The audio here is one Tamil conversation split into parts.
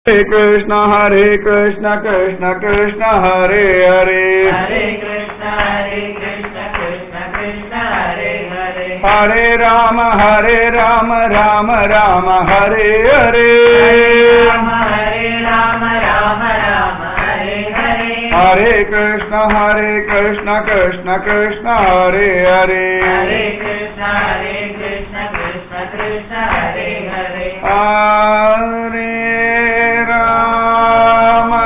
Hare Krishna Krishna Krishna Hare Hare Hare Krishna Krishna Krishna Hare Hare Hare Rama Rama Rama Hare Hare Rama Rama Rama Hare Hare Hare Krishna Krishna Krishna Hare Hare Hare Krishna Krishna Krishna Hare Hare Hare Rama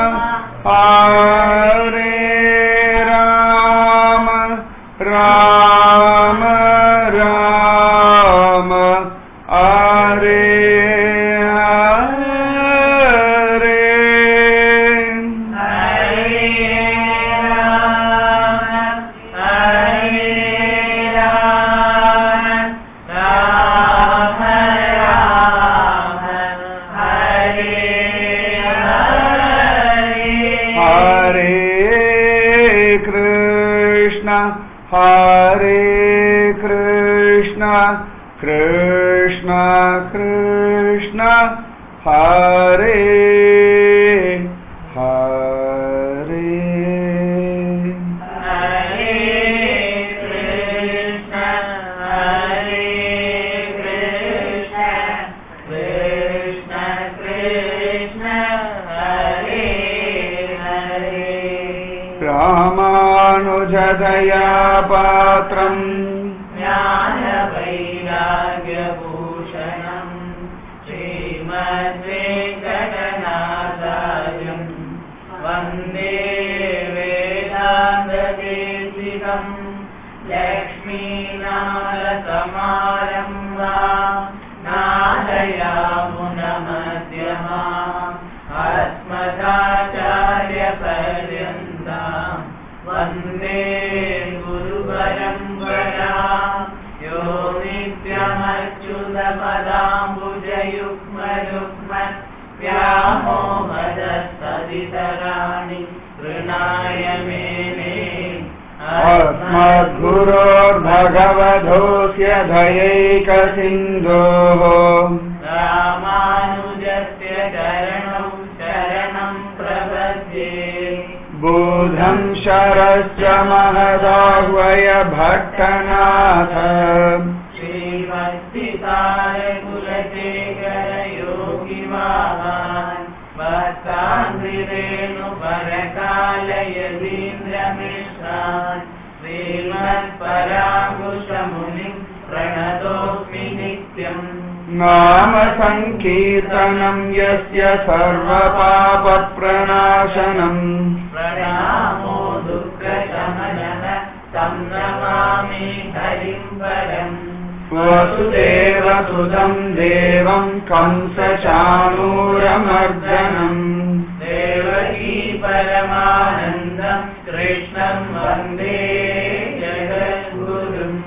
Rama Rama Hare Hare Hare Rama Rama Rama Hare Hare Hare Krishna Krishna Krishna Hare Hare Hare Krishna Krishna Krishna Hare Hare Ramanujadaya Patram ज्ञानवैराग्यभूषणम् श्रीमद्वेङ्कटनाथार्यम् वन्दे वेदान्तदेशिकम् लक्ष्मीनाथसमारम्भाम् नाथयामुनमध्यमाम् अस्मदाचार्यपर्यन्ताम् वन्दे गुरुपरम्पराम् यो नित्यमच्युतपदाम्बुजयुग्म व्यामोहदस्तदितराणि तृणाय मेने अस्मद्गुरोर्भगवतोऽस्य दयैकसिन्धोः रामानुजस्य चरणौ शरणं प्रपद्ये बुधं शरश्च महदाह्वय भट्टनाथ श्रीभक्तिसारकुलशेखर योगिवाहान् भक्ताङ्घ्रिरेणुपरकालयतीन्द्रमिश्रान् श्रीमत्पराङ्कुशमुनिं प्रणतोऽस्मि नित्यम् नाम संकीर्तनं यस्य सर्वपापप्रणाशनम् प्रणामो दुःखशमनः तं नमामि हरिं परम् वसुदेवसुतं देवं कंसचाणूरमर्दनम् देवकी परमानन्दं कृष्णं वन्दे जगद्गुरुम्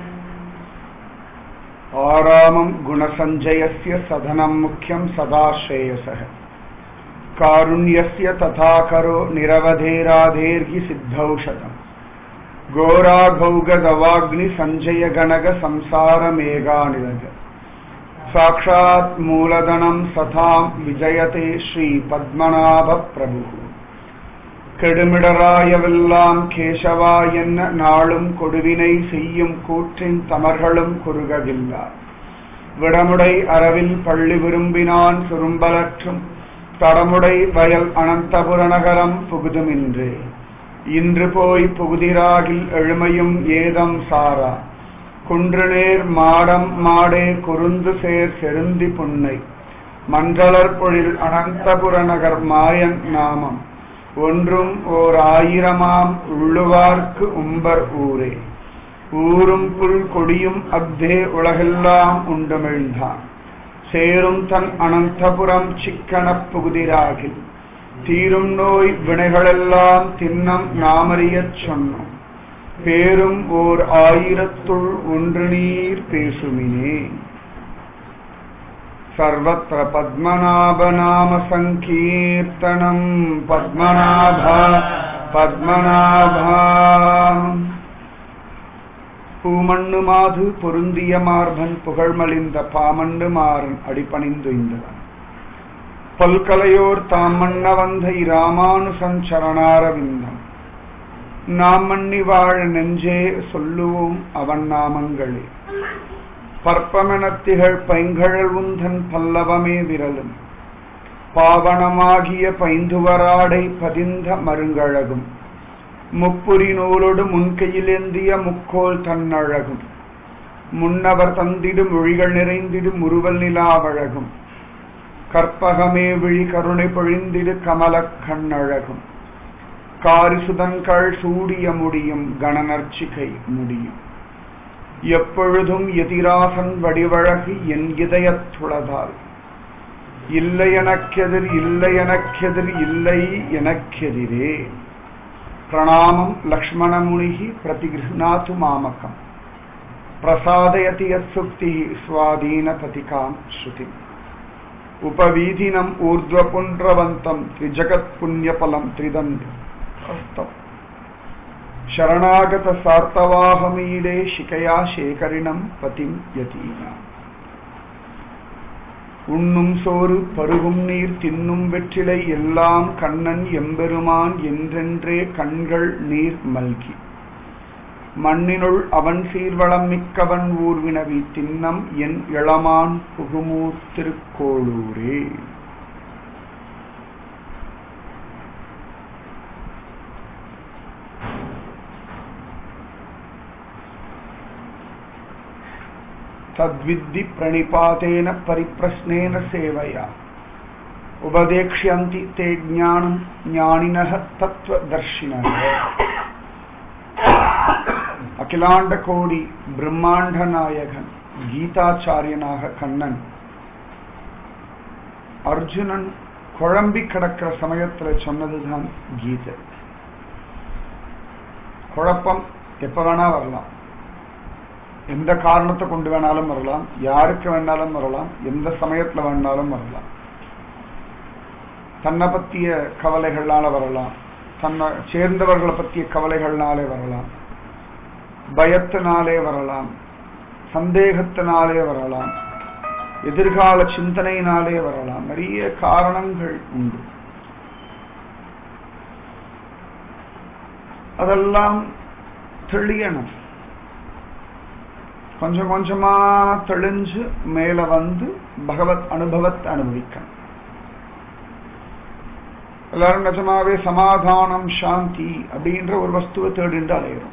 आरामं गुणसञ्जयस्य सधनं मुख्यं सदा श्रेयसः कारुण्यस्य तथा करो निरवधेराधेर्हि सिद्धौषधम् घोराघौगदवाग्नि संजय गणग संसारमेघानिलग साक्षात् मूलधनं सतां विजयते श्री पद्मनाभ प्रभुः கெடுமிடராயவெல்லாம் கேசவா என்ன நாளும் கொடுவினை செய்யும் கூற்றின் தமர்களும் குறுகவில்லார் விடமுடை அரவில் பள்ளி விரும்பினான் சுரும்பலற்றும் தடமுடை வயல் அனந்தபுர நகரம் புகுதுமின்றே இன்று போய் புகுதிராகில் எழுமையும் ஏதம் சாரா குன்றுநேர் மாடம் மாடே குருந்து சேர் செருந்தி புன்னை மன்றலர் பொழில் அனந்தபுர நகர் மாயன் நாமம் ஒன்றும் ஓர் ஆயிரமாம் உள்ளுவார்க்கு உம்பர் ஊரே ஊரும் புல் கொடியும் அக்தே உலகெல்லாம் உண்டுமிழ்ந்தான் சேரும் தன் அனந்தபுரம் சிக்கனப் புகுதிராகில் தீரும் நோய் வினைகளெல்லாம் தின்னம் நாமறியச் சொன்னோம் பேரும் ஓர் ஆயிரத்துள் ஒன்று நீர் பேசுமினே सर्वत्र पद्मनाभनाम संकीर्तनं पद्मनाभा पद्मनाभा பூமண்ணு மாது பொருந்திய மார்பன் புகழ்மலிந்த பாமண்ணு மாறன் அடிபணிந்துய்ந்தவன் பல்கலையோர் தாம் மன்ன வந்த இராமானுசஞ்சரணாரவிந்தம் நாம் மன்னி வாழ நெஞ்சே சொல்லுவோம் அவன் நாமங்களே. பற்பமெனத்திகள் பைங்கழல் உந்தன் பல்லவமே விரலும் பாவனமாகிய பைந்துவராடை பதிந்த மருங்கழகும் முப்புரி நூலோடு முன்கையிலேந்திய முக்கோல் தன்னழகும் முன்னவர் தந்திடு மொழிகள் நிறைந்திடு முறுவல் நிலாவழகும் கற்பகமே விழி கருணை பொழிந்திடு கமல கண்ணழகும் காரிசுதன்கள் சூடிய முடியும் கணநர்ச்சிகை முடியும் எப்பொழுதும் எதிராசன் வடிவழகு என் இதயத்துளதால் இல்லை எனக்கெதிர் இல்லை எனக்கெதிர் இல்லை எனக்கெதிரே. பிரணாமம் லக்ஷ்மணமுனிஹி பிரதிகிருஹ்ணாது மாமகம் பிரசாதயதி யத்சுக்தி ஸ்வாதீனபதிகாம் ஸ்ருதி உபவீதினம் ஊர்த்வபுண்ட்ரவந்தம் த்ரிஜகத் புண்ணியபலம் த்ரிதண்டம் அஸ்தம் शरणागत सार्तवाहमीडे शिकया शेखरिणं पतिं यतीना உண்ணும் சோறு பருகும் நீர் தின்னும் வெற்றிலை எல்லாம் கண்ணன் எம்பெருமான் என்றென்றே கண்கள் நீர் மல்கி மண்ணினுள் அவன் சீர்வளம் மிக்கவன் ஊர்வினவி தின்னம் என் இளமான் புகுமூர் திருக்கோளூரே. तद्विद्धि प्रणिपातेन परिप्रश्नेन सेवया उपदेक्ष्यन्ति ते ज्ञानं ज्ञानिनः तत्त्वदर्शिनः. अखिलांड कोडी ब्रह्मांड नायकन गीताचार्यनाக கண்ணன் அர்ஜுனன் குழம்பி கிடக்கிற சமயத்துல சொன்னதுதான் கீதை. குழப்பம் எப்ப வேணா வரலாம், எந்த காரணத்தை கொண்டு வேணாலும் வரலாம், யாருக்கு வேணாலும் வரலாம், எந்த சமயத்துல வேணாலும் வரலாம். தன்னை பத்திய கவலைகள்னால வரலாம், தன்னை சேர்ந்தவர்களை பத்திய கவலைகள்னாலே வரலாம், பயத்தினாலே வரலாம், சந்தேகத்தினாலே வரலாம், எதிர்கால சிந்தனையினாலே வரலாம். நிறைய காரணங்கள் உண்டு. அதெல்லாம் தெளியணும். கொஞ்சம் கொஞ்சமா தெளிஞ்சு மேல வந்து பகவத் அனுபவத்தை அனுபவிக்கணும். எல்லாரும் நிஜமாவே சமாதானம் சாந்தி அப்படின்ற ஒரு வஸ்துவை தேடிண்டு அலையிறோம்.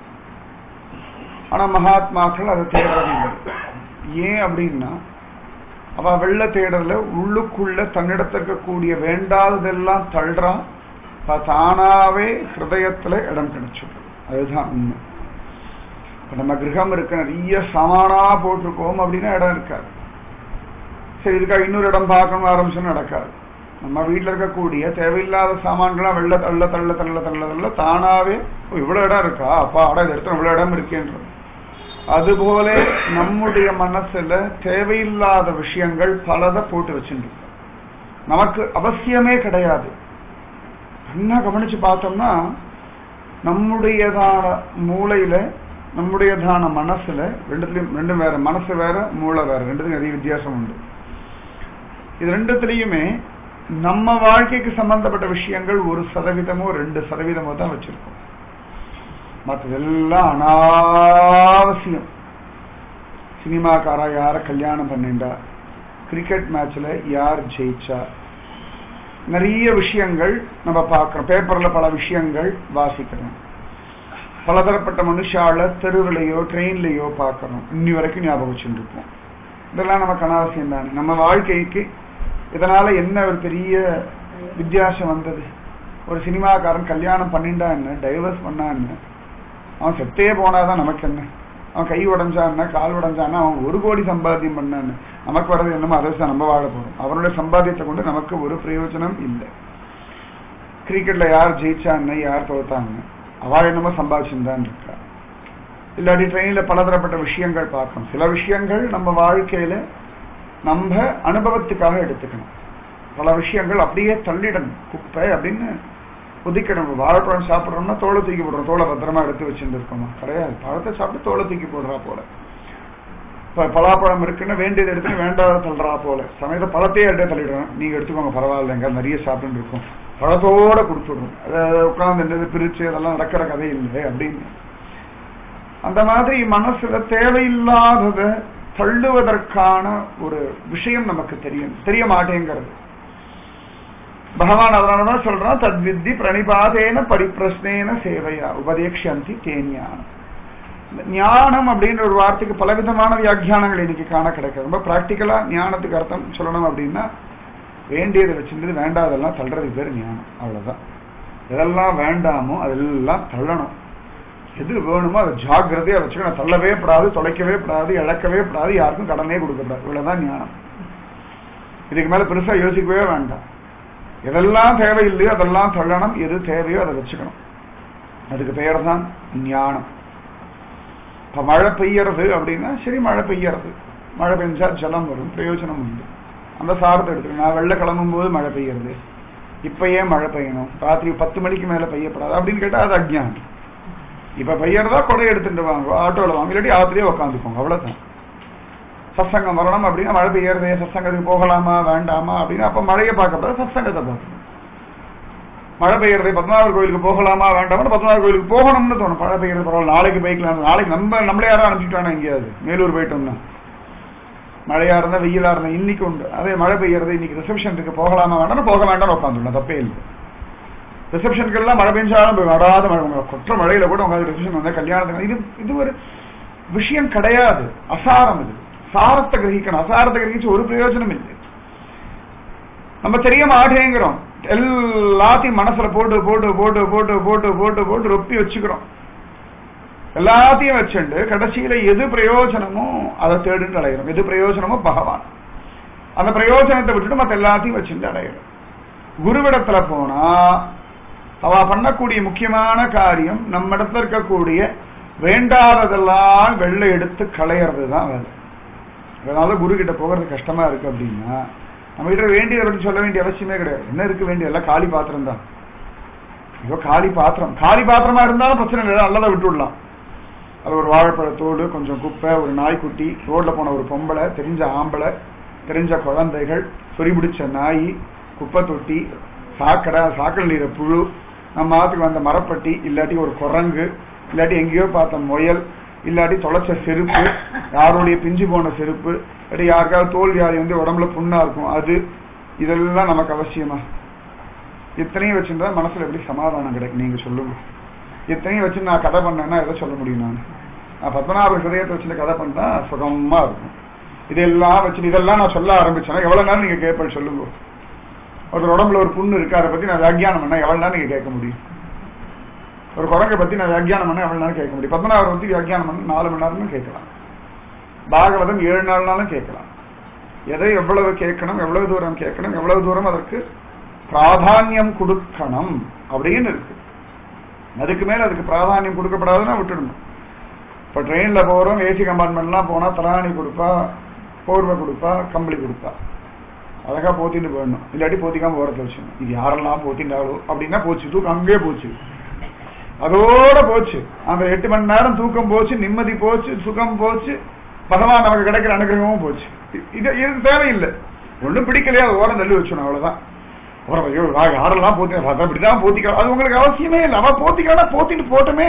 ஆனா மகாத்மாக்கள் அதை தேடுறதில்லை. ஏன் அப்படின்னா அவ வெள்ள தேடல, உள்ளுக்குள்ள தன்னிடத்திற்கு கூடிய வேண்டாததெல்லாம் தள்ளுறான், தானாவே ஹிருதயத்துல இடம் கிடைச்சிடும். அதுதான் உண்மை. நம்ம கிரகம் இருக்க நிறைய சாமானா போட்டிருக்கோம் அப்படின்னா இடம் இருக்காது. சரி, இதுக்காக இன்னொரு இடம் பார்க்கணும் ஆரம்பிச்சுன்னு நடக்காது. நம்ம வீட்டில் இருக்கக்கூடிய தேவையில்லாத சாமான்கள்லாம் வெள்ள தள்ள தள்ள தள்ள தள்ள தள்ள தானாவே இவ்வளவு இடம் இருக்கா, அப்பா அட இந்த இடத்துல இவ்வளவு இடம் இருக்கேன்றது. அதுபோல நம்முடைய மனசுல தேவையில்லாத விஷயங்கள் பலதை போட்டு வச்சுருக்கு. நமக்கு அவசியமே கிடையாது. என்ன கவனிச்சு பார்த்தோம்னா நம்முடையதான மூளையில நம்முடையதான மனசுல ரெண்டும் வேற, மனசு வேற மூளை வேற, ரெண்டுத்துக்கும் நிறைய வித்தியாசம் உண்டு. இது ரெண்டுத்திலையுமே நம்ம வாழ்க்கைக்கு சம்பந்தப்பட்ட விஷயங்கள் 1% 2% தான் வச்சிருக்கோம். மற்றதெல்லாம் அனாவசியம். சினிமாக்காரா யார கல்யாணம் பண்ணிண்டா, கிரிக்கெட் மேட்ச்ல யார் ஜெயிச்சா, நிறைய விஷயங்கள் நம்ம பார்க்கிறோம். பேப்பர்ல பல விஷயங்கள் வாசிக்கிறோம். பலதரப்பட்ட மனுஷால தெருவிலையோ ட்ரெயின்லையோ பார்க்கறோம். இன்னி வரைக்கும் ஞாபகம் வச்சுட்டு இருப்போம். இதெல்லாம் நமக்கு அனாவசியம் தானே. நம்ம வாழ்க்கைக்கு இதனால என்ன ஒரு பெரிய வித்தியாசம் வந்தது? ஒரு சினிமாக்காரன் கல்யாணம் பண்ணிண்டா என்ன, டைவர்ஸ் பண்ணா என்ன, அவன் செத்தே போனாதான் நமக்கு என்ன, அவன் கை உடஞ்சா என்ன, கால் உடஞ்சான்னா, அவன் 1 கோடி சம்பாத்தியம் பண்ணான்னு நமக்கு வர்றது என்னமோ அதை நம்ம வாழ போறோம். அவனுடைய சம்பாத்தியத்தை கொண்டு நமக்கு ஒரு பிரயோஜனம் இல்லை. கிரிக்கெட்ல யார் ஜெயிச்சான்னு யார் தோத்தாங்க, அவ என்னமோ சம்பாதிச்சுதான் இருக்கா. இல்லாட்டி ட்ரெயின்ல பலதரப்பட்ட விஷயங்கள் பார்க்கணும். சில விஷயங்கள் நம்ம வாழ்க்கையில நம்ம அனுபவத்துக்காக எடுத்துக்கணும். பல விஷயங்கள் அப்படியே தள்ளிடணும், குப்பை அப்படின்னு ஒதுக்கிடணும். வாழைப்பழம் சாப்பிட்றோம்னா தோலை தூக்கி போடுறோம், தோலை பத்திரமா எடுத்து வச்சுட்டு இருக்கோமா? கிடையாது. பழத்தை சாப்பிட்டு தோலை தூக்கி போடுறா போல. பலாப்பழம் இருக்குன்னு வேண்டியது எடுத்து வேண்டாத தள்ளுறா போல சமயத்தை பழத்தையே எடுத்து தள்ளிடுறேன், நீங்க எடுத்துக்கோங்க பரவாயில்ல, எங்க நிறைய சாப்பிட்டு இருக்கும், பழத்தோட கொடுத்துடுறோம், அதை உட்கார்ந்து பிரிச்சு அதெல்லாம் நடக்கிற கதை இல்லை அப்படின்னு. அந்த மாதிரி மனசுல தேவையில்லாதத தள்ளுவதற்கான ஒரு விஷயம் நமக்கு தெரிய மாட்டேங்கிறது. பகவான் அதனாலதான் சொல்றான், தத்வித்தி பிரணிபாதேன பரிப்பிரஸ்னேன சேவையா உபதேக்ஷந்தி தே ஞானம். ஞானம் அப்படின்ற ஒரு வார்த்தைக்கு பலவிதமான வியாக்கியானங்கள் இன்னைக்கு காண கிடைக்கும். ரொம்ப பிராக்டிக்கலா ஞானத்துக்கு அர்த்தம் சொல்லணும் அப்படின்னா, வேண்டியதை வச்சிருந்தது வேண்டாதெல்லாம் தள்ளுறது பேர் ஞானம், அவ்வளவுதான். எதெல்லாம் வேண்டாமோ அதெல்லாம் தள்ளணும், எது வேணுமோ அதை ஜாக்கிரதையா வச்சுக்கணும், தள்ளவே படாது, தொலைக்கவே படாது, இழக்கவே படாது, யாருக்கும் கடனே கொடுக்கப்படாது, இவ்வளவுதான் ஞானம். இதுக்கு மேல பெருசா யோசிக்கவே வேண்டாம். எதெல்லாம் தேவையில்லையோ அதெல்லாம் தள்ளணும், எது தேவையோ அதை வச்சுக்கணும். அதுக்கு பெயர் தான் ஞானம். இப்ப மழை பெய்யறது அப்படின்னா சரி, மழை பெய்யறது, மழை பெஞ்சா ஜலம் வரும், பிரயோஜனம் உண்டு, அந்த சாரத்தை எடுத்துக்கணும். நான் வெள்ள கிளம்பும் போது மழை பெய்யறது, இப்ப ஏன் மழை பெய்யணும், ராத்திரி 10 மணிக்கு மேல பெய்யப்படாது அப்படின்னு கேட்டா அது அஜ்ஞானம். இப்ப பெய்யறதா கொடை எடுத்துட்டு வாங்க, ஆட்டோல வாங்க, இல்லாட்டி ஆத்திரியே உட்காந்துக்கோங்க, அவ்வளவுதான். சத்சங்கம் வரணும் அப்படின்னா மழை பெய்யறதே, சத்சங்கத்துக்கு போகலாமா வேண்டாமா அப்படின்னா அப்ப மழையை பார்க்கப்படாது, சத்சங்கத்தை பார்க்கணும். மழை பெய்யறதே பத்மநாபர் கோயிலுக்கு போகலாமா வேண்டாமா, பத்மநாபர் கோயிலுக்கு போகணும்னு தோணும். மழை பெய்யறது பரவாயில்ல, நாளைக்கு போய்க்கலாம், நாளைக்கு நம்மளே யாரும் அனுப்பிச்சுட்டானா எங்கேயாவது மேலூர் போயிட்டோம்னா, மழையா இருந்தா வெயிலா இருந்தா இன்னைக்கு உண்டு. அதே மழை பெய்யறது இன்னைக்கு ரிசப்ஷனுக்கு போகலாமா வேண்டாம், போக வேண்டாம்னு உட்காந்துடலாம், தப்பே இல்லை. ரிசப்ஷனுக்கு எல்லாம் மழை பெஞ்சாலும் வராத மழை, கொற்ற மழையில கூட உங்க ரிசப்ஷன் வந்தா கல்யாணத்துக்கு இது ஒரு விஷயம் கிடையாது, அசாரம். இது சாரத்தை கிரகிக்கணும், அசாரத்தை கிரகிச்சு ஒரு பிரயோஜனம் இல்லை. நம்ம தெரிய மாட்டேங்கிறோம், எல்லாத்தையும் மனசுல போட்டு போட்டு போட்டு போட்டு போட்டு போட்டு போட்டு ரொப்பி வச்சுக்கிறோம். எல்லாத்தையும் வச்சுண்டு கடைசியில எது பிரயோஜனமோ அதை தேடிட்டு அடைகிறோம். எது பிரயோஜனமோ பகவான், அந்த பிரயோஜனத்தை விட்டுட்டு மற்ற எல்லாத்தையும் வச்சுட்டு அடைகிறோம். குருவிடத்துல போனா அவ பண்ணக்கூடிய முக்கியமான காரியம் நம்ம இடத்துல இருக்கக்கூடிய வேண்டாததெல்லாம் வெள்ளை எடுத்து களையறது தான் வேலை. அதனால குரு கிட்ட போகிறது கஷ்டமா இருக்கு அப்படின்னா நம்ம கிட்ட வேண்டியதை பற்றி சொல்ல வேண்டிய அவசியமே கிடையாது. என்ன இருக்கு வேண்டிய, எல்லாம் காலி பாத்திரம் தான். ஐயோ காலி பாத்திரமா இருந்தாலும் பிரச்சனை இல்லை, நல்லதை விட்டு விடலாம். அது ஒரு வாழைப்பழத்தோடு, கொஞ்சம் குப்பை, ஒரு நாய்க்குட்டி, ரோட்ல போன ஒரு பொம்பளை, தெரிஞ்ச ஆம்பளை, தெரிஞ்ச குழந்தைகள், சொறி பிடிச்ச நாய், குப்பை தொட்டி, சாக்கடை நீர புழு, நம்ம ஆத்துக்கு வந்த மரப்பட்டி, இல்லாட்டி ஒரு குரங்கு, இல்லாட்டி எங்கேயோ பார்த்த முயல், இல்லாட்டி தொலைச்ச செருப்பு, யாருடைய பிஞ்சு போன செருப்பு, இல்லாட்டி யாருக்காவது தோல் வியாதி வந்து உடம்புல புண்ணா இருக்கும் அது, இதெல்லாம் நமக்கு அவசியமா? இத்தனையும் வச்சிருந்தா மனசுல எப்படி சமாதானம் கிடைக்கும் நீங்க சொல்லுங்க. இத்தனையும் வச்சு நான் கதை பண்ணேன்னா எதை சொல்ல முடியும்? நான் 19 ஹிருதயத்தை வச்சு கதை பண்ணா சுகமா இருக்கும். இதெல்லாம் வச்சு இதெல்லாம் நான் சொல்ல ஆரம்பிச்சேன்னா எவ்வளவு நேரம் நீங்க கேட்பேன் சொல்லுங்க. ஒரு உடம்புல ஒரு புண்ணு இருக்கு, அதை பத்தி நான் வியாக்கியானம் பண்ணா எவ்வளவு நேரம் நீங்க கேட்க முடியும்? ஒரு குரங்கை பத்தி நான் வியாக்கியானம் பண்ண எவ்வளவு நேரம் கேட்க முடியும்? 19 பத்தி வியாக்கியானம் பண்ண 4 மணி நேரமும் கேட்கலாம். பாகவதம் 7 நாள்னாலும் கேட்கலாம். எதை எவ்வளவு கேட்கணும், எவ்வளவு தூரம் கேட்கணும், எவ்வளவு தூரம் அதற்கு பிராதானியம் கொடுக்கணும் அப்படின்னு இருக்கு. அதுக்கு மேல அதுக்கு பிராதானியம் கொடுக்கப்படாதுன்னா விட்டுடணும். இப்ப ட்ரெயின்ல போறோம், ஏசி கம்பார்ட்மெண்ட்லாம் போனா தலாணி கொடுப்பா, போர்வை கொடுப்பா, கம்பளி கொடுப்பா, அழகா போத்திட்டு போயிடணும், இல்லாட்டி போத்திக்காம போறத வச்சுக்கணும். இது யாரெல்லாம் போத்திண்டாளோ அப்படின்னா போச்சு, தூக்கம் அங்கே போச்சு, அதோட போச்சு. அந்த 8 மணி நேரம் தூக்கம் போச்சு, நிம்மதி போச்சு, சுகம் போச்சு, பகவான் நமக்கு கிடைக்கிற அனுகிரகமும் போச்சு. இது தேவையில்லை. ஒன்றும் பிடிக்கலையா ஓரம் தள்ளி வச்சணும், அவ்வளவுதான். யாரெல்லாம் போத்தி இப்படிதான் போத்திக்கலாம், அது உங்களுக்கு அவசியமே இல்லை. அவ போத்திக்கலாம், போத்திட்டு போட்டமே,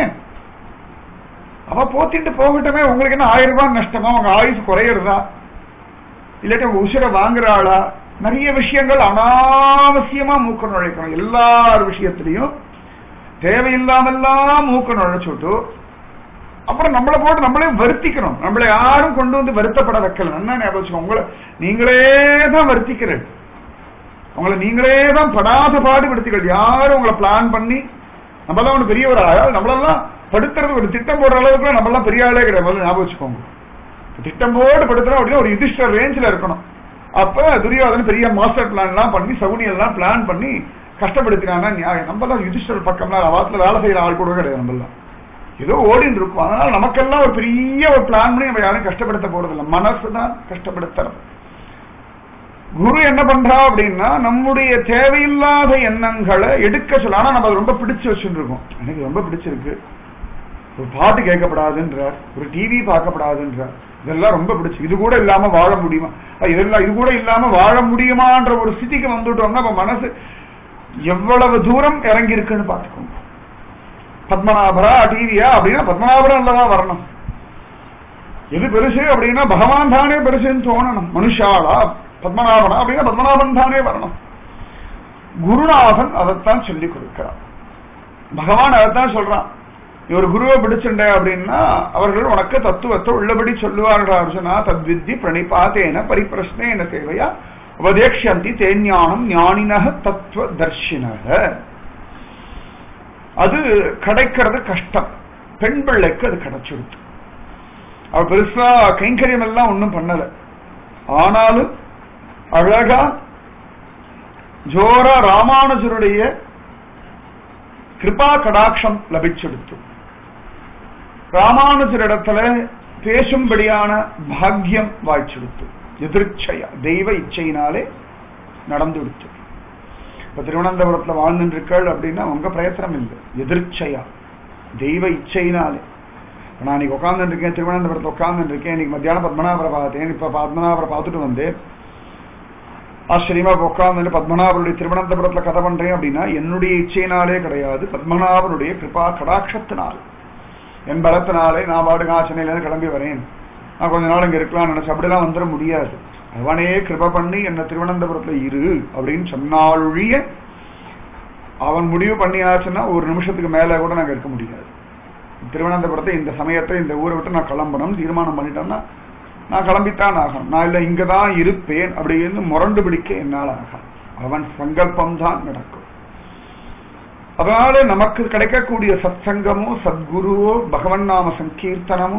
அவ போத்திட்டு போகட்டுமே. உங்களுக்கு என்ன 1000 ரூபாய் நஷ்டமா? உங்க ஆயுசு குறையிறதா? இல்லாட்டி உங்க உசிரை வாங்குறாளா? நிறைய விஷயங்கள் அனாவசியமா மூக்க நுழைக்கணும். எல்லார் விஷயத்திலையும் தேவையில்லாமல்லாம் மூக்க நுழைச்சுட்டு அப்புறம் நம்மளை போட்டு நம்மளே வருத்திக்கணும். நம்மளை யாரும் கொண்டு வந்து வருத்தப்பட வைக்கல. என்ன ஞாபகம், உங்களை நீங்களே தான் வருத்திக்கிறேன், உங்களை நீங்களே தான் படாத பாடுபடுத்திக்கிறது. யாரும் உங்களை பிளான் பண்ணி நம்மளாம் ஒண்ணு பெரிய ஒரு ஆள், நம்மளெல்லாம் படுத்துறது ஒரு திட்டம் போடுற அளவுக்கு நம்மளாம் பெரிய ஆளே கிடையாது. முதல்ல ஞாபகம் வச்சுக்கோங்க. திட்டம் போட்டு படுத்துறோம் அப்படின்னா ஒரு யுதிஷ்டர் ரேஞ்சில் இருக்கணும். அப்ப துரியோதன பெரிய மாஸ்டர் பிளான் எல்லாம் பண்ணி, சகுனி எல்லாம் பிளான் பண்ணி கஷ்டப்படுத்தினான்னா நியாயம். நம்ம தான் யுதிஷ்டர் பக்கம்லாம் வாரத்துல வேலை செய்யற ஆள் கூட கிடையாது. நம்மளாம் ஏதோ ஓடின்னு இருக்கும். அதனால நமக்கெல்லாம் ஒரு பெரிய ஒரு பிளான் பண்ணி நம்ம யாரும் கஷ்டப்படுத்த போறதில்லை, மனசுதான் கஷ்டப்படுத்துறது. குரு என்ன பண்றா அப்படின்னா நம்முடைய தேவையில்லாத எண்ணங்களை எடுக்க சொல்ல. ஆனா நம்ம ரொம்ப பிடிச்சு வச்சுட்டு இருக்கோம். எனக்கு ரொம்ப பிடிச்சிருக்கு, ஒரு பாட்டு கேட்கப்படாதுன்றார், ஒரு டிவி பார்க்கப்படாதுன்றார். இதெல்லாம் ரொம்ப பிடிச்சி. இது கூட இல்லாம வாழ முடியுமா? இது கூட இல்லாம வாழ முடியுமான்ற ஒரு ஸ்திதிக்கு வந்துட்டோம்னா அப்ப மனசு எவ்வளவு தூரம் இறங்கி இருக்குன்னு பார்த்துக்கோங்க. பத்மநாபரா டிவியா அப்படின்னா பத்மநாபரம் இல்லதான் வரணும். எது பெருசு அப்படின்னா பகவான் தானே பெருசுன்னு தோணணும். மனுஷாலா பத்மநாபனா அப்படின்னா பத்மநாபன் தானே வரணும். குருநாதன் அதைத்தான் சொல்லி கொடுக்கிறான். பகவான் அதைத்தான் சொல்றான். நீ ஒரு குருவை பிடிச்சுட்ட அப்படின்னா அவர்கள் உனக்கு தத்துவத்தை உள்ளபடி சொல்லுவார்கள். அர்ஜுனா தத்வித்தி பிரணிபாத்தேன பரிப்பிரஷ்னேன சேவையா உபதேக்ஷந்தி தேஞானம் ஞானினக தத்துவ தர்ஷினக. அது கிடைக்கிறது கஷ்டம். பெண் பிள்ளைக்கு அது கிடைச்சிருச்சு. அவ பெருசா கைங்கரியம் எல்லாம் ஒன்றும் பண்ணல. ஆனாலும் அழகா ஜோரா ராமானுஜருடைய கிருபா கடாட்சம் லபிச்செடுத்து ராமானுஜரிடத்துல பேசும்படியான பாக்கியம் வாய்ச்செடுத்து எதிர்ச்சையா தெய்வ இச்சையினாலே நடந்து விடுத்து. இப்ப திருவனந்தபுரத்துல வாழ்ந்துருக்கள் அப்படின்னா உங்க பிரயத்தனம் இல்லை, எதிர்ச்சையா தெய்வ இச்சையினாலே. நான் இன்னைக்கு உட்கார்ந்து இருக்கேன், திருவனந்தபுரத்துல உட்கார்ந்து இருக்கேன். இன்னைக்கு மத்தியானம் பத்மநாபரை பார்த்தேன். இப்ப பத்மநாபரை பார்த்துட்டு வந்தேன். ஆச்சரியமா உட்கார்ந்து பத்மநாபருடைய திருவனந்தபுரத்துல கதை பண்றேன் அப்படின்னா என்னுடைய இச்சையினாலே கிடையாது, பத்மநாபனுடைய கிருபா கடாட்சத்தினால். என் பலத்தினாலே நான் பாடுகா சென்னையில இருந்து கிளம்பி வரேன், நான் கொஞ்ச நாள் இங்க இருக்கலாம்னு நினைச்சு அப்படிலாம் வந்துட முடியாது. அவனே கிருப பண்ணி என்ன திருவனந்தபுரத்துல இரு அப்படின்னு சொன்னாலொழிய அவன் முடிவு பண்ணியாச்சுன்னா ஒரு நிமிஷத்துக்கு மேல கூட நாங்க இருக்க முடியாது. திருவனந்தபுரத்தை இந்த சமயத்தை இந்த ஊரை விட்டு நான் கிளம்பணும் தீர்மானம் பண்ணிட்டேன்னா நான் கிளம்பித்தான் ஆகணும். நான் இல்ல இங்கதான் இருப்பேன் அப்படின்னு முரண்டு பிடிக்க என்னால் ஆகும். அவன் சங்கல்பம் தான் நடக்கும். அதனால நமக்கு கிடைக்கக்கூடிய சத்சங்கமோ சத்குருவோ பகவன் நாம சங்கீர்த்தனமோ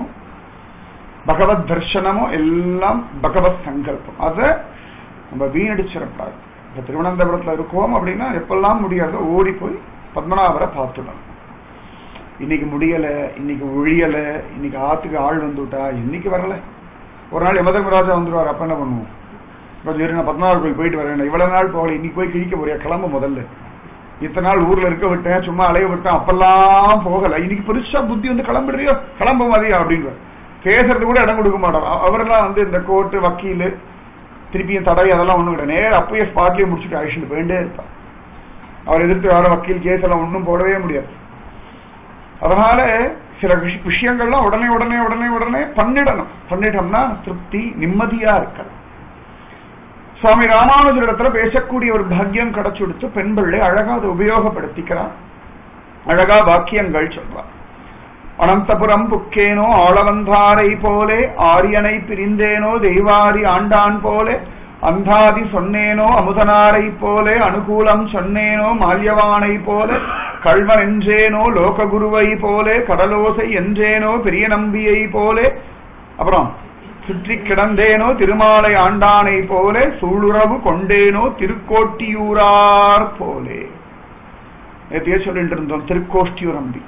பகவத் தர்சனமோ எல்லாம் பகவத் சங்கல்பம். அதை நம்ம வீணடிச்சிடக்கூடாது. இப்ப திருவனந்தபுரத்துல இருக்கோம் அப்படின்னா எப்பெல்லாம் முடியாதோ ஓடி போய் பத்மநாபரை பார்த்துடணும். இன்னைக்கு முடியல, இன்னைக்கு ஒழியல, இன்னைக்கு ஆத்துக்கு ஆள் வந்துட்டா, இன்னைக்கு வரல, ஒரு நாள் யமதர்மராஜா வந்துடுவார். அப்ப என்ன பண்ணுவோம்? கொஞ்சம் நான் பத்மநாபர் கோயில் போயிட்டு வரேன், இவ்வளவு நாள் போகல, இன்னைக்கு போய் கிழிக்க போறியா, கிளம்ப முதல்ல. இத்தனை நாள் ஊர்ல இருக்க விட்டேன், சும்மா அலைய விட்டேன், அப்பெல்லாம் போகல, இன்னைக்கு பெருசா புத்தி வந்து கிளம்பிடுறியோ, கிளம்ப மாதிரியா அப்படின்னு பேசுறது கூட இடம் கொடுக்க மாட்டார். அவரெல்லாம் வந்து இந்த கோர்ட்டு வக்கீல் திருப்பியும் தடவை அதெல்லாம் ஒண்ணும் கிடையாது. நேரம் அப்பயே ஸ்பாட்லயே முடிச்சுட்டு அழிச்சுட்டு போயிட்டே இருப்பார். அவர் எதிர்த்து வேற வக்கீல் கேஸ் எல்லாம் ஒன்றும் போடவே முடியாது. அதனால சில விஷயங்கள்லாம் உடனே உடனே உடனே உடனே பண்ணிட்டோம்னா திருப்தி நிம்மதியா இருக்க. சுவாமி ராமானுஜரிடத்துல பேசக்கூடிய ஒரு பாக்கியம் கிடைச்சுடுத்து பெண் பிள்ளை அழகா அதை உபயோகப்படுத்திக்கிறான். அழகா வாக்கியங்கள் சொல்றான். அனந்தபுரம் புக்கேனோ ஆளவந்தாரை போலே, ஆரியனை பிரிந்தேனோ தெய்வாரி ஆண்டான் போலே, அந்தாதி சொன்னேனோ அமுதனாரை போலே, அனுகூலம் சொன்னேனோ மால்யவானை போலே, கல்வன் என்றேனோ லோககுருவை போலே, கடலோசை என்றேனோ பெரிய நம்பியை போலே, அப்புறம் சுற்றி கிடந்தேனோ திருமாலை ஆண்டானை போலே, சூளுறவு கொண்டேனோ திருக்கோட்டியூரார் போலே. நேற்றையே சொல்லிட்டு இருந்தோம் திருக்கோஷ்டியூர் நம்பி.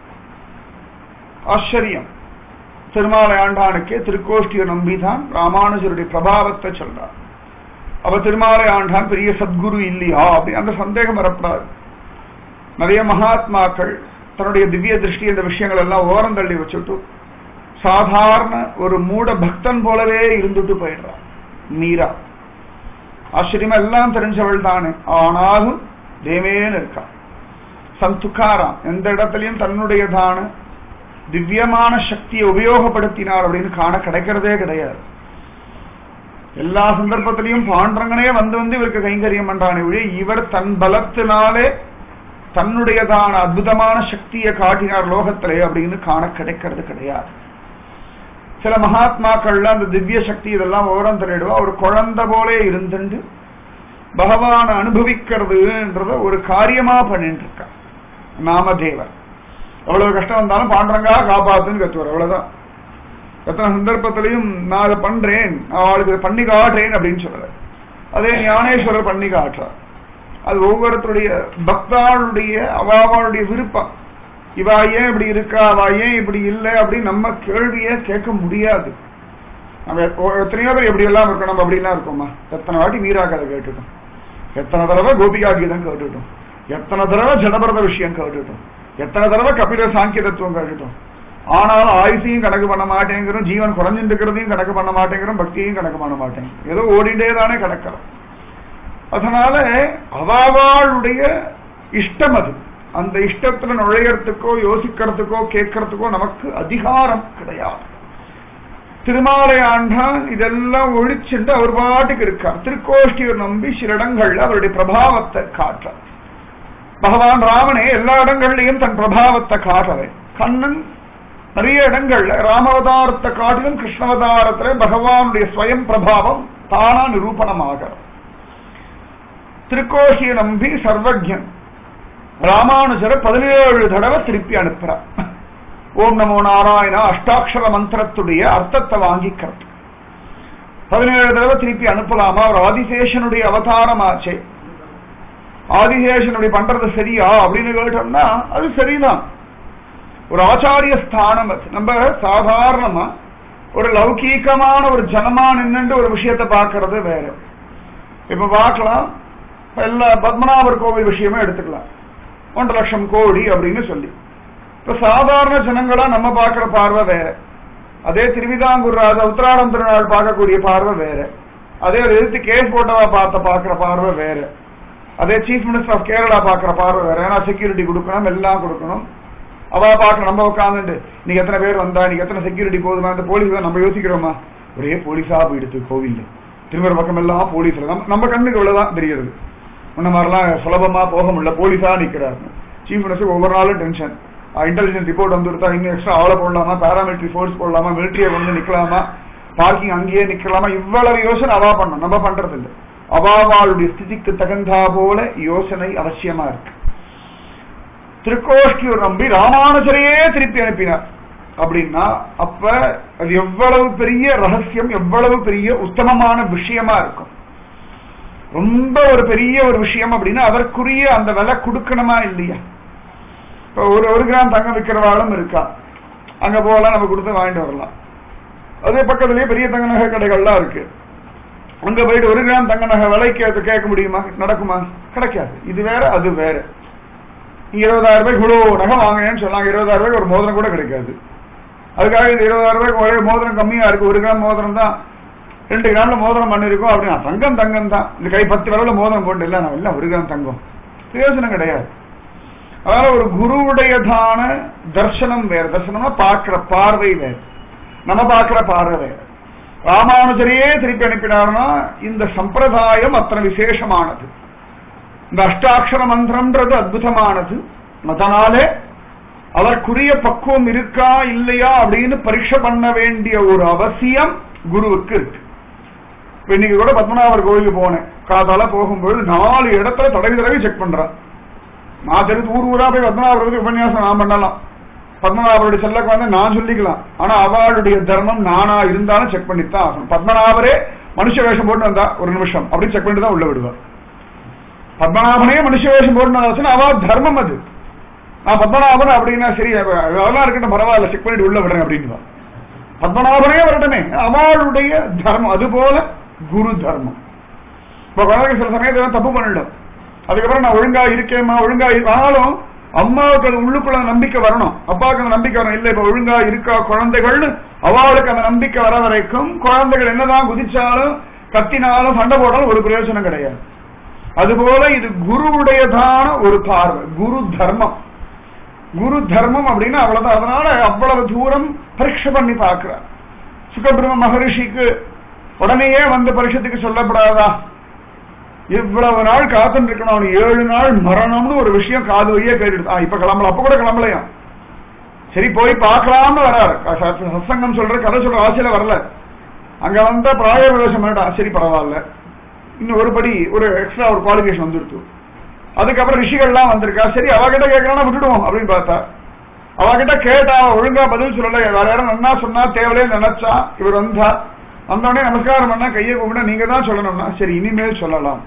ஆச்சரியம். திருமாலை ஆண்டானுக்கே திருக்கோஷ்டியூர் நம்பிதான் ராமானுஜருடைய பிரபாவத்தை சொல்றார். அவ திருமாலை ஆண்டான் பெரிய சத்குரு இல்லையா அப்படி அந்த சந்தேகம் வரப்படாது. நிறைய மகாத்மாக்கள் தன்னுடைய திவ்ய திருஷ்டி இந்த விஷயங்கள் எல்லாம் ஓரம் தள்ளி வச்சுட்டு சாதாரண ஒரு மூட பக்தன் போலவே இருந்துட்டு போயிடுறான். மீரா ஆச்சரியமா எல்லாம் தெரிஞ்சவள் தானே, ஆனாலும் தேவேன்னு இருக்கான். சந்துக்காராம் எந்த இடத்துலயும் தன்னுடையதான திவ்யமான சக்தியை உபயோகப்படுத்தினார் அப்படின்னு காண கிடைக்கிறதே கிடையாது. எல்லா சந்தர்ப்பத்திலையும் பாண்டரங்கனே வந்து இவருக்கு கைங்கரியம் பண்றானே ஒழிய இவர் தன் பலத்தினாலே தன்னுடையதான அற்புதமான சக்தியை காட்டினார் லோகத்திலே அப்படின்னு காண கிடைக்கிறது கிடையாது. சில மகாத்மாக்கள்ல அந்த திவ்ய சக்தி இதெல்லாம் ஓரம் தள்ளிடுவா. ஒரு குழந்தை போலே இருந்துட்டு பகவான அனுபவிக்கிறதுன்றத ஒரு காரியமா பண்ணிட்டு இருக்கா. நாமதேவர் எவ்வளவு கஷ்டம் வந்தாலும் பாண்டரங்கா காப்பாத்துன்னு கத்துவார். அவ்வளவுதான். எத்தனை சந்தர்ப்பத்திலையும் நான் அதை பண்றேன், அவளுக்கு பண்ணி காட்டுறேன் அப்படின்னு சொல்ற. அதே ஞானேஸ்வரர் பண்ணி காட்டுறார். அது ஒவ்வொருத்தருடைய பக்தாளுடைய அவாவாளுடைய விருப்பம். இவா ஏன் இப்படி இருக்கா, அவா ஏன் இப்படி இல்லை அப்படின்னு நம்ம கேள்வியே கேட்க முடியாது. நம்ம எத்தனையோ பேர் எப்படி எல்லாம் இருக்கோம், நம்ம அப்படிலாம் இருக்கோமா? எத்தனை வாட்டி மீரா கதை கேட்டுட்டோம், எத்தனை தடவை கோபிகா கீதம் கேட்டுட்டோம், எத்தனை தடவை ஜடபரத விஷயம் கேட்டுட்டோம், எத்தனை தடவை கபில சாங்கிய தத்துவம் கேட்டுட்டோம். ஆனாலும் ஆயுசையும் கணக்கு பண்ண மாட்டேங்கிறோம், ஜீவன் குறைஞ்சிட்டு இருக்கிறதையும் கணக்கு பண்ண மாட்டேங்கிறோம், பக்தியையும் கணக்கு பண்ண மாட்டேங்கிறோம், ஏதோ ஓடிட்டே தானே கிடக்கிறோம். அதனால அவாவாளுடைய இஷ்டம் அது. அந்த இஷ்டத்துல நுழையறதுக்கோ யோசிக்கிறதுக்கோ கேட்கறதுக்கோ நமக்கு அதிகாரம் கிடையாது. திருமாலை ஆண்டான் இதெல்லாம் ஒழிச்சுட்டு அவர் பாட்டுக்கு இருக்கார். திருக்கோஷ்டியூர் நம்பி சில இடங்கள்ல அவருடைய பிரபாவத்தை காட்டுறார். பகவான் ராமனே எல்லா இடங்கள்லயும் தன் பிரபாவத்தை காட்டவே. கண்ணன் நிறைய இடங்கள்ல ராமாவதாரத்தை காட்டிலும் கிருஷ்ணாவதாரத்துல பகவானுடைய ஸ்வயம் பிரபாவம் தானா நிரூபணமாக. திருக்கோஷியை நம்பி சர்வஜன் ராமானுஜரை 17 தடவை திருப்பி அனுப்புறார். ஓம் நமோ நாராயணா அஷ்டாட்சர மந்திரத்துடைய அர்த்தத்தை வாங்கிக்கிறது. 17 தடவை திருப்பி அனுப்பலாமா? அவர் ஆதிசேஷனுடைய அவதாரமாச்சே, ஆதிசேஷனுடைய பண்றது சரியா அப்படின்னு கேட்டோம்னா அது சரிதான். ஒரு ஆச்சாரிய ஸ்தானம் அது. நம்ம சாதாரணமா ஒரு லௌகீகமான ஒரு ஜனமா நின்று ஒரு விஷயத்தை பார்க்கறது வேற. இப்ப பார்க்கலாம், எல்லா பத்மநாபர் கோவில் விஷயமே எடுத்துக்கலாம். 1 லட்சம் கோடி அப்படின்னு சொல்லி இப்ப சாதாரண ஜனங்களா நம்ம பார்க்கிற பார்வை வேற. அதே திருவிதாங்கூர் ராஜா உத்திராடம் திருநாள் பார்க்கக்கூடிய பார்வை வேற. அதே ஒரு எழுத்து கேஸ் போட்டவா பார்க்கிற பார்வை வேற. அதே சீஃப் மினிஸ்டர் ஆஃப் கேரளா பார்க்கிற பார்வை வேற. ஏன்னா செக்யூரிட்டி கொடுக்கணும், எல்லாம் கொடுக்கணும். அவ பார்க்க நம்ம உட்காந்துட்டு இன்னைக்கு எத்தனை பேர் வந்தா, இன்னைக்கு எத்தனை செக்யூரிட்டி போதுமா, அந்த போலீஸ் தான் நம்ம யோசிக்கிறோமா? ஒரே போலீஸா போயிடுது கோவில், திரும்ப பக்கம் எல்லாம் போலீஸ்ல நம்ம கண்ணுக்கு இவ்வளவுதான் தெரியுது. முன்ன மாதிரிலாம் சுலபமா போக முடியல, போலீஸா நிக்கிறாரு. சீஃப் மினிஸ்டர் ஒவ்வொரு நாளும் டென்ஷன். இன்டெலிஜென்ஸ் ரிப்போர்ட் வந்துருத்தா, இன்னும் எக்ஸ்ட்ரா ஆளை போடலாமா, பாராமிலிட்டரி ஃபோர்ஸ் போடலாமா, மிலிட்டரியை வந்து நிக்கலாமா, பார்க்கிங் அங்கேயே நிக்கலாமா, இவ்வளவு யோசனை அவா பண்ணும், நம்ம பண்றது இல்லை. அவாவாளுடைய ஸ்திதிக்கு தகுந்தா போல யோசனை அவசியமா இருக்கு. திருக்கோஷ்டியூர் நம்பி ராமானுஜரையே திருப்பி அனுப்பினார் அப்படின்னா அப்ப அது எவ்வளவு பெரிய ரகசியம், எவ்வளவு பெரிய உத்தமமான விஷயமா இருக்கும். ரொம்ப ஒரு பெரிய ஒரு விஷயம் அப்படின்னா அதற்குரிய அந்த விலை கொடுக்கணுமா இல்லையா? இப்ப ஒரு கிராம் தங்கம் விற்கிறவாளும் இருக்கா, அங்க போகலாம், நம்ம கொடுத்து வாங்கிட்டு வரலாம். அதே பக்கத்திலேயே பெரிய தங்க நகை கடைகள்லாம் இருக்கு, அங்க போயிட்டு 1 கிராம் தங்க நகை விலைக்கு கேட்க முடியுமா? நடக்குமா? கிடைக்காது. இது வேற அது வேற. 20,000 ரூபாய்க்கு இவ்வளவு நகை வாங்கினேன்னு சொன்னாங்க, 20,000 ரூபாய்க்கு ஒரு மோதிரம் கூட கிடைக்காது. அதுக்காக இந்த 20,000 ரூபாய்க்கு ஒரே மோதிரம் கம்மியா இருக்கு, 1 கிராம் மோதிரம் தான் 2 கிராம்ல மோதிரம் பண்ணிருக்கோம் அப்படின்னா தங்கம் தங்கம் தான். இந்த கை 10 விரல மோதிரம் போட்டு இல்ல நான் இல்ல 1 கிராம் தங்கம், பிரயோஜனம் கிடையாது. அதனால ஒரு குருவுடையதான தர்சனம் வேற. தர்சனம்னா பார்க்கிற பார்வை வேற, நம்ம பார்க்கிற பார்வை வேற. ராமானுஜரையே திருப்பி அனுப்பினார்னா இந்த சம்பிரதாயம் அத்தனை விசேஷமானது. இந்த அஷ்டாட்சர மந்திரம்ன்றது அற்புதமானது. அதனாலே அதற்குரிய பக்குவம் இருக்கா இல்லையா அப்படின்னு பரீட்சை பண்ண வேண்டிய ஒரு அவசியம் குருவுக்கு இருக்கு. இன்னைக்கு கூட பத்மநாபர் கோயிலுக்கு போனேன், காதால போகும்போது 4 இடத்துல தடவை செக் பண்றான். நான் தெரிஞ்சு ஊரா போய் பத்மநாபருக்கு உபன்யாசம் நான் பண்ணலாம், பத்மநாபருடைய செல்லக்கு வந்து நான் சொல்லிக்கலாம். ஆனா அவளுடைய தர்மம் நானா இருந்தாலும் செக் பண்ணித்தான் ஆகணும். பத்மநாபரே மனுஷ வேஷம் போட்டு வந்தா 1 நிமிஷம் அப்படின்னு செக் பண்ணிட்டு தான் உள்ள விடுவார். பத்மநாபனே மனுஷ வேஷம் போட்டு அவ தர்மம் அது. நான் பத்மநாபன் அப்படின்னா சரி அதெல்லாம் இருக்கட்டும் பரவாயில்ல செக் பண்ணிட்டு உள்ள விடுறேன் அப்படின்னு. பத்மநாபனே வரட்டமே, அவளுடைய தர்மம். அதுபோல குரு தர்மம். இப்ப குழந்தைங்க சில சமயத்துல தப்பு பண்ணிடும், அதுக்கப்புறம் நான் ஒழுங்கா இருக்கேம்மா ஒழுங்கா ஆனாலும் அம்மாவுக்கு அது உள்ளுக்குள்ள நம்பிக்கை வரணும், அப்பாவுக்கு அந்த நம்பிக்கை வரணும். இல்ல இப்ப ஒழுங்கா இருக்கா குழந்தைகள்னு அவளுக்கு அந்த நம்பிக்கை வர வரைக்கும் குழந்தைகள் என்னதான் குதிச்சாலும் கத்தினாலும் சண்டை போடாலும் ஒரு பிரயோஜனம் கிடையாது. அதுபோல இது குருவுடையதான ஒரு பார்வை, குரு தர்மம். குரு தர்மம் அப்படின்னா அவ்வளவுதான். அதனால அவ்வளவு தூரம் பரீட்சை பண்ணி பார்க்கிறார். சுகபிரம்ம மகரிஷிக்கு உடனேயே வந்து பரீட்சத்துக்கு சொல்லப்படாதா? இவ்வளவு நாள் காத்துட்டு இருக்கணும், அவனுக்கு 7 நாள் மரணம்னு ஒரு விஷயம் காது வழியே கேட்டுடுது. இப்ப கிளம்பல, அப்ப கூட கிளம்பலையா? சரி போய் பார்க்கலாம்னு வராரு. சத்சங்கம் சொல்ற கதை சொல்ற ஆசையில வரல, அங்க வந்த பிராய விரோசம் பண்ணிட்டான். சரி பரவாயில்ல, இன்னும் ஒருபடி ஒரு எக்ஸ்ட்ரா ஒரு குவாலிபிகேஷன் வந்துருச்சு. அதுக்கப்புறம் ரிஷிகள்லாம் வந்திருக்கா, சரி அவகிட்ட கேட்கறான்னா விட்டுடுவோம் அப்படின்னு பார்த்தா அவகிட்ட கேட்டா ஒழுங்கா பதில் சொல்லல. வேற யாரும் நன்னா சொன்னா தேவையே நினைச்சா இவர் வந்தோடனே நமஸ்காரம் பண்ணா கையை கூப்பிட்டா நீங்க தான் சொல்லணும்னா சரி இனிமேல் சொல்லலாம்.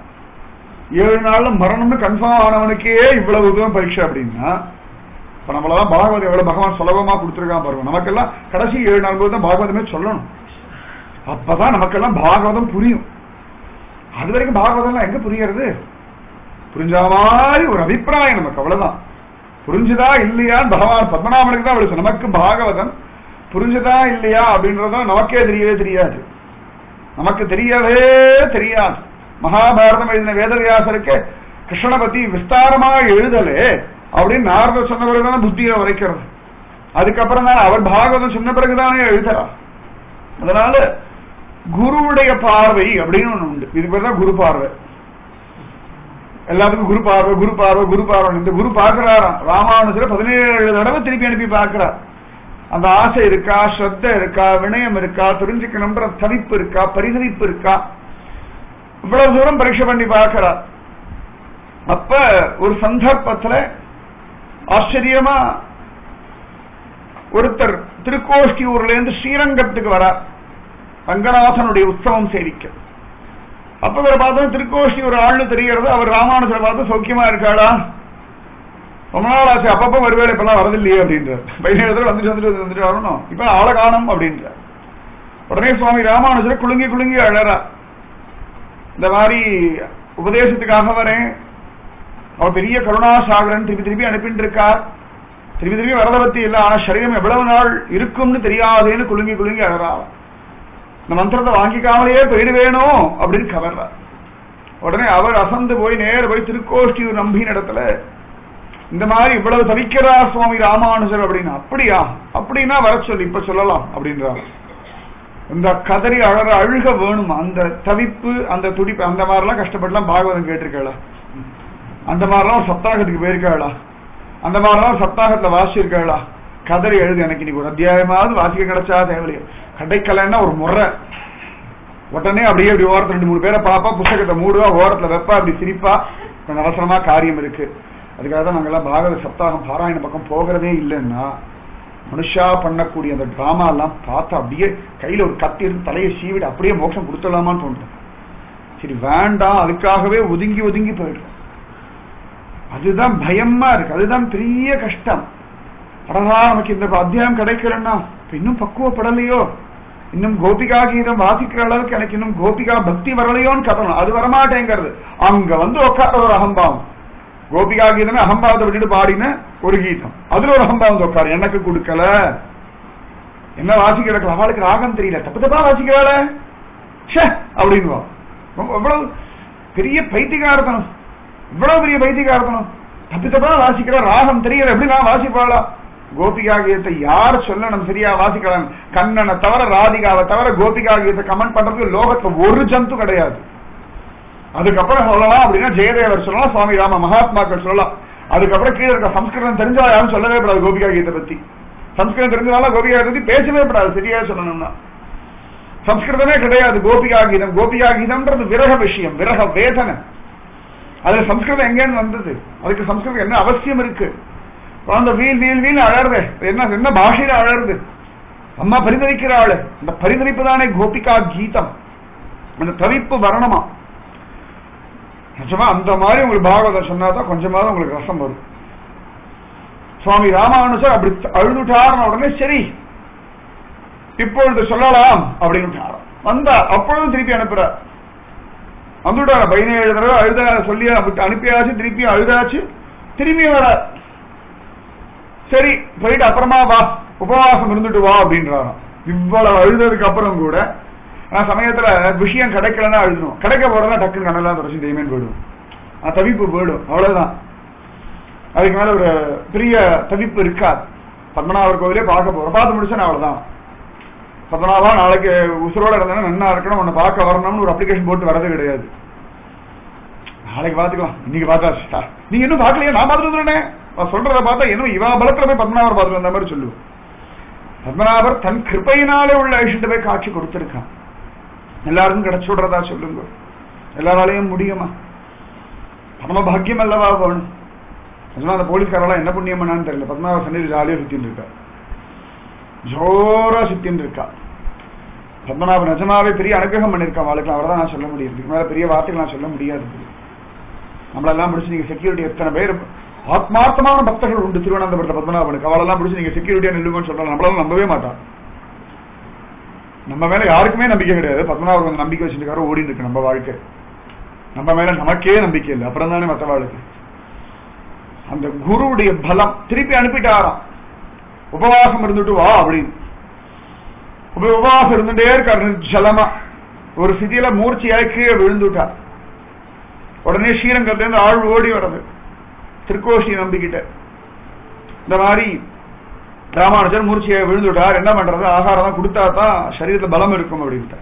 7 நாள்ல மரணம்னு கன்ஃபார்ம் ஆனவனுக்கே இவ்வளவு தூரம் பரீட்சை அப்படின்னா இப்ப நம்மளதான் பாகவதம் எவ்வளவு பகவான் சுலபமா கொடுத்துருக்கான் பாருங்க. நமக்கெல்லாம் கடைசி 7 நாள் போது தான் பாகவதமே சொல்லணும், அப்பதான் நமக்கெல்லாம் பாகவதம் புரியும். அது வரைக்கும் பாகவதம் எங்க புரியறது? புரிஞ்ச மாதிரி ஒரு அபிப்பிராயம் நமக்கு, அவ்வளவுதான். புரிஞ்சுதா இல்லையான்னு பகவான் பத்மநாபனுக்கு தான் விழுச்சு. நமக்கு பாகவதம் புரிஞ்சுதா இல்லையா அப்படின்றத நமக்கே தெரியவே தெரியாது. நமக்கு தெரியவே தெரியாது. மகாபாரதம் எழுதின வேதவியாசருக்கு கிருஷ்ணனை பத்தி விஸ்தாரமா எழுதலே அப்படின்னு நாரதர் சொன்ன பிறகுதான புத்தியை உரைக்கிறது. அதுக்கப்புறம் தான் அவர் பாகவதம் சொன்ன பிறகுதானே எழுதுறார். அதனால குருவுடைய பார்வை அப்படின்னு ஒண்ணு உண்டு. இது பேர் தான் குரு பார்வை. எல்லாத்துக்கும் குரு பார்வை குரு பார்வை குரு பார்வை. இந்த குரு பார்க்கிறாராம் ராமானுஜரை 17 தடவை திருப்பி அனுப்பி பார்க்கிறார். அந்த ஆசை இருக்கா, ஸ்ரத்த இருக்கா, வினயம் இருக்கா, தெரிஞ்சுக்கணும்ன்ற தவிப்பு இருக்கா, பரிதவிப்பு இருக்கா, இவ்வளவு தூரம் பரீட்சை பண்ணி பார்க்கிறார். அப்ப ஒரு சந்தர்ப்பத்துல ஆச்சரியமா ஒருத்தர் திருக்கோஷ்டியூர்ல இருந்து ஸ்ரீரங்கத்துக்கு வரார் ரங்கநாதனுடைய உற்சவம் சேவிக்க. அப்ப இவரை பார்த்தா திருக்கோஷ்டி ஒரு ஆள்னு தெரியறது. அவர் ராமானுஜரை பார்த்து சௌக்கியமா இருக்காளா, ரொம்ப நாள் ஆச்சு, அப்பப்ப வருவேலை இப்பெல்லாம் வரதில்லையே அப்படின்றார். 17 வந்துட்டு வரணும், இப்ப ஆளை காணும் அப்படின்றார். உடனே சுவாமி ராமானுஜரை குலுங்கி குலுங்கி அழறா. இந்த மாதிரி உபதேசத்துக்காக வரேன், அவர் பெரிய கருணாசாகரன் திருப்பி திருப்பி அனுப்பிட்டு இருக்கார், திருப்பி திருப்பி வரத பத்தி இல்ல, ஆனா சரீரம் எவ்வளவு நாள் இருக்கும்னு தெரியாதேன்னு குலுங்கி குலுங்கி அழறா. இந்த மந்திரத்தை வாங்கிக்காமலேயே போயிடுவேனோ அப்படின்னு கவர்றார். உடனே அவர் அசந்து போய் நேர போய் திருக்கோஷ்டியூர் நம்பின இடத்துல இந்த மாதிரி இவ்வளவு தவிக்கிறார் சுவாமி ராமானுஜர் அப்படின்னு. அப்படியா, அப்படின்னா வர சொல்லி இப்ப சொல்லலாம் அப்படின்றார். இந்த கதறி அழற அழுக வேணும், அந்த தவிப்பு அந்த துடிப்பு, அந்த மாதிரிலாம் கஷ்டப்பட்டுலாம் பாகவதம் கேட்டிருக்காளா, அந்த மாதிரிலாம் சப்தாகத்துக்கு போயிருக்காளா, அந்த மாதிரிலாம் சப்தாகத்துல வாசிச்சிருக்காளா, கதறி எழுது எனக்கு இன்னைக்கு ஒரு அத்தியாயமாவது வாசிக்க கிடைச்சா தேவையில்லையே, கிடைக்கலன்னா ஒரு முறை உடனே அப்படியே அப்படி ஓரத்துல 2-3 பேரை பாப்பா, புத்தகத்தை மூடுவா, ஓரத்துல வெப்பா, அப்படி சிரிப்பா, கொஞ்சம் அவசரமா காரியம் இருக்கு. அதுக்காக தான் நாங்கெல்லாம் பாகவத சப்தாகம் பாராயண பக்கம் போகிறதே இல்லைன்னா மனுஷா பண்ணக்கூடிய அந்த டிராமா எல்லாம் பார்த்தா அப்படியே கையில ஒரு கத்தி எடுத்து தலையை சீவிட்டு அப்படியே மோட்சம் கொடுத்துடலாமான்னு தோன்றும். சரி வேண்டாம், அதுக்காகவே ஒதுங்கி ஒதுங்கி போயிடும். அதுதான் பயமா இருக்கு, அதுதான் பெரிய கஷ்டம். அடடா நமக்கு இந்த அத்தியாயம் கிடைக்கலன்னா இன்னும் பக்குவப்படலையோ, இன்னும் கோபிகா கீதம் வாசிக்கிற அளவுக்கு எனக்கு இன்னும் கோபிகா பக்தி வரலையோன்னு கதணும். அது வரமாட்டேங்கிறது. அங்க வந்து உட்கார ஒரு அகம்பாவம். கோபிகா கீதமே அகம்பாவத்தை விட்டுட்டு பாடின ஒரு கீதம், அதுல ஒரு அகம்பாவம் உட்காரு, எனக்கு கொடுக்கல, என்ன வாசிக்க அவளுக்கு ராகம் தெரியல, தப்பு தப்பா வாசிக்கிறாள அப்படின்னு. எவ்வளவு பெரிய பைத்தியகாரத்தனம், இவ்வளவு பெரிய பைத்தியகாரத்தனம், தப்பு தப்பா வாசிக்கிற, ராகம் தெரியல, எப்படி நான் வாசிப்பாளா? கோபிகா கீதத்தை யார் சொல்லணும் சரியா வாசிக்கலாம்? கண்ணனை தவிர, ராதிகாவை தவிர கோபிகா கீதத்தை கமெண்ட் பண்றதுக்கு லோகத்துல ஒரு ஜந்து கிடையாது. அதுக்கப்புறம் சொல்லலாம் அப்படின்னா ஜெயதேவர் சொல்லலாம், சுவாமி ராம மகாத்மாக்கள் சொல்லலாம். அதுக்கப்புறம் கீழே இருக்க சம்ஸ்கிருதம் தெரிஞ்சா யாரும் சொல்லவே கூடாது கோபிகா கீதத்தை பத்தி. சம்ஸ்கிருதம் தெரிஞ்சதால கோபிகா கீதை பத்தி பேசவே கூடாது. சரியா சொல்லணும்னா சம்ஸ்கிருதமே கிடையாது கோபிகா கீதம். கோபிகா கீதம்ன்றது விரக விஷயம், விரக வேதனை. அதுல சம்ஸ்கிருதம் எங்கேன்னு வந்தது? அதுக்கு சம்ஸ்கிருதம் என்ன அவசியம் இருக்கு? அந்த வீல் வீல் வீல் அழறது என்ன, என்ன பாஷையில அழறது? அம்மா பரிதவிக்கிற ஆளு, அந்த பரிதவிப்பு தானே கோபிகா கீதம். அந்த தவிப்பு வரணுமா? நிஜமா அந்த மாதிரி உங்களுக்கு பாகவதம் சொன்னாதான் கொஞ்சமாவது உங்களுக்கு ரசம் வரும். சுவாமி ராமானுஜர் அப்படி அழுதுட்டார். உடனே சரி இப்பொழுது சொல்லலாம் அப்படின்னு வந்தா அப்பொழுதும் திருப்பி அனுப்புறார். வந்துட்டார 17 தடவை அழுத சொல்லி அனுப்பியாச்சு, திருப்பி அழுதாச்சு, திரும்பி வர. சரி போயிட்டு அப்புறமா வா, உபவாசம் இருந்துட்டு வா அப்படின்றாராம். இவ்வளவு அழுததுக்கு அப்புறம் கூட சமயத்துல விஷயம் கிடைக்கலன்னா அழுதணும், கிடைக்க போறதா டக்குன்னு கண்ணெல்லாம் தொடச்சி தெய்வமே போயிடும், தவிப்பு போயிடும், அவ்வளவுதான். அதுக்கு மேல ஒரு பெரிய தவிப்பு இருக்காது. பத்மநாபர் கோவிலே பார்க்க போறோம், பார்த்து முடிச்சா அவ்வளவுதான். பத்மநாபா நாளைக்கு உசுரோட இருந்தாலும் நன்னா இருக்கணும், உன்னை பார்க்க வரணும்னு ஒரு அப்ளிகேஷன் போட்டு வரது கிடையாது. நாளைக்கு பாத்துக்கலாம், இன்னைக்கு பார்த்தா நீங்க இன்னும் பார்க்கலையா, நான் பார்த்துட்டு வந்துடுறேன் சொல்றத பார்த்தா இன்னும் இவா பலத்துல போய் பத்மநாபர் பார்த்துட்டு வந்த மாதிரி சொல்லுவோம். பத்மநாபர் தன் கிருப்பையினாலே உள்ள ஐஷன்ட்டு போய் காட்சி கொடுத்திருக்கான். எல்லாருக்கும் கிடைச்சு விடுறதா சொல்லுங்க, எல்லாராலையும் முடியுமா? பரம பாக்கியம் அல்லவா வேணும். அந்த போலீஸ்காரெல்லாம் என்ன புண்ணியம் பண்ணான்னு தெரியல, பத்மநாபர் சன்னிதி ஜாலியா சுத்தின்னு இருக்கா, ஜோரா சுத்தின்னு இருக்கா. பத்மநாபர் நிஜமாவே பெரிய அனுகிரகம் பண்ணிருக்கான் வாழ்க்கை, அவர்தான் நான் சொல்ல முடியும். இதுக்கு மேல பெரிய வார்த்தைகள் நான் சொல்ல முடியாது. நம்மளெல்லாம் முடிச்சு நீங்க செக்யூரிட்டி எத்தனை பேர் ஆத்மார்த்தமான பக்தர்கள் உண்டு திருவனந்தபுரத்துல பத்மநாபனுக்கு, அவளெல்லாம் முடிச்சு நீங்க செக்யூரிட்டியா நில்லுங்கன்னு சொல்றாங்க. நம்மளால நம்பவே மாட்டான். நம்ம மேல யாருக்குமே நம்பிக்கை கிடையாது. பத்மநாபர் கொஞ்சம் நம்பிக்கை வச்சுருக்காரு, ஓடிட்டு இருக்கு நம்ம வாழ்க்கை. நம்ம மேல நமக்கே நம்பிக்கை இல்லை, அப்புறம் தானே மற்ற வாழ்க்கை. அந்த குருவுடைய பலம் திருப்பி அனுப்பிட்டாராம். உபவாசம் இருந்துட்டு வா அப்படின்னு. உபவாசம் இருந்துட்டே இருக்காரு நிர்ஜலமா. ஒரு சிதியில மூர்ச்சியாய் கீழே விழுந்துட்டார். உடனே ஸ்ரீரங்கத்திலிருந்து ஆள் ஓடி வர்றது திருக்கோஷ்டி நம்பிக்கிட்ட, இந்த மாதிரி ராமானுஜர் மூர்ச்சியாய் விழுந்துட்டார், என்ன பண்றது, ஆகாரம் தான் கொடுத்தா தான் சரீரத்துல பலம் இருக்கும் அப்படின்ட்டு.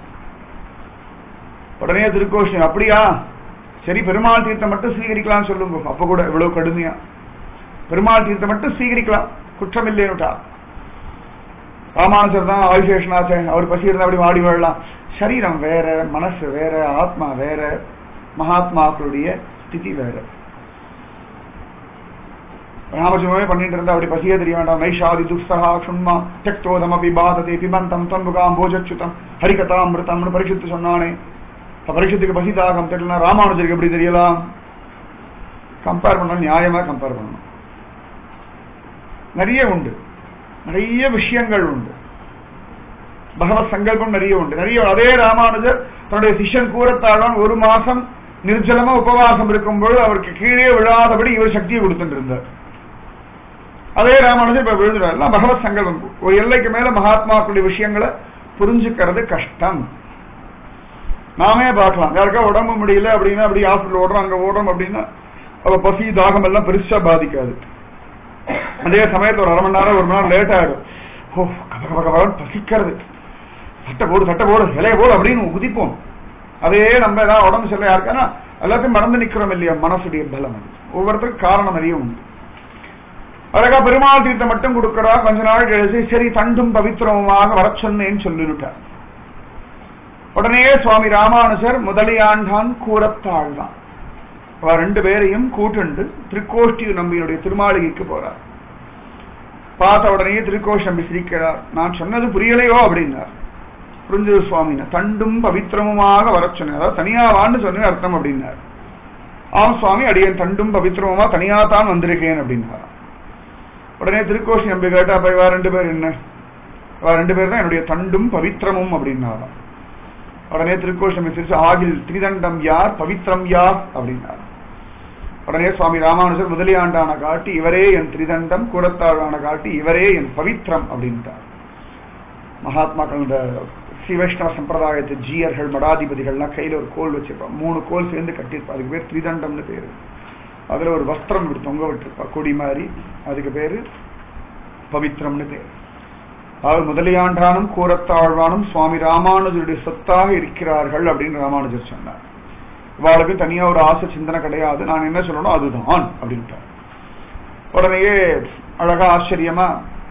உடனே திருக்கோஷ்டி, அப்படியா சரி பெருமாள் தீர்த்தம் மட்டும் சீகரிக்கலாம் சொல்லுங்க. அப்ப கூட இவ்வளவு கடுமையா பெருமாள் தீர்த்தம் மட்டும் சீகரிக்கலாம் குற்றம் இல்லைன்னுட்டா. ராமானுஜர் தான் ஆயுஷேஷனாச்சே, அவர் பசி இருந்தா அப்படி வாடி வாழலாம். சரீரம் வேற, மனசு வேற, ஆத்மா வேற, மகாத்மாக்களுடைய ஸ்திதி வேற. ராமஜமே பண்ணிட்டு இருந்தா அப்படி பசியே தெரிய வேண்டாம். நைஷாதி துஸ்தகா சுண்மா தெக்தோதம் அபிபாதத்தை பிபந்தம் தன்புகாம் போஜச்சுதம் ஹரிகதாமிருத்தம்னு பரிசுத்து சொன்னானே. பரிசுத்துக்கு பசி தாகம் தெரியல, ராமானுஜருக்கு எப்படி தெரியலாம்? கம்பேர் பண்ணணும், நியாயமா கம்பேர் பண்ணணும். நிறைய உண்டு, நிறைய விஷயங்கள் உண்டு, பகவத் சங்கல்பம் நிறைய உண்டு, நிறைய. அதே ராமானுஜர் தன்னுடைய சிஷ்யன் கூறத்தாழ்வான் ஒரு மாசம் நிர்ஜலமா உபவாசம் இருக்கும்போது அவருக்கு கீழே விழாதபடி இவர் சக்தியை கொடுத்துட்டு இருந்தார். அதே ராமானுஜர் இப்ப விழுந்துடார். பகவத் சங்கல்பம். ஒரு எல்லைக்கு மேல மகாத்மாக்களுடைய விஷயங்களை புரிஞ்சுக்கிறது கஷ்டம். நாமே பார்க்கலாம், யாருக்கா உடம்பு முடியல அப்படின்னா அப்படி ஹாஸ்பிட்டல் ஓடுறோம், அங்க ஓடுறோம் அப்படின்னா அவ பசி தாகம் எல்லாம் பெருசா பாதிக்காது. அதே சமயத்துல ஒரு 1/2 மணி நேரம் 1 மணி நேரம் லேட் ஆயிடும். ஓ கபகபகன்னு பசிக்கிறது, சட்டை போடு இலைய போடு அப்படின்னு குதிப்போம். அதே நம்ம ஏதாவது உடம்பு சொல்ல யாருக்கானா எல்லாத்தையும் மறந்து நிக்கிறோம் இல்லையா? மனசுடைய பலம். ஒவ்வொருத்தருக்கும் காரணம் நிறைய உண்டு. அழகா பெருமாள் தீர்த்தம் மட்டும் கொடுக்கறா. கொஞ்ச நாள் கழிச்சு சரி தண்டும் பவித்திரமுமாக வர சொன்னேன்னு சொல்லிவிட்டார். உடனே சுவாமி ராமானுஜர் முதலியாண்டான் கூறத்தாழ்தான். அவ 2 பேரையும் கூட்டுண்டு திருக்கோஷ்டி நம்பியினுடைய திருமாளிகைக்கு போறார். பார்த்த உடனே திருக்கோஷ்டி நம்பி சிரிக்கிறார். நான் சொன்னது புரியலையோ அப்படின்னார். புரிஞ்சது சுவாமினா, தண்டும் பவித்திரமுமாக வர சொன்ன, அதாவது தனியாவான்னு சொன்ன அர்த்தம் அப்படின்னார். ஆம் சுவாமி, அடியன் தண்டும் பவித்திரமுமா தனியா தான் வந்திருக்கேன் அப்படின்னார். உடனே திருக்கோஷ்டி நம்பி கேட்டா, அப்ப இவா 2 பேர் என்ன? இவா 2 பேர் தான் என்னுடைய தண்டும் பவித்திரமும் அப்படின்னாராம். உடனே திருக்கோஷ்டி நம்பி சிரிச்சு, ஆகில் திரிதண்டம் யார், பவித்திரம் யார் அப்படின்னார். உடனே சுவாமி ராமானுஜர் முதலியாண்டான காட்டி இவரே என் திரிதண்டம், கூறத்தாழ்வான காட்டி இவரே என் பவித்திரம் அப்படின்ட்டார். மகாத்மாக்கள் இந்த ஸ்ரீ வைஷ்ணவ சம்பிரதாயத்து ஜீயர்கள் மடாதிபதிகள்லாம் கையில ஒரு கோல் வச்சிருப்பாங்க. 3 கோல் சேர்ந்து கட்டிருப்பா. அதுக்கு பேர் திரிதண்டம்னு பேரு. அதுல ஒரு வஸ்திரம் இப்படி தொங்க விட்டுருப்பா கொடி மாதிரி, அதுக்கு பேரு பவித்திரம்னு பேரு. அதாவது முதலியாண்டானும் கூறத்தாழ்வானும் சுவாமி ராமானுஜருடைய சொத்தாக இருக்கிறார்கள் அப்படின்னு ராமானுஜர் சொன்னார். இவாளுக்கு தனியா ஒரு ஆசை சிந்தனை கிடையாது, நான் என்ன சொல்லணும் அதுதான் அப்படின்ட்டார். உடனேயே அழகா ஆச்சரியமா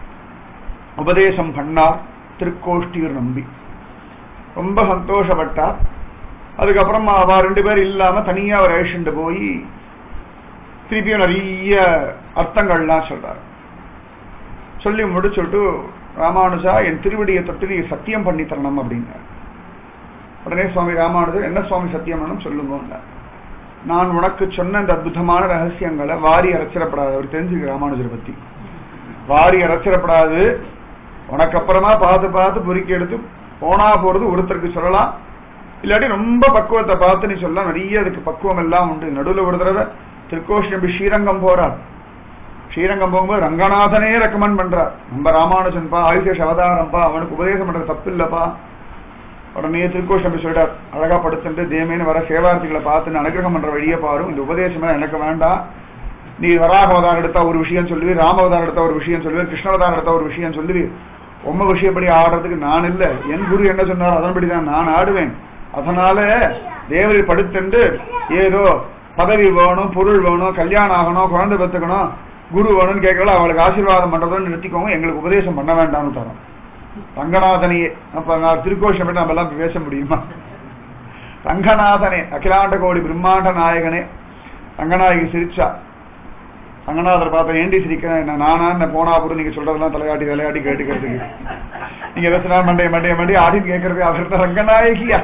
உபதேசம் பண்ணார் திருக்கோஷ்டியூர் நம்பி. ரொம்ப சந்தோஷப்பட்டார். அதுக்கப்புறம் அவ 2 பேர் இல்லாம தனியா அவர் அழைச்சிட்டு போய் திருப்பியும் நிறைய அர்த்தங்கள்லாம் சொல்றார். சொல்லி முடிச்சுட்டு, ராமானுஜா என் திருவடியை தொட்டு நீ சத்தியம் பண்ணி தரணும் அப்படின்னார். உடனே சுவாமி ராமானுஜர், என்ன சுவாமி சத்தியம் பண்ணணும் சொல்லுங்க. நான் உனக்கு சொன்ன இந்த அற்புதமான ரகசியங்களை வாரி அரைச்சிடப்படாது. அவர் தெரிஞ்சுக்க ராமானுஜரை பத்தி வாரி அரைச்சிடப்படாது. உனக்கு அப்புறமா பார்த்து பொறுக்கி எடுத்து போனா போறது ஒருத்தருக்கு சொல்லலாம், இல்லாட்டி ரொம்ப பக்குவத்தை பார்த்து நீ சொல்லலாம். நிறைய அதுக்கு பக்குவம் எல்லாம் உண்டு. நடுவில் ஒரு தடவை திருக்கோஷ்டி நம்பி ஸ்ரீரங்கம் போறார். ஸ்ரீரங்கம் போகும்போது ரங்கநாதனே ரெக்கமெண்ட் பண்றார், நம்ம ராமானுஜன்பா, ஆயுஷேஷ் அவதாரம்பா, அவனுக்கு உபதேசம் பண்றது தப்பு இல்லப்பா. உடனே திருக்கோஷ்டி நம்பி சொல்லிட்டார், அழகா படுத்துட்டு தேமேன்னு வர சேவார்த்திகளை பார்த்து அனுகிரகம் பண்ற வழியே பாரும், இந்த உபதேசம் எனக்கு வேண்டாம். நீ வராக அவதாரம் எடுத்தா ஒரு விஷயம் சொல்லுவீர், ராம அவதாரம் எடுத்தா ஒரு விஷயம் சொல்லுவீர், கிருஷ்ணாவதாரம் எடுத்தா ஒரு விஷயம் சொல்லுவீர். உம்ம விஷயப்படி ஆடுறதுக்கு நான் இல்ல, என் குரு என்ன சொன்னார் அதன்படிதான் நான் ஆடுவேன். அதனால தேவரை படுத்துண்டு ஏதோ பதவி வேணும், பொருள் வேணும், கல்யாணம் ஆகணும், குழந்தை பெற்றுக்கணும், குரு வேணும்னு கேட்கல, அவளுக்கு ஆசீர்வாதம் பண்றதுன்னு நிறுத்திக்கோங்க, எங்களுக்கு உபதேசம் பண்ண வேண்டாம்னு தரோம். ரங்கநாதனையே அப்ப நான் திருக்கோஷம் பற்றி நம்ம எல்லாம் பேச முடியுமா? ரங்கநாதனே, அகிலாண்ட கோடி பிரம்மாண்ட நாயகனே. ரங்கநாயகி சிரிச்சா. ரங்கநாதர் பார்த்தா, ஏண்டி சிரிக்கிறேன், நானா என்ன போனா போது நீங்க சொல்றதெல்லாம் தலையாட்டி விளையாட்டி கேட்டுக்கிறதுக்கு, நீங்க பேசினா மண்டைய ஆடின்னு கேட்கறது. அவர் தான் ரங்கநாயகியா.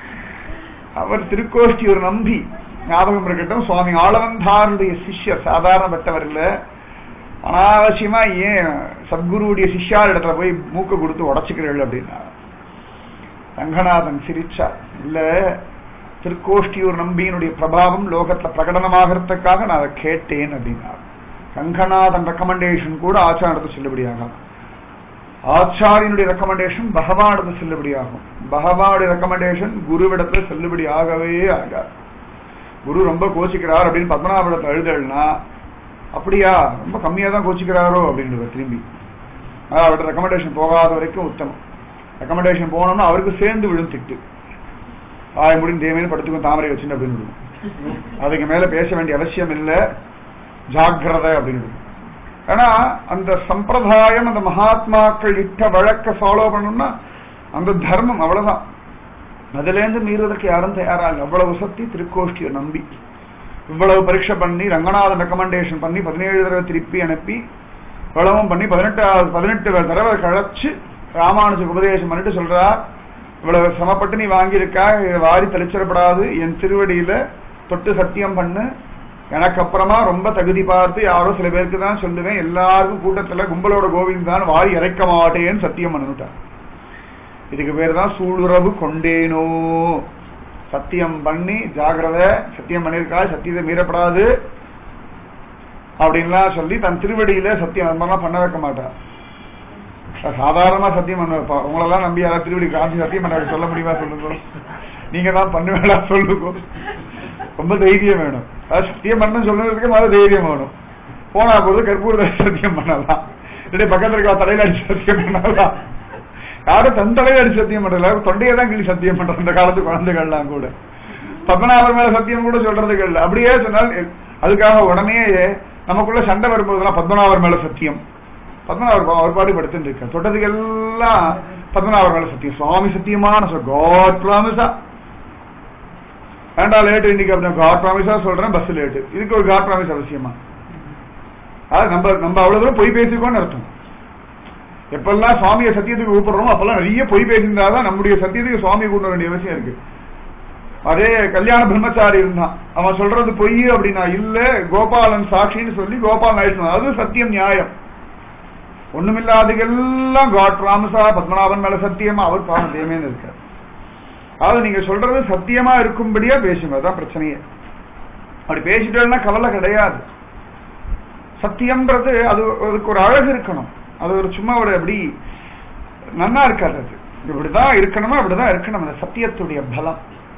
அவர் திருக்கோஷ்டி ஒரு நம்பி ஞாபகம் இருக்கட்டும். சுவாமி ஆளவந்தாருடைய சிஷ்யர், சாதாரணப்பட்டவர் இல்ல. அனாவசியமா ஏன் சத்குருவுடைய சிஷ்யார் இடத்துல போய் மூக்க கொடுத்து உடச்சுக்கிறீர்கள் அப்படின்னா ரங்கநாதன் சிரிச்சா. இல்ல, திருக்கோஷ்டியூர் நம்பியினுடைய பிரபாவம் லோகத்துல பிரகடனமாகறதுக்காக நான் அதை கேட்டேன் அப்படின்னா. ரங்கநாதன் ரெக்கமெண்டேஷன் கூட ஆச்சாரத்தை செல்லுபடியாகும். ஆச்சாரியனுடைய ரெக்கமெண்டேஷன் பகவானிடத்தில் செல்லுபடியாகும். பகவானுடைய ரெக்கமெண்டேஷன் குருவிடத்துல செல்லுபடி ஆகவே ஆகாது. குரு ரொம்ப கோச்சிக்கிறார் அப்படின்னு பத்மநாபடத்தை எழுதல்னா அப்படியா ரொம்ப கம்மியா தான் கோச்சிக்கிறாரோ அப்படின்னு திரும்பி அவர்கிட்ட ரெக்கமெண்டேஷன் போகாத வரைக்கும் உத்தமம். ரெக்கமெண்டேஷன் போனோம்னா அவருக்கு சேர்ந்து விழும் திட்டு. ஆய முடியும் தேவையான படுத்துக்கும் தாமரை வச்சுன்னு அப்படின்னு விடுவோம். அதுக்கு மேல பேச வேண்டிய அவசியம் இல்லை, ஜாக்கிரதை அப்படின்னு. ஏன்னா அந்த சம்பிரதாயம் அந்த மகாத்மாக்கள் இட்ட வழக்க ஃபாலோ பண்ணணும்னா அந்த தர்மம் அவ்வளவுதான். அதுல இருந்து மீறுவதற்கு யாரும் தயாராக. அவ்வளவு சக்தி திருக்கோஷ்டியை நம்பி இவ்வளவு பரீட்சை பண்ணி ரங்கநாதன் ரெக்கமெண்டேஷன் பண்ணி 17 தடவை திருப்பி அனுப்பி வளமும் பண்ணி 18 தடவை கழைச்சு ராமானுஜருக்கு உபதேசம் பண்ணிட்டு சொல்றா, இவ்வளவு சிரமப்பட்டு நீ வாங்கியிருக்கா, வாரி தெளிச்சிடப்படாது, என் திருவடியில தொட்டு சத்தியம் பண்ணு, எனக்கு அப்புறமா ரொம்ப தகுதி பார்த்து யாரோ சில பேருக்கு தான் சொல்லுவேன், எல்லாருக்கும் கூட்டத்துல கும்பலோட கோவிந்தான் வாரி இறைக்க மாட்டேன்னு சத்தியம் பண்ணிட்டார். இதுக்கு பேர் தான் சூளுறவு கொண்டேனோ. சத்தியம் பண்ணி ஜாகிரதை, சத்தியம் பண்ணிருக்கா, சத்தியத்தை மீறப்படாது அப்படின்லாம் சொல்லி தன் திருவடியில சத்தியம் அந்த மாதிரிலாம் பண்ண வைக்க மாட்டார். சாதாரணமா சத்தியம் பண்ண வைப்பா. உங்களெல்லாம் நம்பி யாராவது திருவடி காட்சி சத்தியம் பண்ண சொல்ல முடியுமா சொல்லுங்க, நீங்க தான் பண்ணுவேடா சொல்லுங்க. ரொம்ப தைரியம் வேணும். அதாவது சத்தியம் பண்ண சொல்றதுக்கு முதல்ல தைரியம் வேணும். போனா போது கற்பூர சத்தியம் பண்ணலாம், இல்லை பக்கத்துல இருக்கா தலையில அடிச்சு சத்தியம் பண்ணலாம். யாரும் தன் தலையில அடிச்சு சத்தியம் பண்றல, தொண்டையை தான் கிளி சத்தியம் பண்றது இந்த காலத்து குழந்தைகள்லாம் கூட. பத்மநாபர் மேல சத்தியம் கூட சொல்றதுக்கு இல்லை. அப்படியே சொன்னால் அதுக்காக உடனே நமக்குள்ள சண்டை வரும்போதுலாம் பத்மநாபர் மேல சத்தியம், பத்மநாபர் அவர் பாடு படுத்துட்டு இருக்க தொட்டதுக்கு எல்லாம் பத்மநாபர் மேல சத்தியம், சுவாமி சத்தியமான காட் ப்ராமிஸா. வேண்டா லேட்டு இன்னைக்கு அப்படின்னா காட் ப்ராமிஸா சொல்றேன், பஸ் லேட்டு, இதுக்கு ஒரு காட் ப்ராமிஸ் அவசியமா? அது நம்ம அவ்வளவு தூரம் பொய் பேசிக்கோன்னு அர்த்தம். எப்பெல்லாம் சுவாமியை சத்தியத்துக்கு கூப்பிடுறோமோ அப்பெல்லாம் நிறைய பொய் பேசியிருந்தாதான் நம்முடைய சத்தியத்துக்கு சுவாமியை கூப்பிட வேண்டிய அவசியம் இருக்கு. அதே கல்யாண பிரம்மச்சாரி இருந்தான், அவன் சொல்றது பொய் அப்படின்னா இல்ல கோபாலன் சாட்சின்னு சொல்லி கோபாலன் ஆயிடுச்சு, அது சத்தியம் நியாயம். ஒண்ணுமில்லாதுக்கெல்லாம் காட் ப்ராமிஸா பத்மநாபன் மேல சத்தியமா அவர் பாவத்தையுமே இருக்காரு. அதாவது நீங்க சொல்றது சத்தியமா இருக்கும்படியா பேசுங்க, அதான் பிரச்சனையே. அப்படி பேசிட்டேன்னா கவலை கிடையாது. சத்தியம்ன்றது அதுக்கு ஒரு அழகு இருக்கணும், அது ஒரு சும்மா ஒரு அப்படி நன்னா இருக்காது. அது இப்படிதான் இருக்கணுமா அப்படிதான் இருக்கணும், அந்த சத்தியத்துடைய பலம்.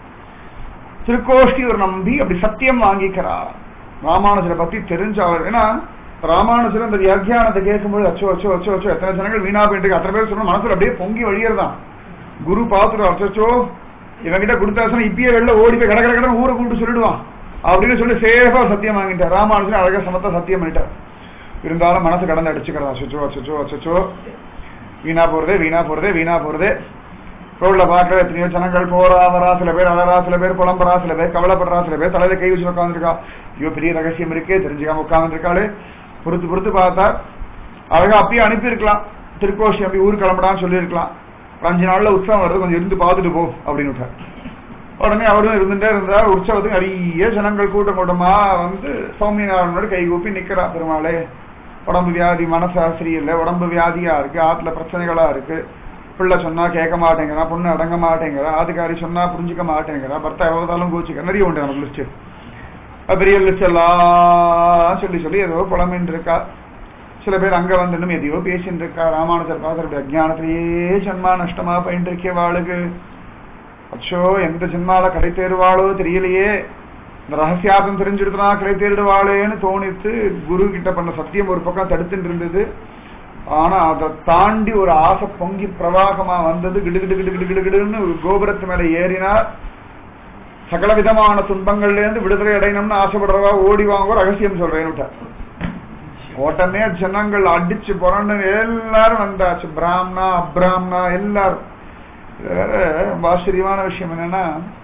திருக்கோஷ்டி ஒரு நம்பி அப்படி சத்தியம் வாங்கிக்கிறார். ராமானுஜரை பத்தி தெரிஞ்ச அவர், ஏன்னா ராமானுஜர் அந்த வியாக்கியானத்தை கேட்கும்போது அச்சோ அச்சோ அச்சோ அச்சோ எத்தனை ஜனங்கள் வீணா போயிட்டு அத்தனை பேர் சொன்ன மனசுல அப்படியே பொங்கி வழியறதான். குரு பார்த்துட்டு அச்சோ இவங்கிட்ட கொடுத்தாசன இப்பயே வெளில ஓடி போய் கடை கடை ஊரை கூப்பிட்டு சொல்லிடுவான் அப்படின்னு சொல்லி சேஃபா சத்தியம் வாங்கிட்டார். ராமானுஜன் அழகா சமத்தா சத்தியம் பண்ணிட்டார். இருந்தாலும் மனசு கடந்து அடிச்சுக்கிறதா, அச்சோ அச்சோ அச்சோ வீணா போறதே வீணா போறதே வீணா போறதே. ரோட்ல பாக்குற எத்தனையோ ஜனங்கள் போறா வரா, சில பேர் அழறா, சில பேர் புலம்புறா, சில பேர் கவலைப்படுறா, சில பேர் தலையில கை வச்சு உட்காந்துருக்கா. ஐயோ பெரிய ரகசியம் இருக்கே தெரிஞ்சுக்காம உட்காந்துருக்காளே. பொறுத்து பொறுத்து பார்த்தா அழகா அப்பயே அனுப்பியிருக்கலாம், திருக்கோஷி அப்படி ஊர் கிளம்படான்னு சொல்லியிருக்கலாம். 5 நாள்ல உற்சவம் வருது, கொஞ்சம் இருந்து பார்த்துட்டு போ அப்படின்னு விட்டார். உடனே அவரும் இருந்துட்டே இருந்தா. உற்சவத்துக்கு நிறைய ஜனங்கள் கூட்டம் கூட்டமா வந்து சௌமியநாதனோட கை கூப்பி நிக்கிறா. பெருமாளே உடம்பு வியாதி, மனசாஸ்திரி இல்லை, உடம்பு வியாதியா இருக்கு, ஆத்துல பிரச்சனைகளா இருக்கு, பிள்ளை சொன்னா கேட்க மாட்டேங்கிறா, பொண்ணு அடங்க மாட்டேங்கிறா, ஆதிகாரி சொன்னா புரிஞ்சுக்க மாட்டேங்கிறா, பர்த்தா எவ்வளவுதாலும் கோச்சிக்க, நிறைய உண்டு நமக்கு லிஸ்ட். பெரிய லிஸ்ட் எல்லாம் சொல்லி சொல்லி ஏதோ புலமின்னு இருக்கா. சில பேர் அங்க வந்து இன்னும் எதையோ பேசிட்டு இருக்கா. ராமானுஜர் பார்த்து அஜ்ஞானத்திலேயே ஜன்மா நஷ்டமா பயின்று இருக்கே வாளுக்கு, அச்சோ எந்த ஜென்மால கடை தேர்வாளோ தெரியலையே, இந்த ரகசியார்த்தம் தெரிஞ்சுடுத்துனா கடை தேர்டுவாளேன்னு தோணித்து குரு கிட்ட பண்ண சத்தியம் ஒரு பக்கம் தடுத்துட்டு இருந்தது. ஆனா அதை தாண்டி ஒரு ஆசை பொங்கி பிரவாகமா வந்தது. கிடு கிடு கிடு கிடு கிடுன்னு ஒரு கோபுரத்து மேல ஏறினார். சகல விதமான துன்பங்கள்ல இருந்து விடுதலை அடையணும்னு ஆசைப்படுறவா ஓடி வாங்க ரகசியம் சொல்றேன்னு ஓட்டமே ஜனங்கள் அடிச்சு புரண்டு எல்லாரும் வந்தாச்சு, பிராமணா அப்ராம்னா எல்லாரும். வேற ரொம்ப ஆச்சரியமான விஷயம் என்னன்னா,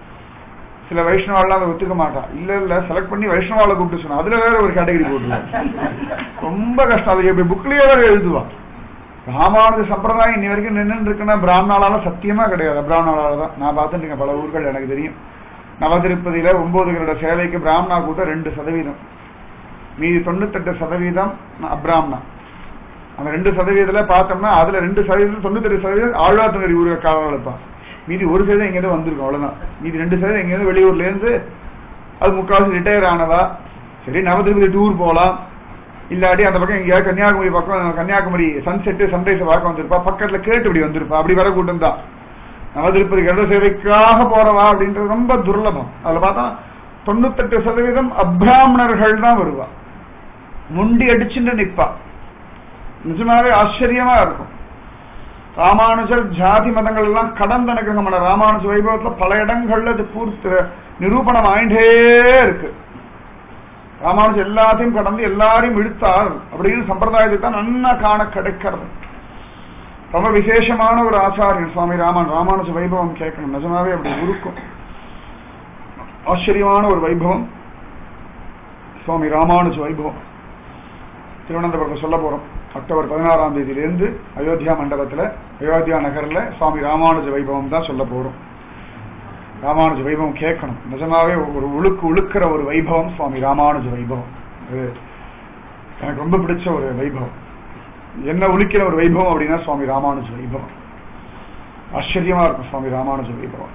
சில வைஷ்ணவாலாம் அதை ஒத்துக்க மாட்டான். இல்ல இல்ல செலக்ட் பண்ணி வைஷ்ணவால கூப்பிட்டு சொன்னா அதுல வேற ஒரு கேட்டகரி போட்டுருவான். ரொம்ப கஷ்டம். அது எப்படி புக்லயே வேற எழுதுவான். ராமானுஜ சம்பிரதாயம் இன்னி வரைக்கும் நின்று இருக்குன்னா பிராமணால சத்தியமா கிடையாது, அப்ராமணால தான். நான் பார்த்துட்டு பல ஊர்கள் எனக்கு தெரியும். நவதிருப்பதியில 9 வருட சேவைக்கு பிராமணா கூட்டம் 2%, மீதி 98% அப்ராமணா. அந்த 2% பார்த்தோம்னா அதுல 2% 98% ஆழ்வார்த்தங்கரி ஊருக்காக இருப்பான். மீதி 1% எங்கேயாவது வந்திருக்கும், அவ்வளவுதான். மீதி 2% எங்கேயாவது வெளியூர்ல இருந்து, அது முக்கால்வாசி ரிட்டையர் ஆனவா. சரி நவதிருப்பதி டூர் போலாம், இல்லாட்டி அந்த பக்கம் எங்கேயாவது கன்னியாகுமரி பக்கம் கன்னியாகுமரி சன்செட்டு சன்ரைஸ் பார்க்க வந்திருப்பா, பக்கத்துல கேட்டு இப்படி வந்திருப்பா. அப்படி வர கூட்டம் தான் நவதிருப்பதி கருட சேவைக்காக போறவா அப்படின்றது ரொம்ப துர்லபம். அதுல பார்த்தா 98% அப்ராமணர்கள் தான் வருவா, முண்டி அடிச்சுட்டு நிற்பா. நிஜமாவே ஆச்சரியமா இருக்கும். ராமானுஜர் ஜாதி மதங்கள் எல்லாம் கடந்த அனுகிரகம் பண்ண ராமானுஜ வைபவத்துல பல இடங்கள்ல அது பூர்த்தி நிரூபணம் ஆயிட்டே இருக்கு. ராமானுஜர் எல்லாத்தையும் கடந்து எல்லாரையும் இழுத்தார் அப்படின்னு சம்பிரதாயத்துக்கு தான் நன்னா காண கிடைக்கிறது. ரொம்ப விசேஷமான ஒரு ஆச்சாரியன் சுவாமி ராமானுஜ வைபவம் கேட்கணும். நிஜமாவே அப்படி இருக்கும். ஆச்சரியமான ஒரு வைபவம் சுவாமி ராமானுஜ வைபவம். திருவனந்தபுரத்தில் சொல்ல போறோம். அக்டோபர் 16ஆம் தேதியிலிருந்து அயோத்தியா மண்டபத்துல அயோத்தியா நகர்ல சுவாமி ராமானுஜ வைபவம் தான் சொல்ல போறோம். ராமானுஜ வைபவம் கேட்கணும். நிஜமாவே ஒரு உழுக்கிற ஒரு வைபவம் சுவாமி ராமானுஜ வைபவம். எனக்கு ரொம்ப பிடிச்ச ஒரு வைபவம். என்ன உழுக்கிற ஒரு வைபவம் அப்படின்னா சுவாமி ராமானுஜ வைபவம். ஆச்சரியமா இருக்கும் சுவாமி ராமானுஜ வைபவம்.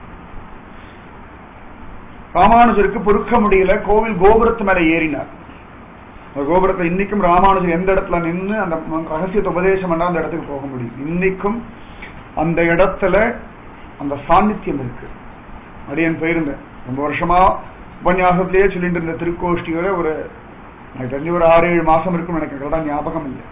ராமானுஜருக்கு பொறுக்க முடியல, கோவில் கோபுரத்து மேல ஏறினார். கோபுரத்தை இன்னைக்கும் ராமானுஜர் எந்த இடத்துல நின்று அந்த ரகசியத்தை உபதேசம் பண்ணா அந்த இடத்துக்கு போக முடியும். இன்னைக்கும் அந்த இடத்துல அந்த சாநித்தியம் இருக்கு. அடியன் போயிருந்தேன் ரொம்ப வருஷமா, உபன்யாசத்திலேயே சொல்லிட்டு இருந்த திருக்கோஷ்டியோட ஒரு எனக்கு தெரிஞ்சு ஒரு 6-7 மாசம் இருக்கும் எனக்கு கரெக்டா ஞாபகம் இல்லை.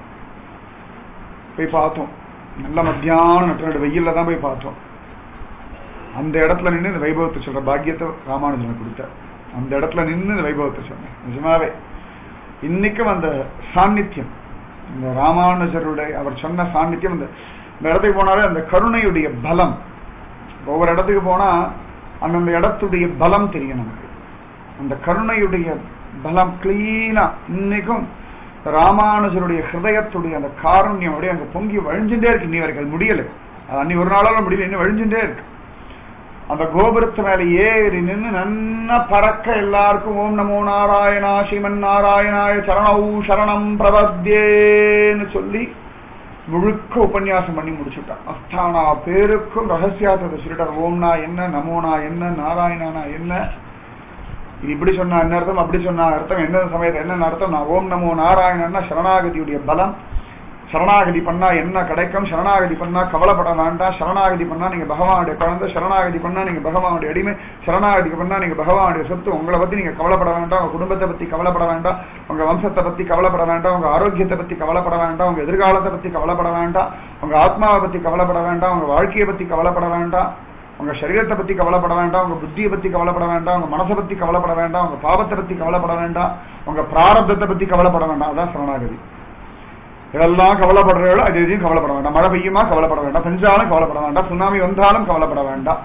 போய் பார்த்தோம். நல்ல மத்தியானம் நட்டு வெயில்ல தான் போய் பார்த்தோம். அந்த இடத்துல நின்று இந்த வைபவத்தை சொல்ற பாக்கியத்தை ராமானுஜனை கொடுத்தார். அந்த இடத்துல நின்று இந்த வைபவத்தை சொன்னேன். நிஜமாவே இன்னைக்கும் அந்த சாநித்தியம், இந்த ராமானுஜருடைய அவர் சொன்ன சாநித்தியம், இந்த இடத்துக்கு போனாலே அந்த கருணையுடைய பலம். ஒவ்வொரு இடத்துக்கு போனா அந்தந்த இடத்துடைய பலம் தெரியும் நமக்கு. அந்த கருணையுடைய பலம் கிளீனா இன்னைக்கும் ராமானுஜருடைய ஹிருதயத்துடைய அந்த காருண்யம் அப்படியே அங்க பொங்கி வழிஞ்சுட்டே இருக்கு. இன்னி வரைக்கும் முடியல, அன்னி ஒரு நாளால முடியல, இன்னும் வழிஞ்சுட்டே இருக்கு. அந்த கோபுரத்து மேல ஏறி நின்று நன்னா பறக்க எல்லாருக்கும் ஓம் நமோ நாராயணா ஸ்ரீமன் நாராயணாய சரணௌ சரணம் பிரபத்யேன்னு சொல்லி முழுக்க உபன்யாசம் பண்ணி முடிச்சுட்டான். அஸ்தானா பேருக்கும் ரகசியார்த்தத்தை சொல்லிட்டார். ஓம்னா என்ன, நமோனா என்ன, நாராயணனா என்ன, இது இப்படி சொன்னா என்ன அர்த்தம், அப்படி சொன்னா அர்த்தம், என்ன சமயத்தை என்ன அர்த்தம். நான் ஓம் நமோ நாராயணன்னா சரணாகதியுடைய பலம். சரணாகதி பண்ணா என்ன கிடைக்கும், சரணாகதி பண்ணா கவலைப்பட வேண்டாம், சரணாகதி பண்ணா நீங்க பகவானுடைய குழந்தை, சரணாகதி பண்ணா நீங்க பகவானுடைய அடிமை, சரணாகதி பண்ணா நீங்க பகவானுடைய சொத்து. உங்களை பத்தி நீங்க கவலைப்பட வேண்டாம், உங்க குடும்பத்தை பத்தி கவலைப்பட வேண்டாம், உங்க வம்சத்தை பத்தி கவலைப்பட வேண்டாம், உங்க ஆரோக்கியத்தை பத்தி கவலைப்பட வேண்டாம், உங்க எதிர்காலத்தை பத்தி கவலைப்பட வேண்டாம், உங்க ஆத்மாவை பத்தி கவலைப்பட வேண்டாம், உங்க வாழ்க்கையை பத்தி கவலைப்பட வேண்டாம், உங்க சரீரத்தை பத்தி கவலைப்பட வேண்டாம், உங்க புத்தியை பத்தி கவலைப்பட வேண்டாம், உங்க மனசை பத்தி கவலைப்பட வேண்டாம், உங்க பாவத்தை பத்தி கவலைப்பட வேண்டாம், உங்க பிராரப்தத்தை பத்தி கவலைப்பட வேண்டாம். அதான் சரணாகதி. இதெல்லாம் கவலைப்படுறீங்களோ அது எதையும் கவலைப்பட வேண்டாம். மழை பெய்யுமா கவலைப்பட வேண்டாம், பெஞ்சாலும் கவலைப்பட வேண்டாம், சுனாமி வந்தாலும் கவலைப்பட வேண்டாம்.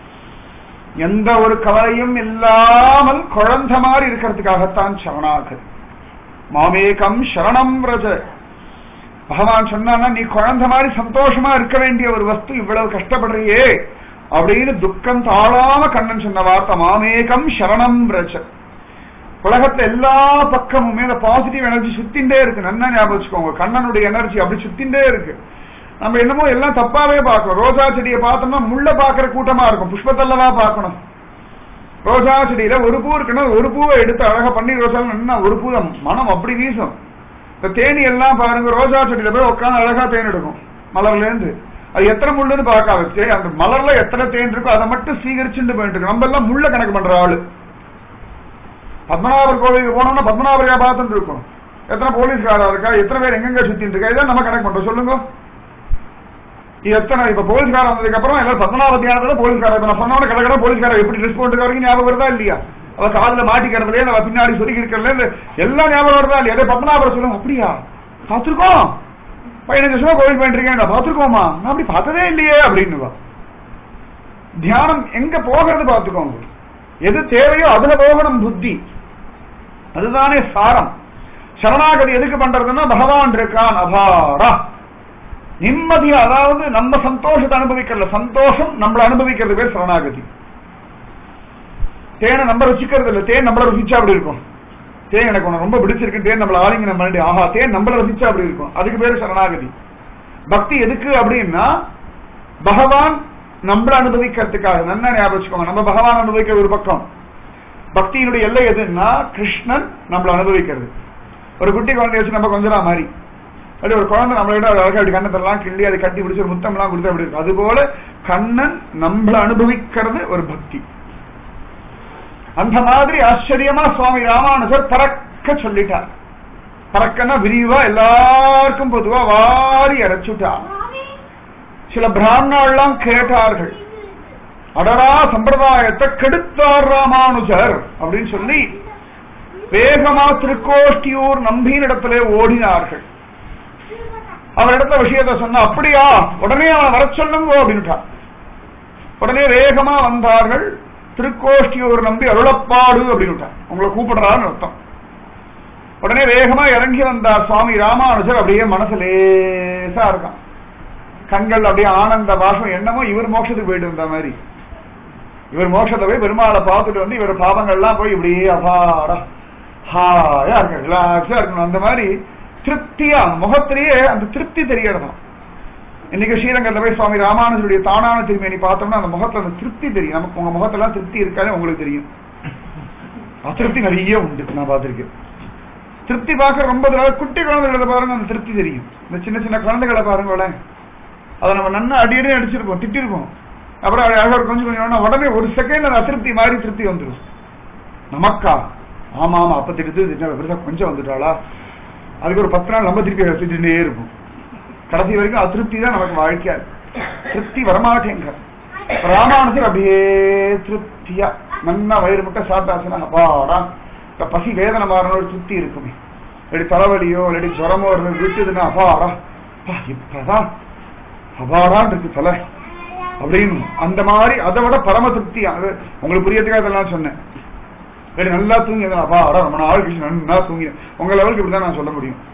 எந்த ஒரு கவலையும் இல்லாமல் குழந்தை மாதிரி இருக்கிறதுக்காகத்தான் சரணாகதி. மாமேகம் சரணம் ரஜ. பகவான் சொன்னா நீ குழந்தை மாதிரி சந்தோஷமா இருக்க வேண்டிய ஒரு வஸ்து இவ்வளவு கஷ்டப்படுறியே அப்படின்னு துக்கம் தாழாம கண்ணன் சொன்ன வார்த்தை மாமேகம் சரணம் ரஜ. உலகத்துல எல்லா பக்கமுமே அந்த பாசிட்டிவ் எனர்ஜி சுத்தின்ண்டே இருக்கு. நல்லா ஞாபகம் வச்சுக்கோங்க, கண்ணனுடைய எனர்ஜி அப்படி சுத்தின்ண்டே இருக்கு. நம்ம என்னமோ எல்லாம் தப்பாவே பார்க்கணும். ரோஜா செடியை பார்த்தோம்னா முள்ள பாக்குற கூட்டமா இருக்கும், புஷ்பத்தல்லவா பார்க்கணும். ரோஜா செடியில ஒரு பூ இருக்குன்னா ஒரு பூவை எடுத்து அழகா பண்ணி ரோஜா ஒரு பூ மனம் அப்படி வீசும். இந்த தேனி எல்லாம் பாருங்க, ரோஜா செடியில போய் உட்காந்து அழகா தேன் எடுக்கும் மலர்ல இருந்து. அது எத்தனை முள்ளுன்னு பார்க்க வச்சு அந்த மலர்ல எத்தனை தேன் இருக்கோ அதை மட்டும் சீகரிச்சுட்டு போயிட்டு இருக்கு. நம்ம எல்லாம் முள்ள கணக்கு பண்ற ஆளு. பத்மநாபர் கோவிலுக்கு போனோம்னா பத்மநாபரையா பார்த்துட்டு இருக்கோம். எத்தனை போலீஸ்காரா இருக்கா, எத்தனை பேர் எங்கெங்க சுத்திட்டு இருக்கா, இதான் நம்ம கணக்கு பண்றோம். சொல்லுங்க எத்தனை. இப்ப போலீஸ்கார வந்ததுக்கு அப்புறம் எல்லாரும் பத்மநாப தியானத்துல போலீஸ்கார நான் சொன்னோட கடற்கரை போலீஸ்கார எப்படி ட்ரெஸ் போட்டு வரைக்கும் ஞாபகம் வருதா இல்லையா? அவ காதுல மாட்டிக்கிறதுல அவ பின்னாடி சொல்லி இருக்கிறதுல எல்லாம் ஞாபகம் வருதா இல்லையா? அதே பத்மநாபரை சொல்லுங்க, அப்படியா பாத்துருக்கோம் 15 வருஷமா கோவில் போயிட்டு இருக்கேன், பாத்துருக்கோமா, நான் அப்படி பார்த்ததே இல்லையே அப்படின்னு. தியானம் எங்க போகிறது பாத்துக்கோங்க. எது தேவையோ அதுல போகணும் புத்தி. அதுதானே சாரம். சரணாகதி எதுக்கு பண்றதுன்னா பகவான் இருக்கான் அபாரா நிம்மதியா, அதாவது நம்ம சந்தோஷத்தை அனுபவிக்கிறதுல சந்தோஷம் நம்மள அனுபவிக்கிறது பேர் சரணாகதி. தேனை நம்ம ருசிக்கிறது இல்ல, தேன் நம்மள ருசிச்சா அப்படி இருக்கும். தேன் எனக்கு உனக்கு ரொம்ப பிடிச்சிருக்கு, தேன் நம்மள ஆலிங்கனம் பண்ணி ஆஹா தேன் நம்மள ருசிச்சா அப்படி இருக்கும். அதுக்கு பேரு சரணாகதி. பக்தி எதுக்கு அப்படின்னா பகவான் நம்மள அனுபவிக்கிறதுக்காக. நல்லா ஞாபகம் வச்சுக்கோங்க, நம்ம பகவான் அனுபவிக்கிற ஒரு பக்கம். பக்தியினுடைய எல்லை எதுன்னா கிருஷ்ணன் நம்மள அனுபவிக்கிறது. ஒரு குட்டி குழந்தைய வச்சு நம்ம கொஞ்சம் மாதிரி அப்படி ஒரு குழந்தை நம்மளோட அழகா அப்படி கண்ணத்தெல்லாம் கிள்ளி அதை கட்டி பிடிச்சி ஒரு முத்தம்லாம் கொடுத்து அப்படி இருக்கு. அதுபோல கண்ணன் நம்மள அனுபவிக்கிறது ஒரு பக்தி. அந்த மாதிரி ஆச்சரியமா சுவாமி ராமானுஜர் பறக்க சொல்லிட்டார். பறக்கன்னா விரிவா எல்லாருக்கும் பொதுவா வாரி அடைச்சுட்டார். சில பிராமணாலாம் கேட்டார்கள், அடரா சம்பிரதாயத்தை கெடுத்தார் ராமானுஜர் அப்படின்னு சொல்லி வேகமா திருக்கோஷ்டியூர் நம்பியின் இடத்துல ஓடினார்கள். அவரிடத்துல விஷயத்த சொன்ன, அப்படியா உடனே அவன் வர சொல்லுங்க அப்படின்ட்டான். உடனே வேகமா வந்தார்கள். திருக்கோஷ்டியூர் நம்பி அருளப்பாடு அப்படின்னு உங்களை கூப்பிடுறான்னு அர்த்தம். உடனே வேகமா இறங்கி வந்தார் சுவாமி ராமானுஜர். அப்படியே மனசு லேசா இருக்கான், கண்கள் அப்படியே ஆனந்த பாஷம். என்னமோ இவர் மோட்சத்துக்கு போயிட்டு வந்த மாதிரி. இவர் மோட்சத்தை போய் பெருமாளை பார்த்துட்டு வந்து இவர் பாவங்கள்லாம் போய் இப்படியே அபாடா ஹாயா இருக்கு, ரிலாக்ஸா இருக்கணும். அந்த மாதிரி திருப்தியா முகத்திலேயே அந்த திருப்தி தெரியறதான். இன்னைக்கு ஸ்ரீரங்கத்துல போய் சுவாமி ராமானுஜருடைய தானான திருமேனி பார்த்தோம்னா அந்த முகத்துல அந்த திருப்தி தெரியும். நமக்கு உங்க முகத்தெல்லாம் திருப்தி இருக்காது உங்களுக்கு தெரியும். அதிருப்தி நிறைய உண்டு, நான் பார்த்திருக்கேன். திருப்தி பார்க்க ரொம்ப குட்டி குழந்தைகளை பாருங்க, அந்த திருப்தி தெரியும். இந்த சின்ன சின்ன குழந்தைகளை பாருங்க, அதை நம்ம நன்னா அடியடி அடிச்சிருப்போம், திட்டிருப்போம். அப்புறம் அழகாக கொஞ்சம் கொஞ்சம் உடனே ஒரு செகண்ட் அந்த அதிருப்தி மாதிரி திருப்தி வந்துடும். நமக்கா ஆமா ஆமா அப்ப திட்டு கொஞ்சம் வந்துட்டாளா, அதுக்கு ஒரு 10 நாள் நம்ம திருப்பி திட்டே இருப்போம். கடைசி வரைக்கும் அதிருப்தி தான் நமக்கு வாழ்க்கையா இருக்கு. திருப்தி வரமாட்டேங்க. ராமானுஜர் அப்படியே திருப்தியா நன்னா வயிறு மட்டும் சாப்பிட்டாச்சுன்னா அப்பாடா, பசி வேதனை மாறணும் ஒரு திருப்தி இருக்குமே. இல்லாடி தலைவலியோ இல்லாடி ஜுரமோ விட்டுதுன்னா அப்பாடா இப்பதான் அபாடான் இருக்கு தலை அப்படின்னு. அந்த மாதிரி அதை விட பரம திருப்தி. உங்களுக்கு புரியறதுக்காக இதெல்லாம் சொன்னேன். நல்லா தூங்கி அப்பாடா ரொம்ப நாள் கழிச்சு நல்லா தூங்கி உங்க லெவலுக்கு இப்படிதான் நான் சொல்ல முடியும்.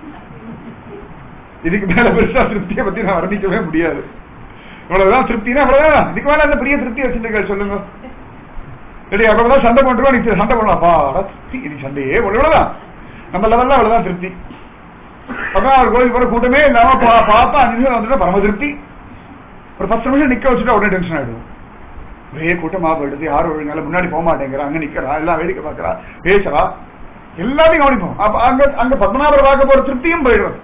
இதுக்கு மேல பெருசா திருப்தியை பத்தி நான் வர்ணிக்கவே முடியாது. இவ்வளவுதான் திருப்தினா அவ்வளவுதான். இதுக்கு மேல அந்த பெரிய திருப்தி வச்சுட்டு சொல்லுங்க. அவ்வளவுதான் சண்டை போட்டுருவோம், நீ சண்டை போடலாம் அப்பாடா திருப்தி, இது சண்டையே இவ்வளவுதான். நம்ம லெவல்ல அவ்வளவுதான் திருப்தி. அப்புறம் அவர் கோயில் போற கூட்டமே இல்லாம பார்த்தா 5 நிமிஷம் வந்துட்டா பரம திருப்தி. ஒரு 10 நிமிஷம் நிக்க வச்சுட்டு உடனே டென்ஷன் ஆயிடுவோம். ஒரே கூட்டமா போயிடுது, யாரும் ஒழுங்கால முன்னாடி போக மாட்டேங்கிறா, அங்க நிக்கிறா, எல்லாம் வேடிக்கை பாக்குறா, பேசுறா, எல்லாத்தையும் கவனிப்போம். அப்ப அங்க பத்மநாபர் பார்க்க போற திருப்தியும் போயிடுறது.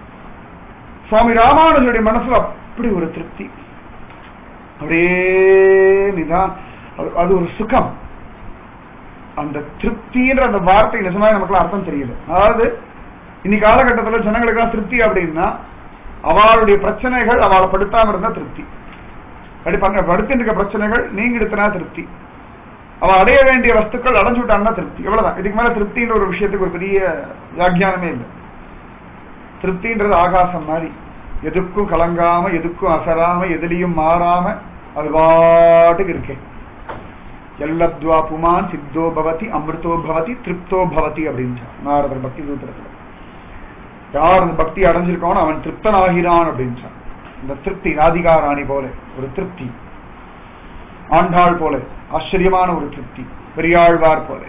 சுவாமி ராமானுஜருடைய மனசுல அப்படி ஒரு திருப்தி, அப்படியே நிதான், அது ஒரு சுகம். அந்த திருப்தின்ற அந்த வார்த்தை நிஜமாக நமக்கு அர்த்தம் தெரியல. அதாவது இன்னைக்கு காலகட்டத்தில் ஜனங்களுக்கெல்லாம் திருப்தி அப்படின்னா அவளுடைய பிரச்சனைகள் அவளை படுத்தாம இருந்தா திருப்தி. படுத்திட்டு இருக்க பிரச்சனைகள் நீங்க எடுத்தனா திருப்தி. அவ அடைய வேண்டிய வஸ்துக்கள் அடைஞ்சு விட்டான்னா திருப்தி. எவ்வளவுதான். இதுக்கு மேல திருப்தின்ற ஒரு விஷயத்துக்கு ஒரு பெரிய வியாக்கியானமே இல்லை. திருப்தின்றது ஆகாசம் மாதிரி, எதுக்கும் கலங்காம எதுக்கும் அசராம எதிலையும் மாறாம அது பாட்டுக்கு இருக்கேன். எல்லத்வா புமான் சித்தோ பவதி அமிர்தோ பவதி திருப்தோ பவதி அப்படின்னு நாரதர் பக்தி சூத்திரத்துல. யார் அந்த பக்தி அடைஞ்சிருக்கானோ அவன் திருப்தனாகிறான் அப்படின்னு. இந்த திருப்தி ராதிகாராணி போல ஒரு திருப்தி, ஆண்டாள் போல ஆச்சரியமான ஒரு திருப்தி, பெரியாழ்வார் போல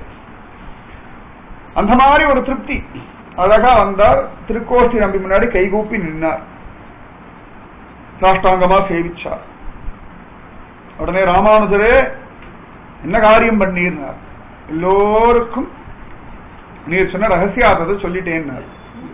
அந்த மாதிரி ஒரு திருப்தி. அழகா வந்தார். திருக்கோஷ்டி நம்பி முன்னாடி கைகூப்பி நின்னார், சாஷ்டாங்கமா சேவிச்சார். உடனே ராமானுஜரே என்ன காரியம் பண்ணீர்னார். எல்லோருக்கும் நீர் சொன்ன ரகசியார்த்தத்தை சொல்லிட்டேன்னார்.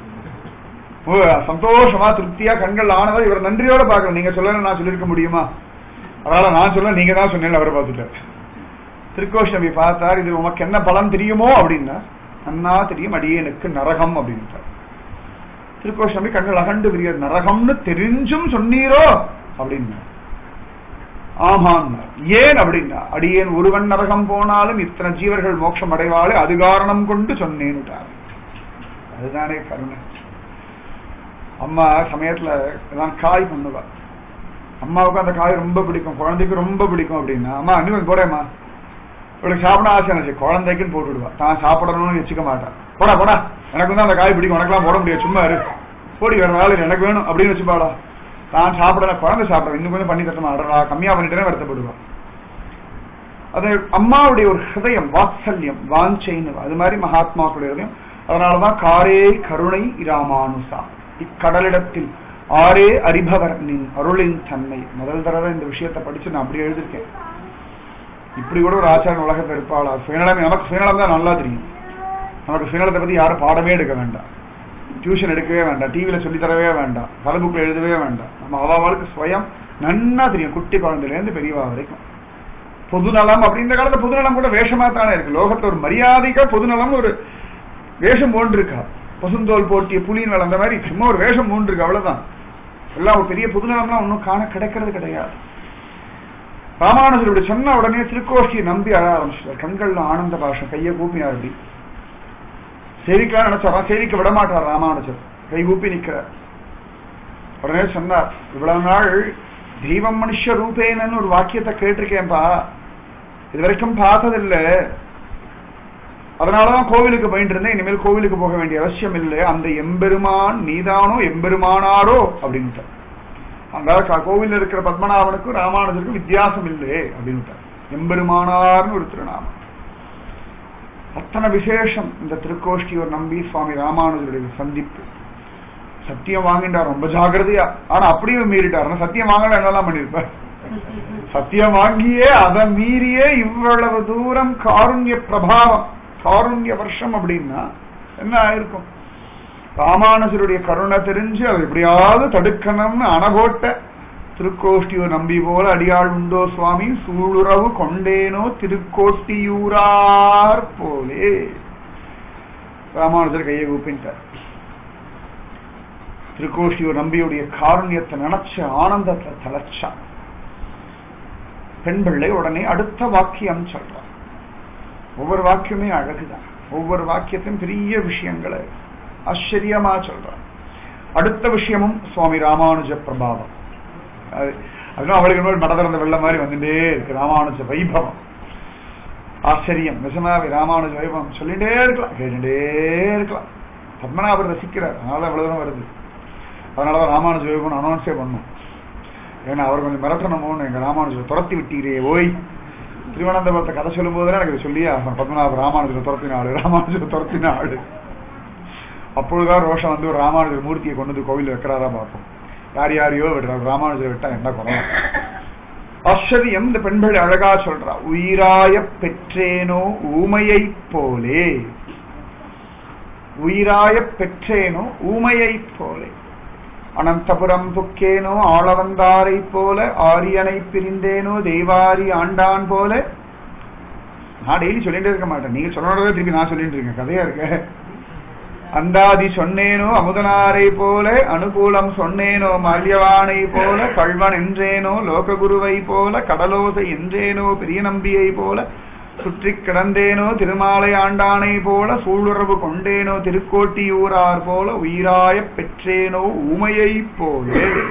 சந்தோஷமா திருப்தியா கண்கள் ஆனவர். இவர் நன்றியோட பாக்கணும். நீங்க சொல்ல நான் சொல்லிருக்க முடியுமா? அதனால நான் சொல்ல நீங்க தான் சொன்னேன். அவரை பார்த்துட்டார். திருக்கோஷ்ணவி பார்த்தார். இது உனக்கு என்ன பலன் தெரியுமோ அப்படின்னா, நன்னா தெரியும், அடியேனுக்கு நரகம் அப்படின்ட்டார். திருக்கோஷ்ணவி கண்கள் அகண்டு விரிய, நரகம்னு தெரிஞ்சும் சொன்னீரோ அப்படின்னா. ஆமான்னா. ஏன் அப்படின்னா, அடியேன் ஒருவன் நரகம் போனாலும் இத்தனை ஜீவர்கள் மோட்சம் அடைவாளே அது காரணம் கொண்டு சொன்னேன்னுட்டார். அதுதானே கருணை. அம்மா சமயத்துல ஏதாவது காய் பண்ணுவா. அம்மாவுக்கு அந்த காய் ரொம்ப பிடிக்கும், குழந்தைக்கு ரொம்ப பிடிக்கும் அப்படின்னா, அம்மா இன்னும் போடேம்மா, இவளுக்கு சாப்பிட ஆசை இருந்துச்சு, குழந்தைக்குன்னு போட்டு விடுவா. தான் சாப்பிடணும்னு வச்சுக்க மாட்டான். போடா போடா, எனக்கு வந்து அந்த காய் பிடிக்கும், உனக்கெல்லாம் போட முடியாது, சும்மா இரு, போடி வேற வேலை எனக்கு வேணும் அப்படின்னு வச்சுப்பாடா. தான் சாப்பிட குழந்தை சாப்பிட இன்னும் கொஞ்சம் பண்ணி தட்டமா, அடடா கம்மியா பண்ணிட்டேன்னு வருத்தப்படுவா. அது அம்மாவுடைய ஒரு ஹிருதயம், வாத்சல்யம், வாஞ்சைன்னு. அது மாதிரி மகாத்மாக்களுடைய ஹிருதயம். அதனாலதான் காரே கருணை ராமானுசா, இக்கடலிடத்தில் ஆரே அறிபவர் நின் அருளின் தன்மை. முதல் தடவை இந்த விஷயத்தை படிச்சு நான் அப்படி எழுதிருக்கேன். இப்படி கூட ஒரு ஆச்சாரம் உலகத்தில் இருப்பாளா? சுயநலம். நமக்கு சுயநலம் தான் நல்லா தெரியும். நமக்கு சுயநலத்தை பத்தி யாரும் பாடமே எடுக்க வேண்டாம். டியூஷன் எடுக்கவே வேண்டாம், டிவியில சொல்லி தரவே வேண்டாம், கலப்புக்குள்ள எழுதவே வேண்டாம். நம்ம அவளுக்கு ஸ்வயம் நன்னா தெரியும், குட்டி குழந்தையிலேருந்து பெரியவா வரைக்கும். பொதுநலம் அப்படின்ற காலத்துல பொதுநலம் கூட வேஷமா தானே இருக்கு. லோகத்துல ஒரு மரியாதைக்கா பொதுநலம்னு ஒரு வேஷம் போன்றிருக்கா. பசுந்தோல் போட்டிய புலியின் நலம் அந்த மாதிரி சும்மா ஒரு வேஷம் போன்றிருக்கு, அவ்வளவுதான். எல்லாம் ஒரு பெரிய பொதுநலம்லாம் ஒன்றும் காண கிடைக்கிறது கிடையாது. ராமானுஜர் இப்படி சொன்ன உடனே திருக்கோஷ்டியை நம்பி அழ ஆரம்பிச்சார். கண்கள்ல ஆனந்த பாஷம், கையை கூப்பினார். அப்படி சேவிக்கலாம் நினைச்சாரா, சேவிக்க விட மாட்டார் ராமானுஜர், கை கூப்பி நிற்கிறார். உடனே சொன்னார், இவ்வளவு நாள் தெய்வம் மனுஷ ரூபேனன்னு ஒரு வாக்கியத்தை கேட்டிருக்கேன்பா, இது வரைக்கும் பார்த்ததில்லை, அதனாலதான் கோவிலுக்கு போயிட்டு இருந்தேன், இனிமேல் கோவிலுக்கு போக வேண்டிய அவசியம் இல்லை, அந்த எம்பெருமான் நீதானோ எம்பெருமானாரோ அப்படின்ட்டு. அந்த கோவில் இருக்கிற பத்மநாபனுக்கும் ராமானுஜருக்கும் வித்தியாசம் இல்லை அப்படின்ட்டு. எம்பெருமானார்னு ஒரு திருநாமம். அத்தனை விசேஷம் இந்த திருக்கோஷ்டியூர் நம்பி சுவாமி ராமானுஜருடைய சந்திப்பு. சத்தியம் வாங்கிட்டார் ரொம்ப ஜாகிரதையா, ஆனா அப்படியும் மீறிட்டார். சத்தியம் வாங்கினா என்னெல்லாம் பண்ணிருப்பார். சத்தியம் வாங்கியே அதை மீறியே இவ்வளவு தூரம் காருண்ய பிரபாவம், காருண்ய வருஷம் அப்படின்னா என்ன ஆயிருக்கும். ராமானுஜருடைய கருணை தெரிஞ்சு அதை எப்படியாவது தடுக்கணும்னு அணபோட்ட திருக்கோஷ்டியூர் நம்பி போல அடியாள் உண்டோ சுவாமி, சூளுறவு கொண்டேனோ திருக்கோட்டியூரார் போலே. ராமானுஜர் கையை கூப்பிட்டார். திருக்கோஷ்டியூர் நம்பியுடைய காருண்யத்தை நினைச்ச ஆனந்தத்தை தலைச்சா. பெண் பிள்ளை உடனே அடுத்த வாக்கியம் சொல்றார். ஒவ்வொரு வாக்கியமே அழகுதான், ஒவ்வொரு வாக்கியத்தையும் பெரிய விஷயங்களை ஆச்சரியமா சொல்றார். அடுத்த விஷயமும் சுவாமி ராமானுஜ பிரபாவம். அதுவும் அவளுக்கு மட திறந்த வெள்ள மாதிரி வந்துட்டே இருக்கு. ராமானுஜ வைபவம் ஆச்சரியம். நிஜமாவே ராமானுஜ வைபவம் சொல்லிட்டே இருக்கலாம், கேட்டுட்டே இருக்கலாம். பத்மநாபர் ரசிக்கிறார், அதனால அவ்வளவுதான் வருது. அதனாலதான் ராமானுஜ வைபவம் அனௌன்ஸே பண்ணும். ஏன்னா அவர் கொஞ்சம் மிரட்டணுமோன்னு, எங்க ராமானுஜரை துரத்தி விட்டீரே ஓய். திருவனந்தபுரத்தை கதை சொல்லும் போதுதான் எனக்கு சொல்லியே ஆகணும், பத்மநாபர் ராமானுஜரை துரத்தினாள், ராமானுஜரை துரத்தினாள். அப்பொழுதுதான் ரோஷம் வந்து ஒரு ராமானுஜர் மூர்த்தியை கொண்டு வந்து கோவில் வைக்கிறாரா பார்ப்போம். யார் யாரையோ விடுறாரு, ராமானுஜர் விட்டா என்ன குறை. ஆச்சரியம். இந்த பெண்கள் அழகா சொல்றா, உயிராய பெற்றேனோ ஊமையை போலே, உயிராய பெற்றேனோ ஊமையை போலே, அனந்தபுரம் புக்கேனோ ஆளவந்தாரை போல, ஆரியனை பிரிந்தேனோ தெய்வாரி ஆண்டான் போல. நான் டெய்லி சொல்லிட்டே இருக்க மாட்டேன், நீங்க சொன்னோட திருப்பி நான் சொல்லிட்டு இருக்கேன், கதையா இருக்க. அந்தாதி சொன்னேனோ அமுதனாரை போல, அனுகூலம் சொன்னேனோ மால்யவானை போல, கல்வன் என்றேனோ லோககுருவை போல, கடலோசை என்றேனோ பெரிய நம்பியை போல, சுற்றி கிடந்தேனோ திருமாலை ஆண்டானை போல, சூளுறவு கொண்டேனோ திருக்கோட்டியூரார் போல, உயிராய பெற்றேனோ ஊமையை போல.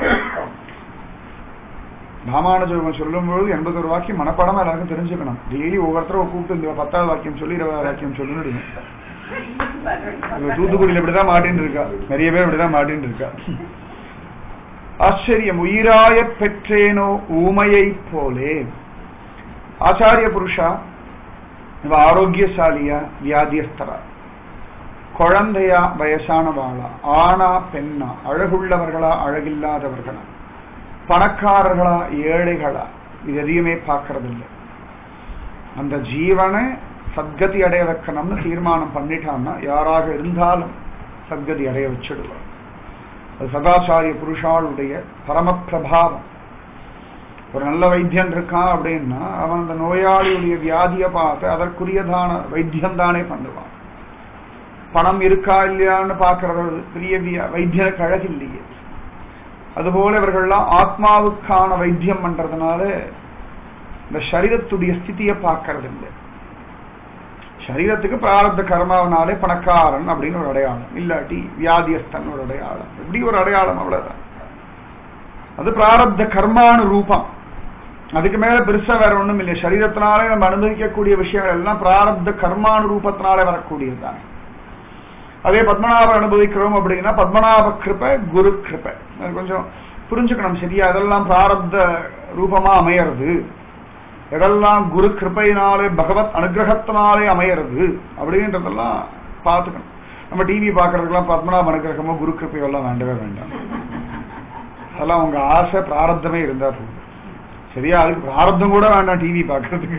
ராமானுஜர் சொல்லும் பொழுது 81 வாக்கியம் மனப்படமா எல்லாருக்கும் தெரிஞ்சுக்கணும். டெய்லி ஒவ்வொருத்தரும் கூப்பிட்டு இந்த 10வது வாக்கியம் சொல்லி 20வது வாக்கியம் சொல்லுன்னு. தூத்துக்குடியில் இப்படிதான் மாட்டின்னு இருக்கா, நிறைய பேர் இப்படிதான் மாட்டின்னு இருக்கா. ஆச்சரியம். உயிராய பெற்றேனோ ஊமையை போலே. ஆச்சாரிய புருஷா, இவ ஆரோக்கியசாலியா வியாதியஸ்தரா, குழந்தையா வயசானவாளா, ஆனா பெண்ணா, அழகுள்ளவர்களா அழகில்லாதவர்களா, பணக்காரர்களா ஏழைகளா, இது எதையுமே பார்க்கறதில்லை. அந்த ஜீவனை சத்கதி அடைய வைக்கணும்னு தீர்மானம் பண்ணிட்டான்னா யாராக இருந்தாலும் சத்கதி அடைய வச்சிடுவார். அது சதாச்சாரிய புருஷாளுடைய பரம பிரபாவம். ஒரு நல்ல வைத்தியன் இருக்கான் அப்படின்னா அவன் அந்த நோயாளியுடைய வியாதியை பார்த்து அதற்குரியதான வைத்தியம் தானே பண்ணுவான். பணம் இருக்கா இல்லையான்னு பார்க்கறது பெரிய வைத்தியனுக்கு அழகு இல்லையே. அதுபோல இவர்கள்லாம் ஆத்மாவுக்கான வைத்தியம் பண்றதுனால இந்த சரீரத்துடைய ஸ்திதியை பார்க்கறது இல்லை. சரீரத்துக்கு பிராரப்த கர்மாவனாலே பணக்காரன் அப்படின்னு ஒரு அடையாளம், இல்லாட்டி வியாதியஸ்தன் ஒரு அடையாளம், இப்படி ஒரு அடையாளம், அவ்வளவுதான். அது பிராரப்த கர்மானு ரூபம். அதுக்கு மேல பெருசா வேற ஒண்ணும் இல்லை. சரீரத்தினாலே நம்ம அனுபவிக்கக்கூடிய விஷயங்கள் எல்லாம் பிராரப்த கர்மானு ரூபத்தினாலே வரக்கூடியதுதான். அதே பத்மநாபர் அனுபவிக்கிறோம் அப்படின்னா பத்மநாப கிருபை குரு கிருபை. அது கொஞ்சம் புரிஞ்சுக்கணும் சரியா. அதெல்லாம் பிராரப்த ரூபமா அமையறது, எதெல்லாம் குரு கிருப்பையினாலே பகவத் அனுகிரகத்தினாலே அமையறது அப்படின்றதெல்லாம் பார்த்துக்கணும். நம்ம டிவி பார்க்கறதுக்கெல்லாம் பத்மநாப அனுகிரகமோ குரு கிருப்பையோ எல்லாம் வேண்டவே வேண்டாம். அதெல்லாம் உங்க ஆசை பிராரப்தமே இருந்தா போதும் சரியா. அதுக்கு பிராரப்தம் கூட வேண்டாம் டிவி பார்க்கறதுக்கு,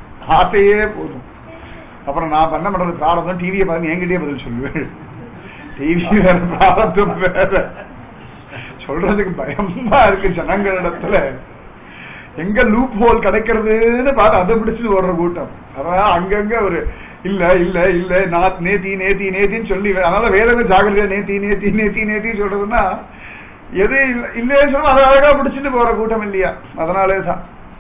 ஆசையே போதும். அப்புறம் நான் பண்ண மாட்டது பிராரப்தம், டிவியை பார்த்து என்கிட்டயே பதில் சொல்லுவேன். டிவி வேற, பிராரத்தம் வேற, சொல்றதுக்கு பயமா இருக்கு ஜனங்களிடத்துல. எங்க லூப் ஹோல் கிடைக்கிறதுன்னு பார்த்து அதை பிடிச்சிட்டு ஓடுற கூட்டம். அதான் அங்கங்க ஒரு இல்ல இல்ல இல்ல நேத்தி நேத்தி நேத்தின்னு சொல்லி, அதனால வேதமே ஜாகிரதையா நேத்தி நேத்தி நேத்தி நேத்தி சொல்றதுன்னா எது இல்லைன்னு சொல்ல அதை அழகா பிடிச்சிட்டு போற கூட்டம் இல்லையா? அதனாலேதான்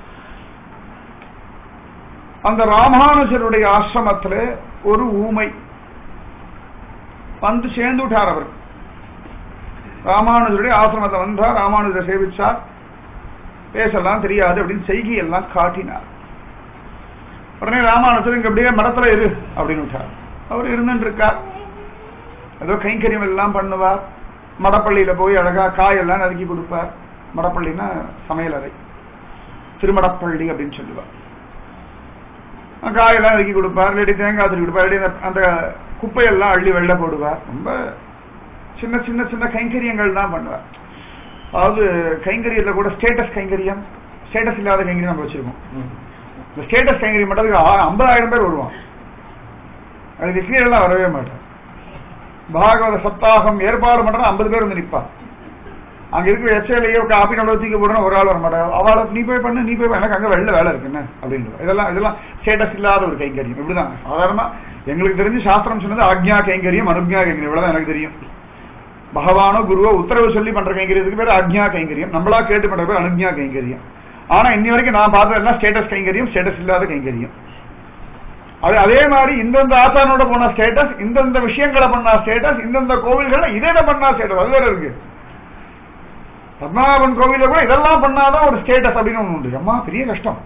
அந்த ராமானுஜருடைய ஆசிரமத்துல ஒரு ஊமை வந்து சேர்ந்து விட்டார். அவர் ராமானுஜருடைய ஆசிரமத்தை வந்தா, ராமானுஜரை சேவிச்சார், பேசலாம் தெரியாது அப்படின்னு செய்கையெல்லாம் காட்டினார். உடனே ராமானுஜர் இங்க அப்படியே மடத்துல இரு அப்படின்னு விட்டார். அவர் இருந்துட்டு இருக்கார், ஏதோ கைங்கரியம் எல்லாம் பண்ணுவார். மடப்பள்ளியில போய் அழகா காயெல்லாம் நறுக்கி கொடுப்பார். மடப்பள்ளின்னா சமையலறை, திருமடப்பள்ளி அப்படின்னு சொல்லுவார். காயெல்லாம் நறுக்கி கொடுப்பார், இல்லாட்டி தேங்காய் தூக்கி கொடுப்பார், இல்லாட்டி அந்த குப்பையெல்லாம் அள்ளி வெள்ள போடுவார். ரொம்ப சின்ன சின்ன சின்ன கைங்கரியங்கள் தான் பண்ணுவார். அதாவது கைங்கரியத்துல கூட ஸ்டேட்டஸ் கைங்கரியம், ஸ்டேட்டஸ் இல்லாத கைங்கரியம் நம்ம வச்சிருக்கோம். இந்த ஸ்டேட்டஸ் கைங்கரியம் மட்டும் 50,000 பேர் வருவான், அதுக்கு கீழெல்லாம் வரவே மாட்டான். பாகவத சப்தாகம் ஏற்பாடு பண்றா 50 பேர் வந்து நிற்பா. அங்க இருக்கிற எச்ஐலையோ காப்பி நடுவு தூக்கி போடணும், ஒரு ஆள் வர மாட்டாங்க. அவளை நீ போய் பண்ணு, நீ போய் எனக்கு அங்க வெளில வேலை இருக்குன்னு அப்படின்னு. இதெல்லாம் ஸ்டேட்டஸ் இல்லாத ஒரு கைங்கரியம். இப்படிதான் சாதாரணமா எங்களுக்கு தெரிஞ்சு சாஸ்திரம் சொன்னது ஆக்ஞா கைங்கரியம், அனுக்ஞா கைங்கரியம், இவ்வளவுதான் எனக்கு தெரியும். பகவானோ குருவோ உத்தரவு சொல்லி பண்ற கைங்கரியத்துக்கு பேர் ஆக்ஞா கைங்கரியம், நம்மளா கேட்டு பண்ற பேர் அனுக்ஞா கைங்கரியம். ஆனா இன்னி வரைக்கும் நான் பார்த்ததெல்லாம் ஸ்டேட்டஸ் கைங்கரியம், ஸ்டேட்டஸ் இல்லாத கைங்கரியம். அது அதே மாதிரி இந்தந்த ஆசானோட போன ஸ்டேட்டஸ், இந்தந்த விஷயங்களை பண்ணா ஸ்டேட்டஸ், இந்தந்த கோவில்கள் இதே பண்ணா ஸ்டேட்டஸ், அது வேற இருக்கு. பத்மநாபன் கோவில கூட இதெல்லாம் பண்ணாதான் ஒரு ஸ்டேட்டஸ் அப்படின்னு ஒண்ணு உண்டு. அம்மா பெரிய கஷ்டம்,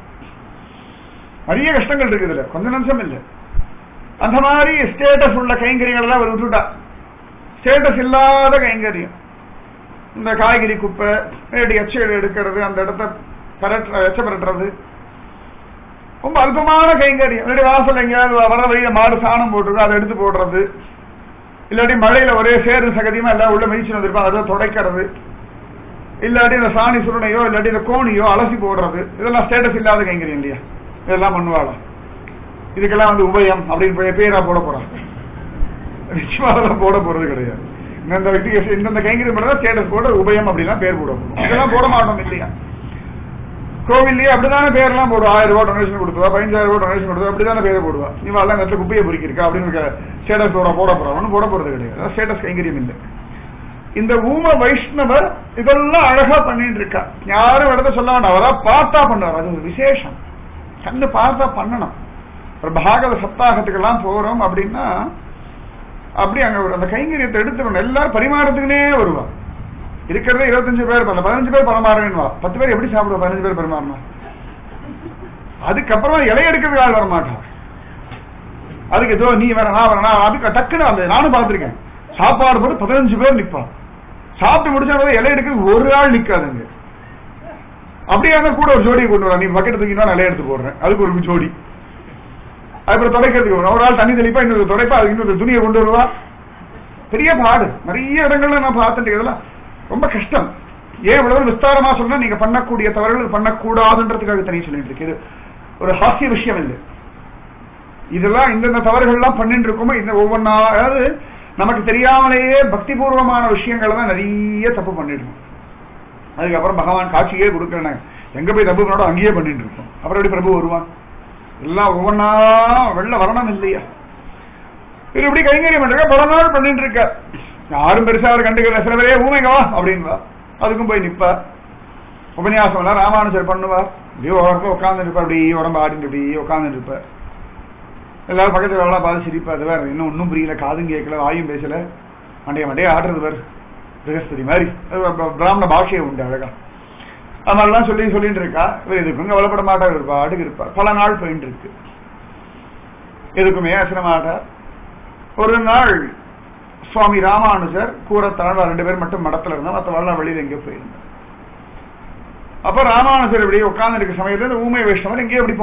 நிறைய கஷ்டங்கள் இருக்கு இதுல, கொஞ்ச நிமிஷம் இல்லை. அந்த மாதிரி ஸ்டேட்டஸ் உள்ள கைங்கரியங்கள் எல்லாம் விட்டுட்டா. ஸ்டேட்டஸ் இல்லாத கைங்கரியம், இந்த காய்கறி குப்பை எச்சல் எடுக்கிறது, அந்த இடத்த எச்ச பரட்டுறது, ரொம்ப அல்பமான கைங்கரியம். இல்லாட்டி வாசல் எங்கேயாவது வர வழியில மாடு சாணம் போட்டுருக்கு, அதை எடுத்து போடுறது, இல்லாட்டி மழையில ஒரே சேரு சகதியமா எல்லாம் உள்ள மிதிச்சு வந்திருப்பாங்க, அதை துடைக்கிறது, இல்லாட்டி இந்த சாணி சுருணையோ இல்லாட்டி இந்த கோணியோ அலசி போடுறது, இதெல்லாம் ஸ்டேட்டஸ் இல்லாத கைங்கரியம் இல்லையா? இதெல்லாம் பண்ணுவாளா? இதுக்கெல்லாம் வந்து உபயம் அப்படின்னு பேரா போட போறாங்க. நிச்சயமாக போட போறது கிடையாது. இந்த వ్యక్తికి இந்த கைங்கரியம் பண்றதா ஸ்டேட்டஸ் போட உபயம் அப்படின்னா பேர் போடுவோம். இதெல்லாம் போட மாட்டோம் இல்லையா? கோவில்லையே அப்படிதானே பேர்லாம் போடுவா. 1000 ரூபாய் டொனேஷன் கொடுத்துவா, 15,000 ரூபாய் டொனேஷன் கொடுத்துவா, அப்படிதானே பேரை போடுவா. நீ எல்லாம் இடத்துல குப்பையை பொறிக்கிருக்கா அப்படின்னு ஸ்டேட்டஸ் போட போறா, ஒன்னும் போட போறது கிடையாது. ஸ்டேட்டஸ் கைங்கரியம் இல்லை. இந்த ஊம வைஷ்ணவர் இதெல்லாம் அழகா பண்ணிட்டு இருக்கா. யாரும் இடத்த சொல்ல வேண்டாம், அவரா பார்த்தா பண்ணுவார். அது ஒரு விசேஷம், கண்ணு பார்த்தா பண்ணணும். ஒரு பாகவத சப்தாகத்துக்கு எல்லாம் போறோம் அப்படின்னா அப்படி அங்க அந்த கைங்கரியத்தை எடுத்துக்கணும். எல்லாரும் பரிமாறத்துக்குனே வருவா. இருக்கிறதே 25 பேர், 15 பேர் பரிமாறேன்வா. 10 பேர் எப்படி சாப்பிடுவா? 15 பேர் பரிமாறணும். அதுக்கப்புறமா இலை எடுக்கிறதுக்கு ஆள் வரமாட்டான். அதுக்கு ஏதோ நீ வேற நான் வரனா, அதுக்கு டக்குன்னு அந்த நானும் பார்த்திருக்கேன். சாப்பாடு போட்டு 15 பேர் நிற்பான். சாப்பிட்டு முடிச்சா இலை எடுக்கிறது ஒரு ஆள் நிற்காதுங்க. அப்படியே கூட ஒரு ஜோடியை கொண்டு வரா. நீ பக்கெட் தூக்கினா இலை எடுத்து போடுறேன், அதுக்கு ஒரு ஜோடி. அதுக்கப்புறம் துடைக்கிறதுக்கு ஒரு ஆள் தண்ணி தெளிப்பா, இன்னொரு துடைப்பா, அதுக்கு இன்னொரு துணியை கொண்டு வருவா. பெரிய பாடு. நிறைய இடங்கள்ல நான் பார்த்துட்டு இதெல்லாம் ரொம்ப கஷ்டம். ஏன் இவ்வளவு விஸ்தாரமா சொன்னா, நீங்க பண்ணக்கூடிய தவறுகள் பண்ணக்கூடாதுன்றதுக்காக தனி சொல்லிட்டு இருக்கு. இது ஒரு ஹாஸ்ய விஷயம் இல்லை. இதெல்லாம் இந்த தவறுகள்லாம் பண்ணிட்டு இருக்கோமோ, இந்த ஒவ்வொன்னா அதாவது நமக்கு தெரியாமலேயே பக்தி பூர்வமான விஷயங்களை தான் நிறைய தப்பு பண்ணிடுவோம். அதுக்கப்புறம் பகவான் காட்சியே கொடுக்கறேன், எங்க போய் தப்பு பண்ணோட அங்கேயே பண்ணிட்டு இருக்கோம். அப்புறம் எப்படி பிரபு வருவான்? எல்லாம் ஒவ்வொன்னா வெள்ள வரணும் இல்லையா? இது இப்படி கைங்கரியம் பண்ற பல நாள் பண்ணிட்டு இருக்க. யாரும் பெருசா அவர் கண்டுக்கல. சில பேரே ஊமைங்கவா அப்படின்வா, அதுக்கும் போய் நிப்பா. உபன்யாசம் எல்லாம் ராமானுஜர் பண்ணுவார். இப்படியோ உட்கார்ந்து இருப்பா, அப்படி உடம்பு ஆடிட்டு இப்படி உட்கார்ந்து இருப்பார். எல்லாரும் பக்கத்துல எல்லாம் பார்த்து சிரிப்பா. அது வேற இன்னும் ஒன்னும் புரியல, காதும் கேட்கல, வாயும் பேசல, மண்டைய ஆடுறது வேறு பிரகஸ்பதி மாதிரி. பிராமண பாஷையை உண்டு அழகா. அது மாதிரிலாம் சொல்லிட்டு இருக்கா. இவர் எதுக்கும் கவலைப்பட மாட்டா, இவர் பாட்டுக்கு இருப்பார். பல நாள் போயிட்டு இருக்கு, எதுக்குமே அசன மாட்டார். ஒரு நாள் சுவாமி ராமானுஜர் கூறத்தாழ்வா 2 பேர் மட்டும் மடத்துல இருந்தா, மற்றவெல்லாம் வெளியில எங்கேயோ போயிருந்தார். அப்ப ராமானுஜர் இப்படி உட்கார்ந்து இருக்க சமயத்துல இந்த ஊமை வைஷ்ணவர் எங்கேயோ இப்படி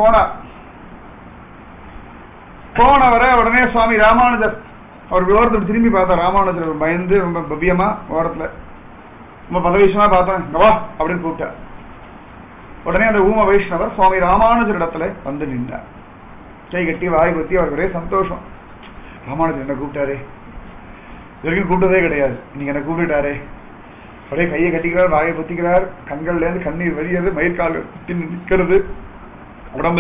போனவரை உடனே சுவாமி ராமானுஜர் அவர் ஓரத்தில் திரும்பி பார்த்தா. ராமானுஜர் பயந்து ரொம்ப பவ்யமா ஓரத்துல ரொம்ப பதவிஷமா பார்த்தா, வா அப்படின்னு கூப்பிட்டார். உடனே அந்த ஊம வைஷ்ணவர் சுவாமி ராமானுஜர் இடத்துல வந்து நின்றார். கை கட்டி வாய் குத்தி அவருக்கு ஒரே சந்தோஷம். ராமானுஜர் என்ன கூப்பிட்டாரே, வரைக்கும் கூப்பிட்டதே கிடையாது. இன்னைக்கு என்ன கூப்பிட்டாரே, அப்படியே கையை கட்டிக்கிறார், வாயை பொத்திக்கிறார், கண்கள்ல இருந்து கண்ணீர் வழியது, மயிர்கால் குத்தி நிற்கிறது, உடம்பு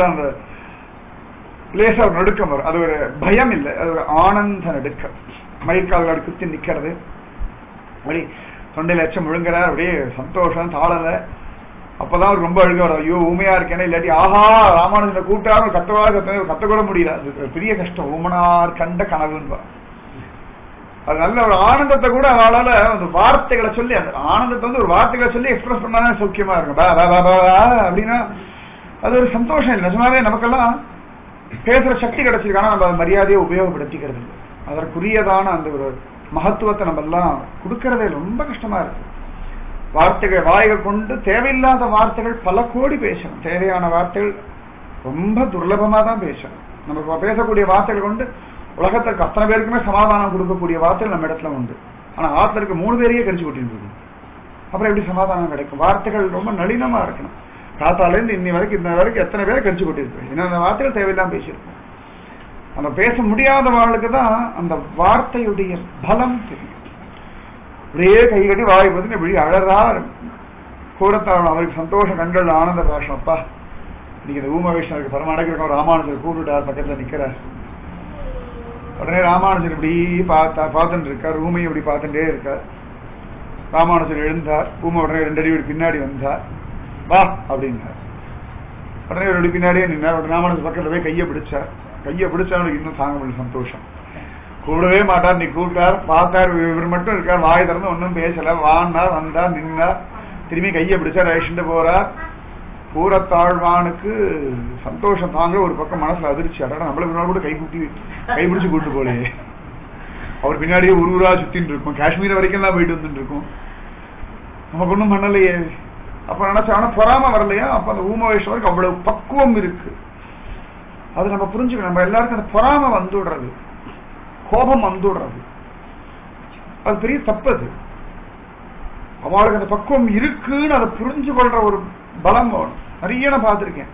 லேசா ஒரு நடுக்கம் வரும். அது ஒரு பயம் இல்லை, அது ஒரு ஆனந்த நடுக்கம். மயிர்கால்கள் குத்தி நிக்கிறது, அப்படி தொண்டையில எச்சம் விழுங்குறார், அப்படியே சந்தோஷம் தாளல. அப்பதான் அவர் ரொம்ப அழுக வரும், ஐயோ ஊமையா இருக்கேன்னா, இல்லாட்டி ஆஹா ராமானுஜனை கூப்பிட்டாரு கத்த கூட முடியல. அது பெரிய கஷ்டம். ஊமனார் கண்ட கனவுன்னு அது நல்ல ஒரு ஆனந்தத்தை கூட அவளால அந்த வார்த்தைகளை சொல்லி, அந்த ஆனந்தத்தை ஒரு வார்த்தைகளை சொல்லி எக்ஸ்பிரஸ் பண்ணா சௌக்கியமா இருக்கும். அப்படின்னா அது ஒரு சந்தோஷம் இல்லை. நிஜமாவே நமக்கெல்லாம் பேசுற சக்தி கிடைச்சிருக்கு, ஆனா நம்ம மரியாதையை உபயோகப்படுத்திக்கிறது இல்லை. அதற்குரியதான அந்த ஒரு மகத்துவத்தை நம்ம எல்லாம் கொடுக்கறதே ரொம்ப கஷ்டமா இருக்கு. வார்த்தைகள் வாய்கள் கொண்டு தேவையில்லாத வார்த்தைகள் பல கோடி பேசணும், தேவையான வார்த்தைகள் ரொம்ப துர்லபமா தான் பேசணும். நம்ம பேசக்கூடிய வார்த்தைகள் கொண்டு உலகத்திற்கு அத்தனை பேருக்குமே சமாதானம் கொடுக்கக்கூடிய வார்த்தைகள் நம்ம இடத்துல உண்டு. ஆனா ஆத்துல இருக்க 3 பேரையே கரிச்சு கொட்டிட்டு அப்புறம் எப்படி சமாதானம் கிடைக்கும்? வார்த்தைகள் ரொம்ப நளினமா இருக்கணும். காத்தால இருந்து இன்னி வரைக்கும் எத்தனை பேரை கரிச்சு கொட்டிருக்கு, என்னென்ன வார்த்தைகள் தேவையில்லாம பேசியிருக்கோம். அந்த பேச முடியாதவர்களுக்கு தான் அந்த வார்த்தையுடைய பலம் தெரியும். அப்படியே கை கட்டி வாய் பத்தி இப்படி அழறா கூறத்தாழம். அவருக்கு சந்தோஷம், கண்கள் ஆனந்த பாஷம். அப்பா இன்னைக்கு இந்த ஊம வைஷ்ணவருக்கு பரமடக்கிற ராமானுஜர் கூப்பிட்டார், பக்கத்துல நிக்கிறார். உடனே ராமானுஜர் இப்படி பார்த்துட்டு இருக்கார், ஊமையை இப்படி பார்த்துட்டே இருக்கார். ராமானுஜர் எழுந்தார், ஊமை உடனே 2 அடி பின்னாடி வந்தார், வா அப்படின்னார். உடனே ஒரு பின்னாடியே நின்னார். உடனே ராமானுஜர் பக்கத்துல போய் கையை பிடிச்சார். கையை பிடிச்சாலும் இன்னும் தாங்க முடியல சந்தோஷம். கூடவே மாட்டார், நீ கூப்பிட்டார், பார்த்தார், இவர் மட்டும் இருக்கார், வாய் திறந்து ஒன்னும் பேசல. வான்னார், வந்தார், நின்னார், திரும்பி கையை பிடிச்சார், அழிச்சுட்டு போறார். கூறத்தாழ்வானுக்கு சந்தோஷம் தாங்க ஒரு பக்கம் மனசுல அதிர்ச்சி. அடடா நம்மள பின்னாடி கூட கைப்பிடிச்சு கூட்டு போலையே. அவர் பின்னாடியே ஊரா சுத்தின்னு இருக்கும், காஷ்மீர் வரைக்கும் தான் போயிட்டு வந்துட்டு இருக்கும், நமக்கு ஒண்ணும் பண்ணலையே. அப்ப நினைச்சா ஆனா பொறாம வரலையா? அப்ப அந்த ஊம வைஷ்ணவருக்கு அவ்வளவு பக்குவம் இருக்கு. அது நம்ம புரிஞ்சுக்கணும். நம்ம எல்லாருக்கும் அந்த பொறாம வந்துடுறது, கோபம் வந்துடுறது, அது பெரிய தப்பது. அவளுக்கு அந்த பக்குவம் இருக்குன்னு அதை புரிஞ்சு கொள்ற ஒரு பலம் வேணும். நிறைய நான் பார்த்திருக்கேன்,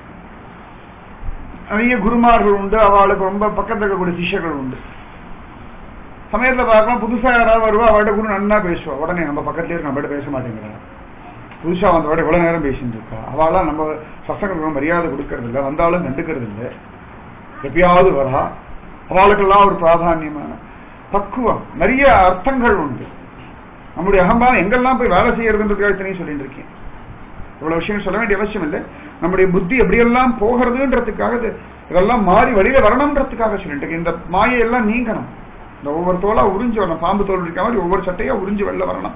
நிறைய குருமார்கள் உண்டு, அவளுக்கு ரொம்ப பக்கத்துல இருக்கக்கூடிய சிஷ்யர்கள் உண்டு. சமயத்துல பார்க்கலாம், புதுசா யாராவது வருவா, அவள்கிட்ட குரு நன்னா பேசுவா. உடனே நம்ம பக்கத்துல இருக்கு, நம்மகிட்ட பேச மாட்டேங்கிறா. புதுசா வந்தவட இவ்வளவு நேரம் பேசிட்டு இருக்கா. அவளாம் நம்ம சசங்களுக்கு மரியாதை கொடுக்கறது இல்லை, வந்தாலும் கண்டுக்கிறது இல்லை, எப்பயாவது வரா. அவளுக்கெல்லாம் ஒரு பிராதான்யமான பக்குவம், நிறைய அர்த்தங்கள் உண்டு. நம்முடைய அகம்பாவம் எங்கெல்லாம் போய் வேலை செய்யறதுன்றதுக்காக இத்தனையும் சொல்லிட்டு இருக்கேன். இவ்வளவு விஷயம் சொல்ல வேண்டிய அவசியம் இல்லை. நம்முடைய புத்தி எப்படியெல்லாம் போகிறதுன்றதுக்காக, இதெல்லாம் மாறி வழியில வரணும்ன்றதுக்காக சொல்லிட்டு இருக்கேன். இந்த மாயையெல்லாம் நீங்கணும். இந்த ஒவ்வொரு தோலா உறிஞ்சு வரணும், பாம்பு தோல் இருக்க மாதிரி ஒவ்வொரு சட்டையா உறிஞ்சு வெளில வரணும்.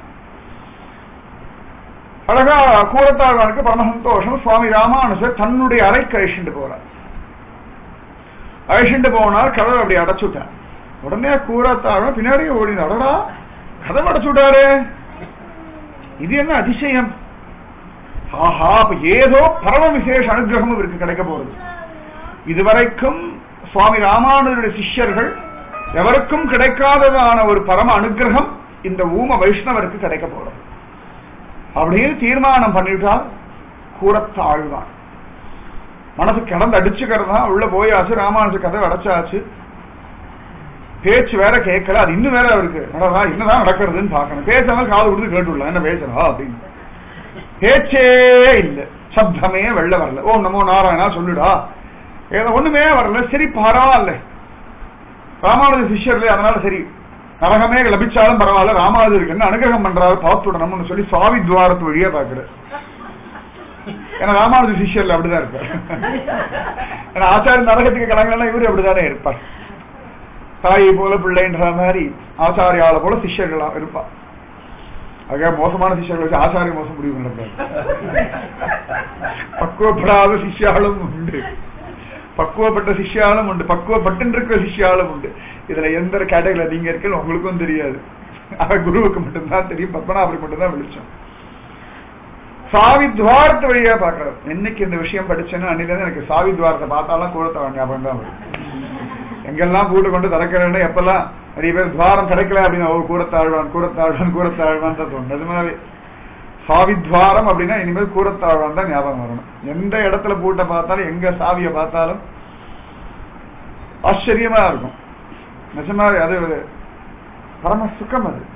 அழகா கூறத்தாழ்வானுக்கு பரம சந்தோஷம். சுவாமி ராமானுஜர் தன்னுடைய அறைக்கு அழிச்சுட்டு போறார். அழிச்சுட்டு போனார், கதவை அப்படி அடைச்சுட்டார். உடனே கூறத்தாழ்வான் பின்னாடியே ஓடினார். அடடா கதவை அடைச்சுட்டாரு, இது என்ன அதிசயம்! ஆஹா, அப்ப ஏதோ பரம விசேஷ அனுகிரகமும் இருக்கு கிடைக்க போறது. இதுவரைக்கும் சுவாமி ராமானுஜருடைய சிஷ்யர்கள் எவருக்கும் கிடைக்காததான ஒரு பரம அனுகிரகம் இந்த ஊம வைஷ்ணவருக்கு கிடைக்க போறது அப்படின்னு தீர்மானம் பண்ணிட்டார் கூறத்தாழ்வான். மனசு கிடந்து அடிச்சுக்கிறதா, உள்ள போயாச்சு, ராமானுஜர் கதை அடைச்சாச்சு. பேச்சு வேற கேட்கல, அது இன்னும் வேற அவருக்கு என்னதான் நடக்கிறதுன்னு பாக்கணும். பேசாமல் காது கொடுத்து கேட்டுடலாம், என்ன பேசுறா அப்படின்னு. பேச்சே இல்ல, சப்தமே வெள்ள வரல. ஓ நமோ நாராயணா சொல்லுடா, ஏதோ ஒண்ணுமே வரல. சரி பரவாயில்ல, ராமானுஜ சிஷ்யர்ல, அதனால சரி நரகமே லபிச்சாலும் பரவாயில்ல, ராமானுஜருக்கு என்ன அனுகிரகம் பண்றாரு பார்த்துடணும்னு சொல்லி சுவாமி துவாரத்து வழியா பாக்குற. ஏன்னா ராமானுஜ சிஷ்யர்ல அப்படிதான் இருப்பார். ஏன்னா ஆச்சாரிய நரகத்துக்கு கிளம்பலாம், இவரு அப்படித்தானே இருப்பார். தாயை போல பிள்ளைன்ற மாதிரி ஆச்சாரியால போல சிஷ்யர்களா இருப்பார். அதுக்காக மோசமான சிஷ்யர்கள் வச்சு ஆச்சாரிய மோசம் முடிவு பண்ணக்கூடாது. பக்குவப்படாத சிஷ்யாலும் உண்டு, பக்குவப்பட்ட சிஷ்யாலும் உண்டு, பக்குவப்பட்டு இருக்கிற சிஷ்யாலும் உண்டு. இதுல எந்த கேட்டகரியில நீங்க இருக்கீங்க உங்களுக்கும் தெரியாது. குருவுக்கு மட்டும்தான் தெரியும். பத்மநாபருக்கு மட்டும்தான் வெளிச்சம். சாவித்வாரத்தை வழியா பாக்குறாரு. என்னைக்கு இந்த விஷயம் படிச்சேன்னா அன்னில எனக்கு சாவித்வாரத்தை பார்த்தாலும் கூடத்த ஞாபகம் தான் வரும். எங்கெல்லாம் கூட்டு கொண்டு திறக்கிறேன்னு எப்பெல்லாம் நிறைய பேர் துவாரம் கிடைக்கல அப்படின்னா கூறத்தாழ்வான் கூறத்தாழ்வான் கூறத்தாழ்வான் தான் தோணும். நிஜமாவே சாவித்வாரம் அப்படின்னா இனிமேல் கூறத்தாழ்வான் தான் ஞாபகம் வரணும். எந்த இடத்துல பூட்டை பார்த்தாலும், எங்க சாவியை பார்த்தாலும் ஆச்சரியமா இருக்கும். நிஜமாவே அது பரம சுகம் அது.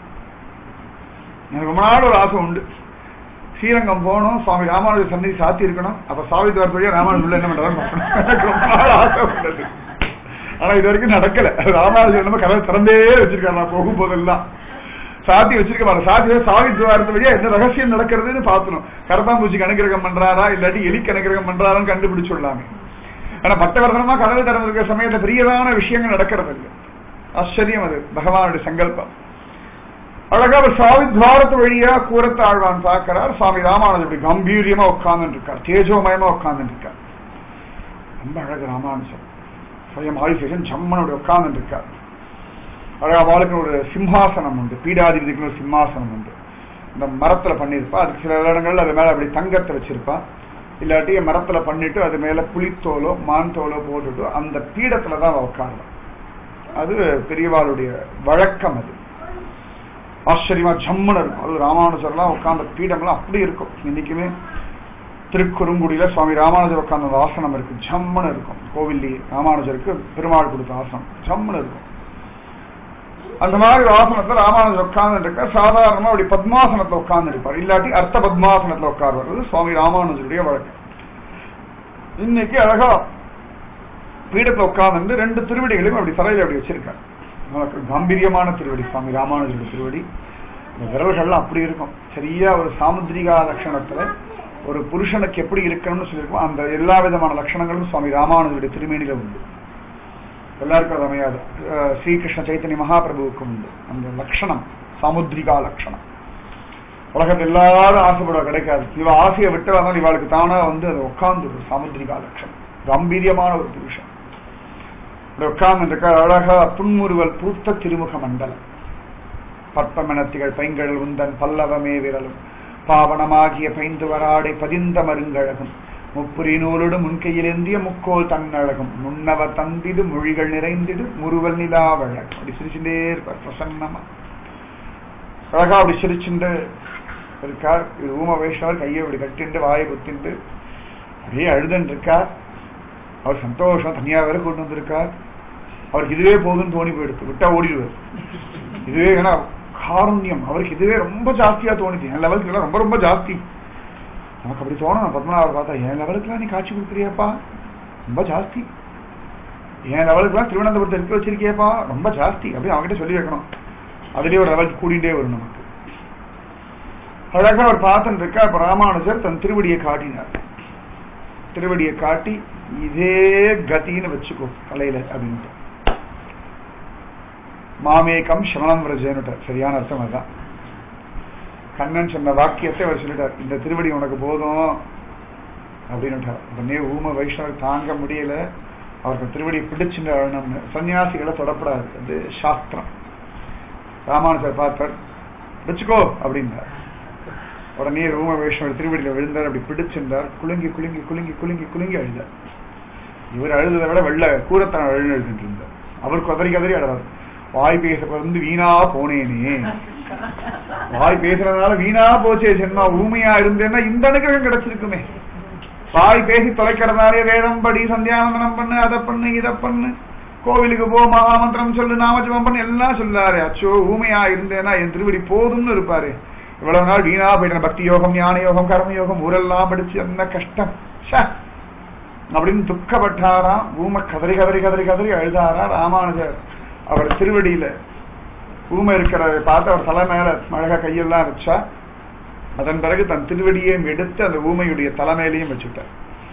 எனக்கு ரொம்ப நாள் ஒரு ஆசை உண்டு, ஸ்ரீரங்கம் போகணும், சுவாமி ராமானுஜர் சன்னதி சாத்தி இருக்கணும், அப்ப சாவித்வார் வழியா ராமானுஜர் உள்ள என்ன பண்றாரு எனக்கு ரொம்ப நாள் ஆசை உள்ளது. ஆனா இது வரைக்கும் நடக்கல. ராமானுஜர் நம்ம கதை திறந்தே வச்சிருக்காரு, நான் போகும்போதெல்லாம் சாத்தி வச்சிருக்க மாட்டேன். சாத்தி சாவித்வாரத்து வழியா என்ன ரகசியம் நடக்கிறதுன்னு பாத்துணும். கரப்பாம்பூச்சிக்கு அனுகிரகம் பண்றாரா இல்லாட்டி எலிக்கு அனுகிரகம் பண்றாரான்னு கண்டுபிடிச்சுடலாமே. ஆனா பட்டவர்தனமா கதவை திறந்திருக்கிற சமயத்துல பெரியதான விஷயங்கள் நடக்கிறது இல்லை. ஆச்சரியம் அது, பகவானுடைய சங்கல்பம். அழகா அவர் சாவித்வாரத்து வழியா கூரத்தை ஆழ்வான் பார்க்கிறார். சுவாமி ராமானுஜர் கம்பீரியமா உட்கார்ந்து இருக்கார், தேஜோமயமா உட்கார்ந்து இருக்கார். ரொம்ப அழகு ராமானுஜர், சுயம் ஆதிசேஷன் ஜம்மனுடைய உட்கார்ந்து இருக்கார். அழகா வாழ்க்கை ஒரு சிம்ஹாசனம் உண்டு, பீடாதிபதிக்கு ஒரு சிம்மாசனம் உண்டு. இந்த மரத்துல பண்ணிருப்பா, அதுக்கு சில இடங்கள்ல அது மேல அப்படி தங்கத்தை வச்சிருப்பா, இல்லாட்டி மரத்துல பண்ணிட்டு அது மேல புலித்தோலோ மான் தோலோ போட்டுட்டு அந்த பீடத்துலதான் உட்காரலாம். அது பெரியவாளுடைய வழக்கம். அது ஆச்சரியமா ஜம்முன்னு இருக்கும். அது ராமானுஜர்லாம் உட்கார்ந்த பீடம்லாம் அப்படி இருக்கும். இன்னைக்குமே திருக்குறுங்குடியில சுவாமி ராமானுஜர் உட்கார்ந்த ஆசனம் இருக்கு, ஜம்முன்னு இருக்கும். கோவில்லி ராமானுஜருக்கு பெருமாள் கொடுத்த ஆசனம் ஜம்முன்னு இருக்கும். அந்த மாதிரி ஆசனத்துல ராமானுஜர் உட்கார்ந்து இருக்க. சாதாரணமா அப்படி பத்மாசனத்துல உட்கார்ந்து இருப்பார், இல்லாட்டி அர்த்த பத்மாசனத்துல உட்கார்வது சுவாமி ராமானுஜருடைய வழக்கம். இன்னைக்கு அழகா பீடத்துல உட்கார்ந்து ரெண்டு திருவடிகளையும் அப்படி தரையில அப்படி வச்சிருக்காரு. கம்பீரியமான திருவடி சுவாமி ராமானுஜருடைய திருவடி. இந்த விரல்கள்லாம் அப்படி இருக்கும். சரியா ஒரு சாமுத்திரிகா லட்சணத்துல ஒரு புருஷனுக்கு எப்படி இருக்கணும்னு சொல்லியிருக்கோம், அந்த எல்லா விதமான லட்சணங்களும் சுவாமி ராமானுஜருடைய திருமேனில உண்டு. எல்லாருக்கும் அது அமையாது. ஸ்ரீகிருஷ்ண சைத்தன்ய மகாபிரபுவுக்கு உண்டு அந்த லட்சணம், சாமுத்திரிகா லட்சணம். உலகத்தில் எல்லாரும் ஆசைப்பட கிடைக்காது. இவ ஆசையை விட்டு இவளுக்கு தானா அது உட்கார்ந்து ஒரு சாமுத்திரிகா லட்சணம், கம்பீரியமான ஒரு புருஷன் உட்கார்ந்து இருக்க. அழகா புன்முறுவல் பூத்த திருமுக மண்டலம், பற்பமெனத்திகள் பைங்கழல் உந்தன் பல்லவமே விரலும் பாவனமாகிய பைந்து வராடை பதிந்த மருங்கழகும் முப்புரி நூலோடு முன்கையிலேந்திய முக்கோல் தன்னழகும் முன்னவ தந்திடு மொழிகள் நிறைந்திடு முறுவல் நிலாவழக். அப்படி சிரிச்சுட்டே இருப்பார் பிரசன்னமா. அழகா அப்படி சிரிச்சுட்டு இருக்கார். இது ஊம வைஷ்ணவர் கையை அப்படி கட்டிண்டு வாயை குத்திண்டு அப்படியே அழுதுன்னு இருக்கார். அவர் சந்தோஷம் தனியா வேற கொண்டு வந்திருக்கார். அவருக்கு இதுவே போதுன்னு தோணி போயிடுத்து, விட்டா ஓடிடுவார். இதுவே ஏன்னா காருண்யம் அவருக்கு இதுவே ரொம்ப ஜாஸ்தியா தோணுது. என் லெவலுக்கு எல்லாம் ரொம்ப ரொம்ப ஜாஸ்தி. நமக்கு அப்படி தோணும். பத்மநாபர் பார்த்தா என் லெவலுக்குலாம் நீ காட்சி கொடுக்குறியப்பா ரொம்ப ஜாஸ்தி, என் லெவலுக்குலாம் திருவனந்தபுரத்தை எடுத்து வச்சிருக்கியப்பா ரொம்ப ஜாஸ்தி அப்படின்னு அவங்ககிட்ட சொல்லி வைக்கணும். அதுலயே ஒரு லெவலுக்கு கூடிட்டே வரும் நமக்கு. அழகா அவர் பார்த்துட்டு இருக்கா. இப்ப ராமானுஜர் தன் திருவடியை காட்டினார். திருவடியை காட்டி இதே கத்தின்னு வச்சுக்கோ தலையில அப்படின்ட்டு, மாமேகம் சரணம் விரஜேன்னு. சரியான அர்த்தம் அதுதான். கண்ணன் சொன்ன வாக்கியத்தை அவர் சொல்லிட்டார், இந்த திருவடி உனக்கு போதும் அப்படின்னுட்டார். உடனே ஊம வைஷ்ணவர் தாங்க முடியல. அவருக்கு திருவடியை பிடிச்சுட்டு அழணும்னு. சன்னியாசிகளை தொடப்படாது, அது சாஸ்திரம். ராமானுஜர் பார்த்தார், வச்சுக்கோ அப்படின்னார். உடனே ஊம வைஷ்ணவர் திருவடியில விழுந்தார். அப்படி பிடிச்சிருந்தார். குலுங்கி குலுங்கி குலுங்கி குலுங்கி குலுங்கி அழுதார். இவர் அழுததை விட வெள்ள கூரத்தான் எழுதிட்டு இருந்தார். அவர் கதறி கதறி அழறார். வாய் பேச வீணா போனேனே, வாய் பேசுறதுனால வீணா போச்சே ஜென்மா, ஊமையா இருந்தேன்னா இந்த அனுகிரகம் கிடைச்சிருக்குமே. வாய் பேசி தொலைக்கிறதுனாலே வேதம் படி, சந்தியானந்தனம் பண்ணு, அதை பண்ணு இதை பண்ணு, கோவிலுக்கு போ, மகாமந்திரம் சொல்லு, நாமஜபம் பண்ணு எல்லாம் சொல்லாரு. அச்சோ ஊமையா இருந்தேன்னா என் திருவடி போதும்னு இருப்பாரு. இவ்வளவு நாள் வீணா போயிட்டேன். பக்தி யோகம், ஞான யோகம், கர்ம யோகம் ஊரெல்லாம் படிச்சு என்ன கஷ்டம் அப்படின்னு துக்கப்பட்டாராம். ஊமை கதறி கதறி கதறி கதறி அழுதாரா. ராமானுஜர் அவர் திருவடியில ஊமை இருக்கிறத பார்த்து அவர் தலை மேல அழகா கையெல்லாம் வச்சா. அதன் பிறகு தன் திருவடியையும் எடுத்து அந்த ஊமையுடைய தலைமையிலையும் வச்சுட்டார்.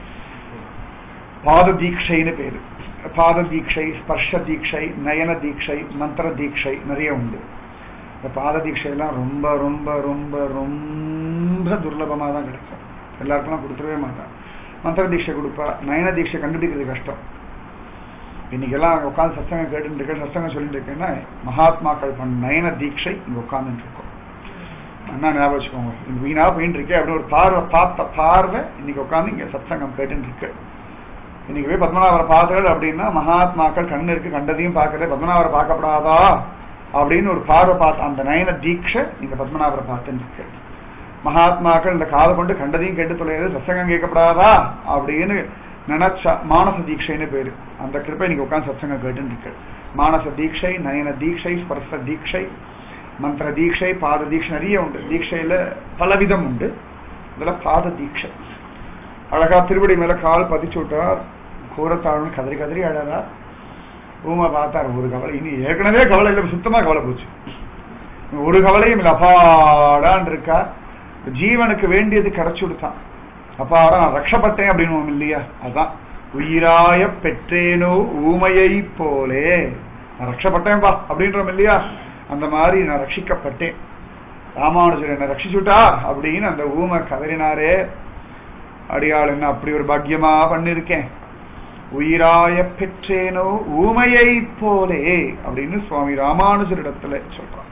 பாத தீட்சைன்னு பேரு. பாத தீட்சை, ஸ்பர்ஷ தீட்சை, நயன தீட்சை, மந்திர தீட்சை நிறைய உண்டு. இந்த பாத தீட்சையெல்லாம் ரொம்ப ரொம்ப ரொம்ப ரொம்ப துர்லபமா தான் கிடைக்கும். எல்லாருக்கெல்லாம் கொடுத்துடவே மாட்டான். மந்திர தீட்சை கொடுப்பா. நயன தீட்சை கண்டுபிடிக்கிறது கஷ்டம். இன்னைக்கெல்லாம் உட்காந்து சத்தங்கம் கேட்டு இருக்கேன், சத்தங்கம் சொல்லிட்டு இருக்கேன்னா மகாத்மாக்கள் பண்ண நயன தீட்சை இங்க உட்காந்துட்டு இருக்கோம். அண்ணா ஞாபகம் வச்சுக்கோங்க. இந்த வீணா போயிட்டு இருக்கேன் அப்படின்னு ஒரு பார்வை, பார்த்த பார்வை இன்னைக்கு உட்காந்து இங்க சத்சங்கம் கேட்டுட்டு இருக்கு. இன்னைக்கு போய் பத்மநாபரை பார்த்தாள் அப்படின்னா மகாத்மாக்கள் கண்ணு இருக்கு, கண்டதையும் பார்க்கறது, பத்மநாபரை பார்க்கப்படாதா அப்படின்னு ஒரு பார்வை பார்த்த அந்த நயன தீட்சை நீங்க பத்மநாபரை பார்த்துட்டு இருக்கு. மகாத்மாக்கள் இந்த காதை கொண்டு கண்டதையும் கேட்டு தொலைகிறது, சத்சங்கம் கேட்கப்படாதா அப்படின்னு நினைச்சா மானச தீட்சைன்னு பேரு. அந்த கிருப்பை நீங்க உட்காந்து சத்சங்கம் கேட்டுன்னு இருக்கு. மானச தீட்சை, நயன தீட்சை, ஸ்பர்ச தீட்சை, மந்திர தீட்சை, பாத தீட்சை நிறைய உண்டு. தீட்சையில பலவிதம் உண்டு. இதுல பாத தீட்சை. அழகா திருவடி மேல கால் பதிச்சு விட்டார். கூரத்தாழ்னு கதறி கதறி அழகா ஊமை பார்த்தார். ஒரு கவலை, இனி ஏற்கனவே கவலை இல்லை, சுத்தமா கவலை போச்சு. ஒரு கவலையும் இல்லை, அப்பாடான் இருக்கா. ஜீவனுக்கு வேண்டியது கிடைச்சு கொடுத்தான். அப்பாடா நான் ரட்சப்பட்டேன் அப்படின்னு இல்லையா, அதான் உயிராய பெற்றேனோ ஊமையை போலே. நான் ரட்சப்பட்டேன்பா அப்படின்றோம் இல்லையா, அந்த மாதிரி நான் ரட்சிக்கப்பட்டேன். ராமானுஜர் என்ன ரட்சிச்சுட்டா அப்படின்னு அந்த ஊமை கதறினாரே. அடியாள் என்ன அப்படி ஒரு பாக்கியமா பண்ணிருக்கேன், உயிராய பெற்றேனோ ஊமையை போலே அப்படின்னு சுவாமி ராமானுஜரிடத்துல சொல்றார்.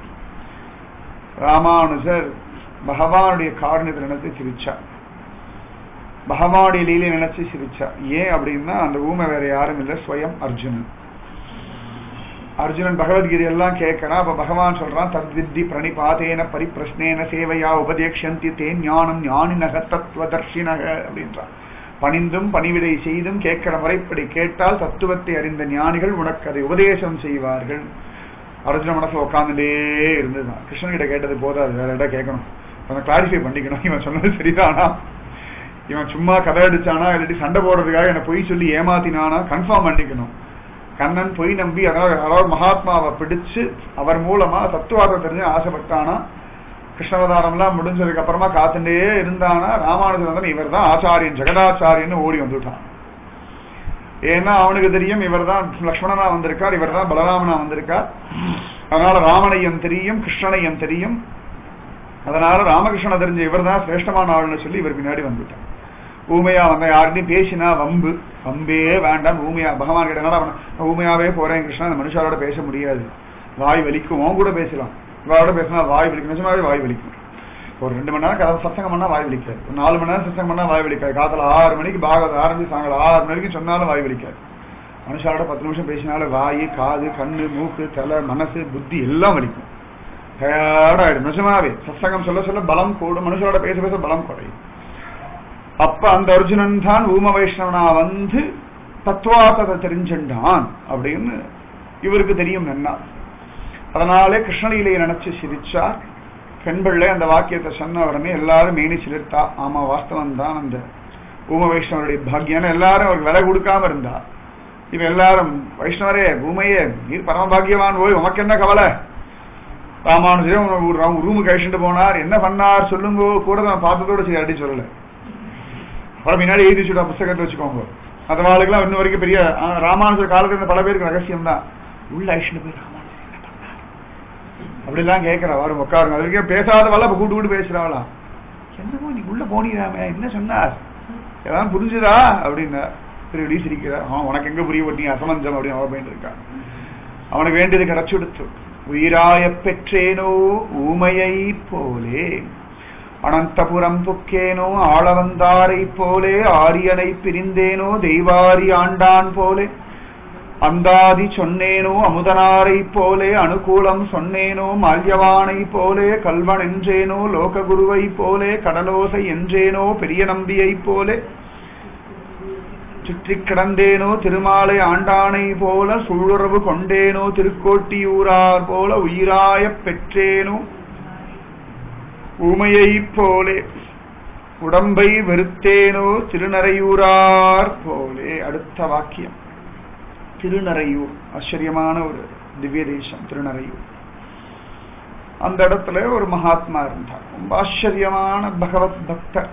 ராமானுஜர் பகவானுடைய காரணத்தை நினைச்சு சிரிச்சா, பகவானுடைய லீலை நினைச்சு சிரிச்சா. ஏன் அப்படின்னா அந்த ஊமை வேற யாரும் இல்லை, ஸ்வயம் அர்ஜுனன். அர்ஜுனன் பகவத்கீதை எல்லாம் கேட்கறான். அப்ப பகவான் சொல்றான், தத்வித்தி பிரணிபாதேன பரிப்பிரஷ்னேன சேவையா உபதேக்ஷந்தி தே ஞானம் ஞானினக தத்துவதர்ஷினக அப்படின்றான். பணிந்தும் பணிவிடை செய்தும் கேட்கிற முறைப்படி கேட்டால் தத்துவத்தை அறிந்த ஞானிகள் உனக்கு அதை உபதேசம் செய்வார்கள். அர்ஜுன மனசுல உட்காந்துட்டே இருந்துதான். கிருஷ்ணன் கிட்ட கேட்டது போதாது, வேற இடம் கேட்கணும், கொஞ்சம் கிளாரிஃபை பண்ணிக்கணும். இவன் சொன்னது சரிதானா, இவன் சும்மா கதை அடிச்சானா இல்லாட்டி சண்டை போடுறதுக்காக என்ன பொய் சொல்லி ஏமாத்தினானா கன்ஃபார்ம் பண்ணிக்கணும். கண்ணன் பொய் நம்பி அதாவது மகாத்மாவை பிடிச்சு அவர் மூலமா தத்துவார்த்தம் தெரிஞ்சு ஆசைப்பட்டானா, கிருஷ்ணவதாரம் எல்லாம் முடிஞ்சதுக்கு அப்புறமா காத்துட்டே இருந்தானா, ராமானுஜன் வந்து இவர் தான் ஆச்சாரியன் ஜெகதாச்சாரியன்னு ஓடி வந்துட்டான். ஏன்னா அவனுக்கு தெரியும் இவர் தான் லக்ஷ்மணனா வந்திருக்கார், இவர் தான் பலராமனா வந்திருக்கார். அதனால ராமனையும் தெரியும், கிருஷ்ணனையும் தெரியும். அதனால ராமகிருஷ்ணனை தெரிஞ்ச இவர் தான் சிரேஷ்டமான ஆளுன்னு சொல்லி இவர் பின்னாடி வந்துட்டான். ஊமையா வந்த யாருடையும் பேசினா வம்பு, வம்பே வேண்டாம். ஊமையா பகவான் கிட்ட ஊமையாவே போறேன் கிருஷ்ணா, அந்த மனுஷாரோட பேச முடியாது, வாய் வலிக்கும். அவன் கூட பேசலாம், இவரோட பேசினா வாய் வலிக்கும், நிஜமாவே வாய் வலிக்கும். ஒரு 2 மணி நேரம் கதை சத்தங்கம் பண்ணா வாய் வலிக்காது, ஒரு 4 மணி நேரம் சத்தங்கம் பண்ணா வாய் வலிக்காது. காலத்துல 6 மணிக்கு பாகவத ஆரம்பிச்சு சாயங்காலம் 6 மணிக்கு சொன்னாலும் வாய் வலிக்காது. மனுஷாரோட 10 நிமிஷம் பேசினாலும் வாய், காது, கண்ணு, மூக்கு, தலை, மனசு, புத்தி எல்லாம் வலிக்கும், டயர்டாயிடும். நிஜமாவே சத்சங்கம் சொல்ல சொல்ல பலம் கூடும், மனுஷரோட பேச பேச பலம் குறையும். அப்ப அந்த அர்ஜுனன் தான் ஊம வைஷ்ணவனா வந்து தத்துவார்த்தத்தை தெரிஞ்சுட்டான் அப்படின்னு இவருக்கு தெரியும் என்ன. அதனாலே கிருஷ்ணலீலையை நினைச்சு சிரிச்சார். பெண்பிள்ளை அந்த வாக்கியத்தை சொன்ன உடனே எல்லாரும் மேனி சிலிர்த்தா. ஆமா வாஸ்தவம் தான், அந்த ஊம வைஷ்ணவருடைய பாக்கியம். எல்லாரும் அவருக்கு விலை கொடுக்காம இருந்தா. இவன் எல்லாரும் வைஷ்ணவரே ஊமையே நீர் பரம பாக்கியவான், போய் உமக்கு என்ன கவலை. ராமானுஜரே ரூமுக்கு அழிச்சுட்டு போனார், என்ன பண்ணார் சொல்லுங்க, கூட நான் பார்த்ததோட சரி அடி சொல்லல. அப்புறம் முன்னாடி எழுதி வச்சுட்டா புத்தகத்தை வச்சுக்கோங்க. அந்த வாழ்க்கெல்லாம் இன்னும் வரைக்கும் பெரிய ராமானுஜர் காலத்துல இருந்த பல பேருக்கு ரகசியம் தான். உள்ள அழிச்சுட்டு போய் ராமானுஜர் என்ன பண்ணார் அப்படிலாம் கேட்கிறா. வரும் உட்காருங்க, அது வரைக்கும் பேசாத வள கூட்டு கூட்டு பேசுறாவளா. என்னமோ நீ உள்ள போனீராமே, என்ன சொன்னார், எல்லாம் புரிஞ்சுதா அப்படின்னா திருடி சிரிக்கிறா. உனக்கு எங்க புரிய போட்டீங்க அசமஞ்சம் அப்படின்னு அவன் போயிட்டு இருக்கான். அவனுக்கு வேண்டியது கிடைச்சு கொடுத்து. உயிராய பெற்றேனோ ஊமையை போலே, அனந்தபுரம் புக்கேனோ ஆளவந்தாரை போலே, ஆரியனை பிரிந்தேனோ தெய்வாரி ஆண்டான் போலே, அந்தாதி சொன்னேனோ அமுதனாரை போலே, அனுகூலம் சொன்னேனோ மால்யவானை போலே, கல்வன் என்றேனோ லோககுருவை போலே, கடலோசை என்றேனோ பெரிய நம்பியை போலே, சுற்றி கிடந்தேனோ திருமாலை ஆண்டானை போல, சூளுறவு கொண்டேனோ திருக்கோட்டியூரார் போல, உயிராய பெற்றேனோ ஊமையை போலே, உடம்பை வெறுத்தேனோ திருநறையூரார் போலே. அடுத்த வாக்கியம் திருநறையூர், ஆச்சரியமான ஒரு திவ்ய தேசம் திருநறையூர். அந்த இடத்துல ஒரு மகாத்மா இருந்தார், ரொம்ப ஆச்சரியமான பகவத் பக்தர்.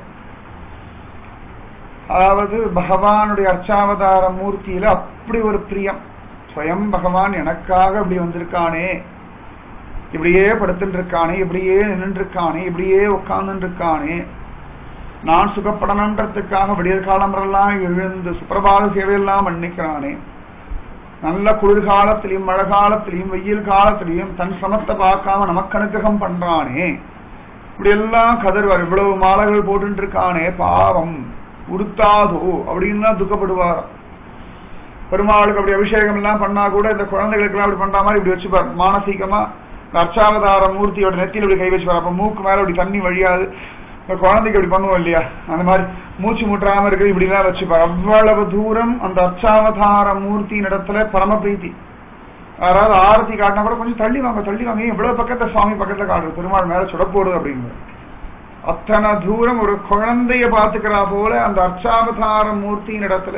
அதாவது பகவானுடைய அர்ச்சாவதார மூர்த்தியில அப்படி ஒரு பிரியம். ஸ்வயம் பகவான் எனக்காக இப்படி வந்திருக்கானே, இப்படியே படுத்துட்டு இருக்கானே, இப்படியே நின்று இருக்கானே, இப்படியே உட்கார்ந்து இருக்கானே, நான் சுகப்படணுன்றதுக்காக விடியற் காலமெல்லாம் எழுந்து சுப்பிரபாத சேவையெல்லாம் பண்ணிக்கிறானே, நல்ல குளிர்காலத்திலையும் மழை காலத்திலையும் வெயில் காலத்திலையும் தன் சமத்தை பார்க்காம நமக்கு அனுகிரகம் பண்றானே, இப்படி எல்லாம் கதர்வார். இவ்வளவு மாலைகள் போட்டு இருக்கானே, பாவம் உடுத்தாதோ அப்படின்னு துக்கப்படுவார். பெருமாளுக்கு அப்படி அபிஷேகம் எல்லாம் பண்ணா கூட இந்த குழந்தைகளுக்கு எல்லாம் அப்படி பண்ற மாதிரி இப்படி வச்சுப்பார். மானசீகமா அர்ச்சாவதார மூர்த்தியோட நெத்தியில் இப்படி கை வச்சுப்பார். அப்ப மூக்கு மேல அப்படி தண்ணி வழியாது, குழந்தைக்கு அப்படி பண்ணுவோம் இல்லையா, அந்த மாதிரி மூச்சு முற்றாம இருக்கிறது இப்படிலாம் வச்சுப்பாரு. அவ்வளவு தூரம் அந்த அர்ச்சாவதார மூர்த்தியின் இடத்துல பரம பிரீத்தி. யாராவது ஆரத்தி காட்டினா கூட கொஞ்சம் தள்ளி வாங்க தள்ளி வாங்க, இவ்வளவு பக்கத்துல சுவாமி பக்கத்துல காட்டுறது, பெருமாள் மேல சுட போடுது அப்படின்னு. அத்தனை தூரம் ஒரு குழந்தைய பாத்துக்கிறா போல அந்த அர்ச்சாவதார மூர்த்தியின் இடத்துல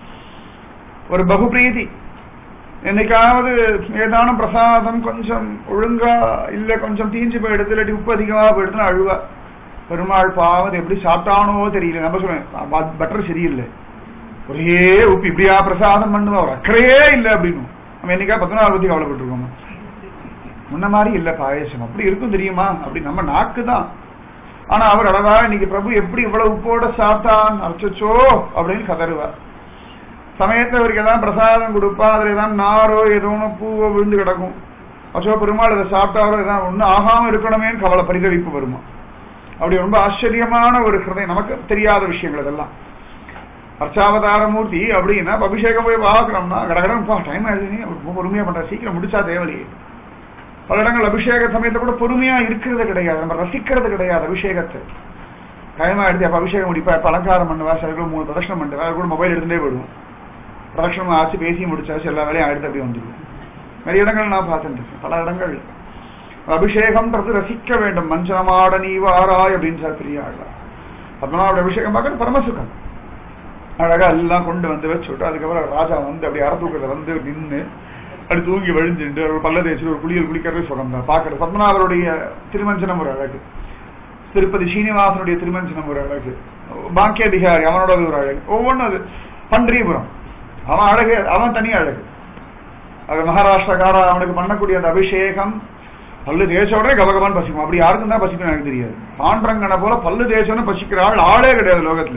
ஒரு பகுபிரீதி. என்னைக்காவது ஏதானும் பிரசாதம் கொஞ்சம் ஒழுங்கா இல்ல கொஞ்சம் தீஞ்சு போயிடுது, இல்லாட்டி உப்பு அதிகமா போயிடுதுன்னு அழுவா. பெருமாள் பாவது எப்படி சாப்பிட்டானோ தெரியல. நம்ம சொல்லுவேன் பட்டர் சரியில்லை, ஒரே உப்பு, இப்படியா பிரசாதம் பண்ணுவா, ஒரு அக்கறையே இல்லை அப்படின்னு. நம்ம என்னைக்கா 14 பத்தி கவலைப்பட்டிருக்கோம். முன்ன மாதிரி இல்ல பாயசம், அப்படி இருக்கும் தெரியுமா அப்படி நம்ம நாக்கு தான். ஆனா அவர் அழகா இன்னைக்கு பிரபு எப்படி இவ்வளவு உப்போட சாப்பிட்டான் அரைச்சோ அப்படின்னு கதறுவார். சமயத்துல அவருக்கு ஏதாவது பிரசாதம் கொடுப்பா, அதுல ஏதாவது நாரோ ஏதோ பூவோ விழுந்து கிடக்கும். அச்சோ பெருமாள் அதை சாப்பிட்டாரோ ஏதாவது ஒன்னும் ஆகாம இருக்கணுமேன்னு கவலை பரிதவிப்பு வருமா. அப்படி ரொம்ப ஆச்சரியமான ஒரு ஹிருதயம், நமக்கு தெரியாத விஷயங்கள் இதெல்லாம். அர்ச்சாவதார மூர்த்தி அப்படின்னா அபிஷேகம் போய் பார்க்கணும்னா கடகடம் டைம் ஆயிடுச்சு, ரொம்ப பொறுமையா பண்ற, சீக்கிரம் முடிச்சா தேவையில்லையே. பல இடங்கள் அபிஷேக சமயத்தை கூட பொறுமையா இருக்கிறது கிடையாது, நம்ம ரசிக்கிறது கிடையாது அபிஷேகத்தை. டைம் ஆயிடுச்சு, அப்ப அபிஷேகம் முடிப்பா, இப்ப அலங்காரம் பண்ணுவா, சில 3 பிரதட்சணம் பண்ணுவா, அது கூட மொபைல் எடுத்துட்டே போயிடுவோம். பிரதட்சணம் ஆச்சு பேசி முடிச்சாச்சு, எல்லா வேலையும் ஆயிடுத்து அப்படி வந்துடுவோம். நிறைய இடங்கள் நான் பார்த்துட்டு பல இடங்கள் அபிஷேகம்ன்றது ரசிக்க வேண்டும். மஞ்சனமாட நீ வாராய் அப்படின்னு சார் பெரிய ஆளா. பத்மநாபோட அபிஷேகம் பார்க்கறது பரமசுகம். அழகா எல்லாம் கொண்டு வந்து வச்சுட்டு அதுக்கப்புறம் ராஜா வந்து அப்படி அறத்தூக்கத்தை வந்து நின்று அப்படி தூங்கி வழிஞ்சுட்டு ஒரு பல்ல தேய்ச்சிட்டு ஒரு குளியல் குளிக்கிறதே சுகம் தான் பார்க்கறது. பத்மநாபருடைய திருமஞ்சனம் ஒரு அழகு, திருப்பதி ஸ்ரீனிவாசனுடைய திருமஞ்சனம் ஒரு அழகு, பாக்கிய பிகாரி அவனோட ஒரு அழகு, ஒவ்வொன்றும். அது பண்டரிபுரம் அவன் அழகு, அவன் தனி அழகு. அது மகாராஷ்டிரக்கார அவனுக்கு பண்ணக்கூடிய அந்த அபிஷேகம் பல்லு தேய்ச்சோடனே கபகபான்னு பசிக்கும். அப்படி யாருக்கும் தான் பசிக்கும் எனக்கு தெரியாது. பாண்டரங்கனை போல பல்லு தேய்ச்சோன்னு பசிக்கிற ஆள் ஆளே கிடையாது லோகத்துல.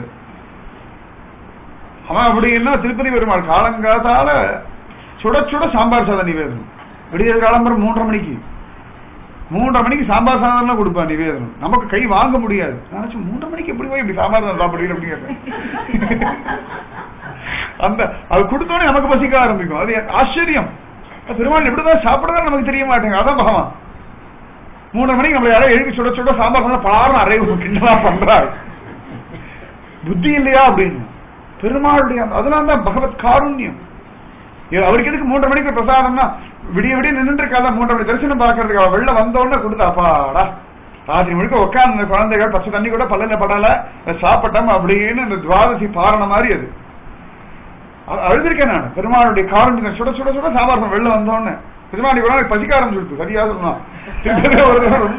அவன் அப்படின்னா திருப்பதி பெருமாள் காலங்காத்தால சுட சுட சாம்பார் சாதம் நிவேதனம். விடிய காலம்பரம் 3:30 மணிக்கு சாம்பார் சாதம் கொடுப்பான் நிவேதனம். நமக்கு கை வாங்க முடியாது. நினைச்சு 3:30 மணிக்கு எப்படி போய் இப்படி சாம்பார் சாதம் சாப்பிடுறீங்க அப்படின்னு கேட்டேன். அந்த அது கொடுத்தோடனே நமக்கு பசிக்க ஆரம்பிக்கும். அது ஆச்சரியம். பெருமாள் எப்படிதான் சாப்பிடுறதா நமக்கு தெரிய மாட்டேங்க. அதான் பகவான் 3:30 மணிக்கு நம்மள யாராவது எழுதி சுட சுட சாம்பார் சாதம் பலாரம் அறைவு கிண்டலா பண்றாரு. புத்தி இல்லையா அப்படின்னு பெருமாளுடைய அதனால தான் பகவத் காருண்யம். அவருக்கு எதுக்கு 3:30 மணிக்கு பிரசாதம்னா விடிய விடிய நின்று இருக்காத 3:30 மணி தரிசனம் பார்க்கறதுக்கு அவ வெளில வந்தோடனே கொடுத்தாப்பாடா ராத்திரி முழுக்க உட்கார்ந்து குழந்தைகள் பச்சை தண்ணி கூட பல்லல படல சாப்பிட்டோம் அப்படின்னு இந்த துவாதசி பாரண மாதிரி அது அழுதிருக்கேன் நான். பெருமாளுடைய காருண்யம் சுட சுட சுட சாம்பார் வெளில வந்தோடனே பெருமாள் கூட பசிக்க ஆரம்பிச்சு சரியா சொன்னா ரொம்ப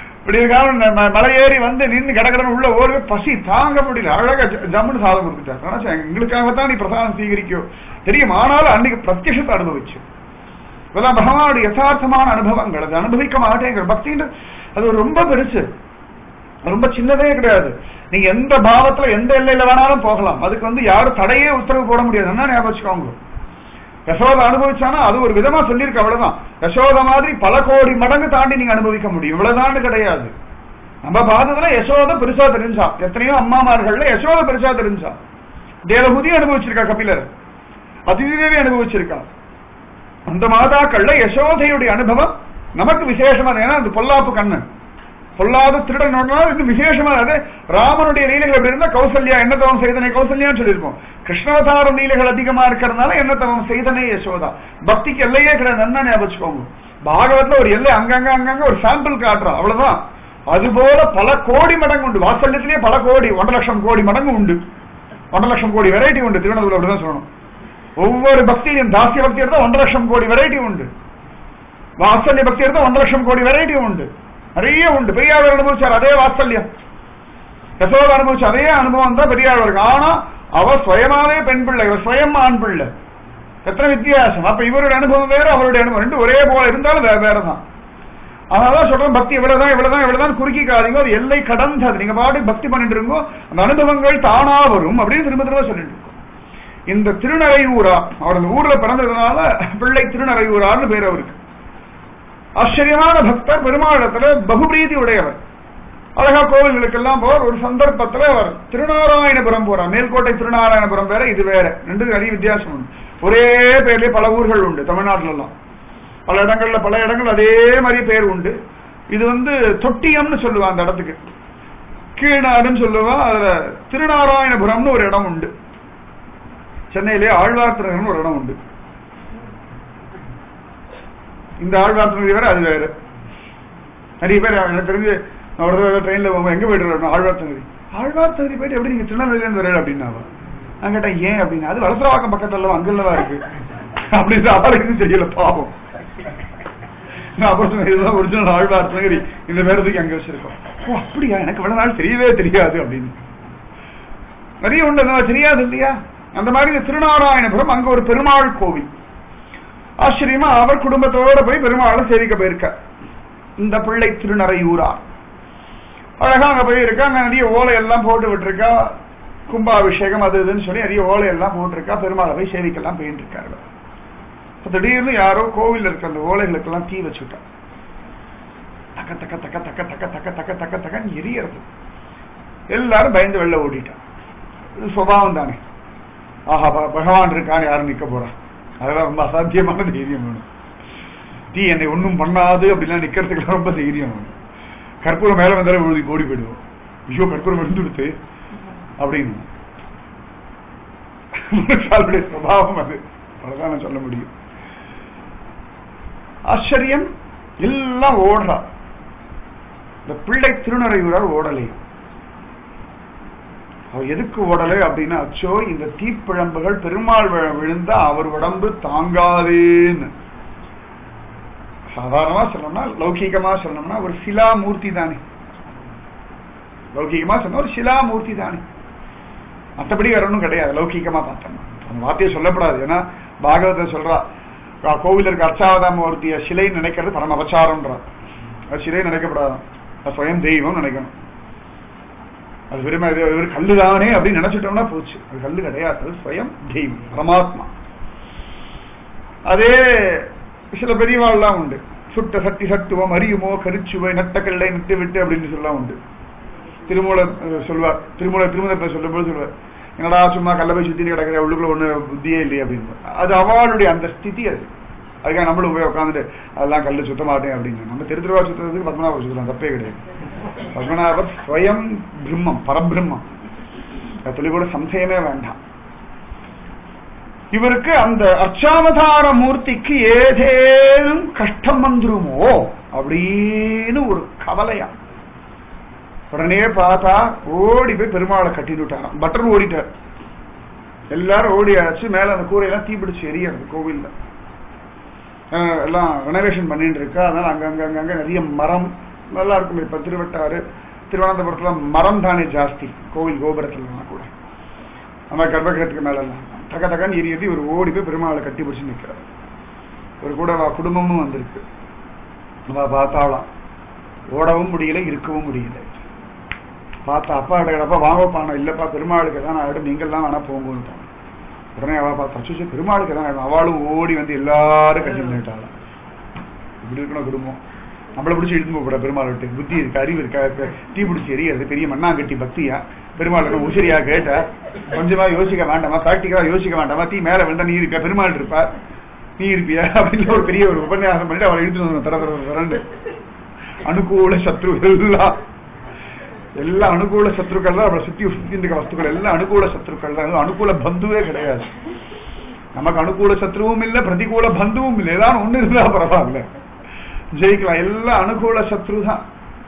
மலை ஏறி வந்து நின்று கடகடன் உள்ள ஓடுவே பசி தாங்க முடியல. அழகா ஜம்முன்னு சாதம் கொடுத்துட்டாரு. எங்களுக்காகத்தான் நீ பிரசாதம் சீகரிக்கோ தெரியும். ஆனாலும் அன்னைக்கு பிரத்யட்சத்தை அனுபவிச்சு இதெல்லாம் பகவானுடைய யதார்த்தமான அனுபவங்கள். அது அனுபவிக்க மாட்டேங்கிற பக்தின்ற அது ரொம்ப பெருசு, ரொம்ப சின்னதே கிடையாது. நீங்க எந்த பாவத்துல எந்த எல்லையில வேணாலும் போகலாம். அதுக்கு யாரும் தடையே உத்தரவு போட முடியாது. என்ன ஞாபகம் வச்சுக்கோங்க. யசோதை அனுபவிச்சானா அது ஒரு விதமா சொல்லியிருக்க, அவ்வளவுதான். யசோத மாதிரி பல கோடி மடங்கு தாண்டி நீங்க அனுபவிக்க முடியும், இவ்வளவுதான் கிடையாது. நம்ம பார்த்ததுல யசோத பெருசா தெரிஞ்சா, எத்தனையோ அம்மாமார்கள்ல யசோத பெருசா தெரிஞ்சா. தேவபூதி அனுபவிச்சிருக்கா, கபிலர் அதிதேவி அனுபவிச்சிருக்கா. அந்த மாதாக்கள்ல யசோதையுடைய அனுபவம் நமக்கு விசேஷமா. ஏன்னா அந்த பொல்லாப்பு கண்ணன் பொல்லாத திருடன் இது விசேஷமா. அது ராமனுடைய லீலைகள் எப்படி இருந்தா கௌசல்யா என்ன தவம் செய்தனை கௌசல்யான்னு சொல்லியிருப்போம். கிருஷ்ணவதாரம் லீலைகள் அதிகமா இருக்கிறதுனால என்ன தவம் செய்தனை யசோதா. பக்திக்கு எல்லையே கிடையாது. என்ன ஞாபகம். பாகவத்துல ஒரு எல்லை அங்கங்க அங்கங்க ஒரு சாம்பிள் காட்டுறோம், அவ்வளவுதான். அதுபோல பல கோடி மடங்கு உண்டு. வாத்சல்யத்திலேயே பல கோடி 1,00,000 கோடி மடங்கு உண்டு. 1,00,000 கோடி வெரைட்டி உண்டு. திருவண்ணாமலை அப்படிதான் சொல்லணும். ஒவ்வொரு பக்தியும் தாசிய பக்தி எடுத்தா 1,00,000 கோடி வெரைட்டி உண்டு. வாத்சல்ய பக்தி எடுத்தா 1,00,000 கோடி வெரைட்டி உண்டு. நிறைய உண்டு. பெரியார் அனுபவிச்சார் அதே வாத்சல்யம். யசோத அனுபவிச்ச அதே அனுபவம் தான் பெரியார் இருக்கு. ஆனா அவர் சுயமாவே பெண் பிள்ளை, இவர் சுயம் ஆண் பிள்ளை. எத்தனை வித்தியாசம். அப்ப இவருடைய அனுபவம் வேற, அவருடைய அனுபவம் ரெண்டு ஒரே போல இருந்தாலும் வேறதான். அதனாலதான் சொல்றேன், பக்தி இவ்வளவுதான் இவ்வளவுதான் இவ்வளவுதான் குறுக்கிக்காதீங்க. அது எல்லை கடந்தது. நீங்க பாட்டு பக்தி பண்ணிட்டு இருக்கோ, அந்த அனுபவங்கள் தானா வரும் அப்படின்னு திரும்ப திரும்ப சொல்லிட்டு இருக்கோம். இந்த திருநறையூரா அவரது ஊர்ல பிறந்ததுனால பிள்ளை திருநறையூரான்னு பேர் அவருக்கு. ஆச்சரியமான பக்தர், பெருமாளத்துல பகுபிரீதி உடையவர். அழகா கோவில்களுக்கெல்லாம் போவார். ஒரு சந்தர்ப்பத்துல அவர் திருநாராயணபுரம் போறார். மேல்கோட்டை திருநாராயணபுரம் வேற, இது வேற. ரெண்டு நிறைய வித்தியாசம் உண்டு. ஒரே பேர்லயே பல ஊர்கள் உண்டு தமிழ்நாட்டுல எல்லாம். பல இடங்கள் அதே மாதிரி பேர் உண்டு. இது தொட்டியம்னு சொல்லுவாங்க அந்த இடத்துக்கு. கீழ்நாடுன்னு சொல்லுவா. அதுல திருநாராயணபுரம்னு ஒரு இடம் உண்டு. சென்னையிலே ஆழ்வார்த்திருநகர்னு ஒரு இடம் உண்டு. இந்த ஆழ்வார்த்திருநகர் வேற, அது வேற. நிறைய பேர் எனக்கு தெரிஞ்சு நான் ஒரு தடவை ட்ரெயின்ல போகும்போது எங்க போயிட்டு வரணும், ஆழ்வார்த்திருநகரி போயிட்டு எப்படி நீங்க திருநெல்வேலியிலேருந்து வரல அப்படின்னாவா. நான் கேட்டேன் ஏன் அப்படின்னா, அது வலசரவாக்கம் பக்கத்துல அங்கல்லவா இருக்கு அப்படின்னு அவளுக்கு தெரியல பாவம். நான் அப்புறம் சொன்னேன் ஒரிஜினல் ஆழ்வார்த்திருநகரி இந்த பேரத்துக்கு அங்க வச்சிருக்கோம். ஓ அப்படியா, எனக்கு இவ்வளவு நாள் தெரியவே தெரியாது அப்படின்னு. நிறைய உண்டு தெரியாது இல்லையா. அந்த மாதிரி இந்த திருநாராயணபுரம் அங்க ஒரு பெருமாள் கோவில். ஆச்சரியமா அவர் குடும்பத்தோட போய் பெருமாளை சேவிக்க போயிருக்க. இந்த பிள்ளை திருநறையூரா அழகா அங்க போய் இருக்கா. அங்க நிறைய ஓலை எல்லாம் போட்டு விட்டுருக்கா. கும்பாபிஷேகம் அது இதுன்னு சொல்லி நிறைய ஓலை எல்லாம் போட்டிருக்கா. பெருமாளை போய் சேவிக்கலாம் போயிட்டு இருக்காரு. திடீர்னு யாரோ கோவில் இருக்க அந்த ஓலைகளுக்கெல்லாம் தீ வச்சுட்டா. தக்க தக்க தக்க தக்க தக்க தக்க தக்க தக்க தக்கன்னு எரியறது. எல்லாரும் பயந்து வெளில ஓடிட்டான். இது சுபாவம் தானே. ஆஹா பகவான் இருக்கான்னு யாரும் நிக்க போறா. அதெல்லாம் ரொம்ப அசாத்தியமான தைரியம் வேணும். தீ என்னை ஒன்னும் பண்ணாது அப்படிலாம் நிக்கிறதுக்கு ரொம்ப தைரியம் வேணும். கற்பூரம் மேல வந்தாலும் ஓடி போயிடுவோம். ஐயோ கற்பூரம் விழுந்துடுத்து அப்படின்னு சுபாவம் அது. அவ்வளவுதான் நான் சொல்ல முடியும். ஆச்சரியம் எல்லாம் ஓடுறா. இந்த பிள்ளை திருநறையூரால் ஓடலை. அவர் எதுக்கு ஓடலை அப்படின்னா, அச்சோ இந்த தீப்பிழம்புகள் பெருமாள் விழுந்தா அவர் உடம்பு தாங்காதேன்னு. சாதாரணமா சொல்லணும்னா, லௌகீகமா சொல்லணும்னா ஒரு சிலாமூர்த்தி தானே. லௌகீகமா சொன்னா ஒரு சிலாமூர்த்தி தானே, மற்றபடி வேற ஒன்றும் கிடையாது. லௌகீகமா பார்த்தோம்னா அந்த வார்த்தையை சொல்லப்படாது. ஏன்னா பாகவத சொல்றா, கோவில் இருக்க அர்ச்சாவதாமூர்த்திய சிலை நினைக்கிறது பரம அபச்சாரம்ன்றா. அது சிலை நினைக்கப்படாது, அது சுயம் தெய்வம் நினைக்கணும். அது வெறுமை கல்லுதானே அப்படின்னு நினைச்சிட்டோம்னா போச்சு. அது கல்லு கிடையாது, அது சுயம் தெய்வம் பரமாத்மா. அதே சில பெரியவாள்லாம் உண்டு. சுட்ட சட்டி சட்டுவம் அறியுமோ கரிச்சுவை நட்ட கல்லை நட்டு விட்டு அப்படின்னு சொல்லலாம் உண்டு. திருமூலர் சொல்வார். திருமூலத்தை சொல்லும்போது சொல்வார், என்னடா சும்மா கல்ல போய் சுத்தி கிடக்கிற உள்ளுக்குள்ள ஒண்ணு புத்தியே இல்லையே அப்படின்னு. அது அவளுடைய அந்த ஸ்திதி. அது அதுக்காக நம்மளும் போய் உட்காந்துட்டு அதெல்லாம் கல்லு சுத்த மாட்டேன் அப்படின்னு. நம்ம திருவா சுத்துறதுக்கு பத்மநாபர் சுத்தலாம், தப்பே கிடையாது. பத்மநாபர் ஸ்வயம் பிரம்மம், பரபிரம்மம். துளி கூட சம்சயமே வேண்டாம். இவருக்கு அந்த அர்ச்சாவதார மூர்த்திக்கு ஏதேனும் கஷ்டம் வந்துருமோ அப்படின்னு ஒரு கவலையா. உடனே பார்த்தா ஓடி போய் பெருமாளை கட்டிட்டு விட்டாராம். பட்டர் ஓடிட்டார். எல்லாரும் ஓடியாச்சு. மேல அந்த கூரையெல்லாம் தீப்பிடிச்சு எரியறது. கோவில்ல எல்லாம் ரெனோவேஷன் பண்ணிட்டு இருக்கா. அதனால அங்கங்க நிறைய மரம் நல்லா இருக்கும். இப்ப திருவட்டாறு திருவனந்தபுரத்துல மரம் தானே ஜாஸ்தி, கோவில் கோபுரத்துல கூட. நம்ம கர்ப்பகிரகத்துக்கு மேல எல்லாம் தக்க தக்கன்னு எரியது. இவர் ஓடி போய் பெருமாளை கட்டி பிடிச்சு நிற்கிறார். ஒரு கூட குடும்பமும் வந்திருக்கு. நம்ம பார்த்தாலாம் ஓடவும் முடியல, இருக்கவும் முடியல. பார்த்தா அப்பா கிடப்பா வாங்கப்பான இல்லப்பா பெருமாளுக்கு எதாவது ஆயிடும், நீங்கள்லாம் வேணா போங்கன்னு. உடனே அவ பார்த்தா அச்சு பெருமாளுக்கு எதாவது ஆயிடும். அவளும் ஓடி வந்து எல்லாரும் கட்டி நின்றுட்டாளாம். இப்படி இருக்கணும் குடும்பம். நம்மளை பிடிச்சி இழுத்து போட பெருமாள் விட்டு புத்தி இருக்கு, அறிவு இருக்கா, தீ பிடிச்சி எரியறது பெரிய மண்ணாங்கட்டி பக்தியா, பெருமாள் உசிரியா கேட்ட கொஞ்சமா யோசிக்க வேண்டாமா, பிராக்டிக்கலா யோசிக்க வேண்டாமா, தீ மேல விழுந்தா நீ இருப்பியா, பெருமாள் இருப்பா நீ இருப்பியா அப்படின்னு ஒரு பெரிய ஒரு உபன்யாசம் பண்ணிட்டு அவளை இழுத்து வந்து தர தரண்டு. அனுகூல சத்ரு எல்லாம் அனுகூல சத்ருக்கள் தான். அவளை சுத்தி இருக்க வஸ்துக்கள் எல்லாம் அனுகூல சத்ருக்கள் தான். அனுகூல பந்துவே கிடையாது. நமக்கு அனுகூல சத்ருவும் இல்லை, பிரதிகூல பந்துவும் இல்லை. ஏதாவது ஒண்ணு இருந்தா பரவாயில்ல, ஜெயிக்கலாம். எல்லாம் அனுகூல சத்ரு தான்.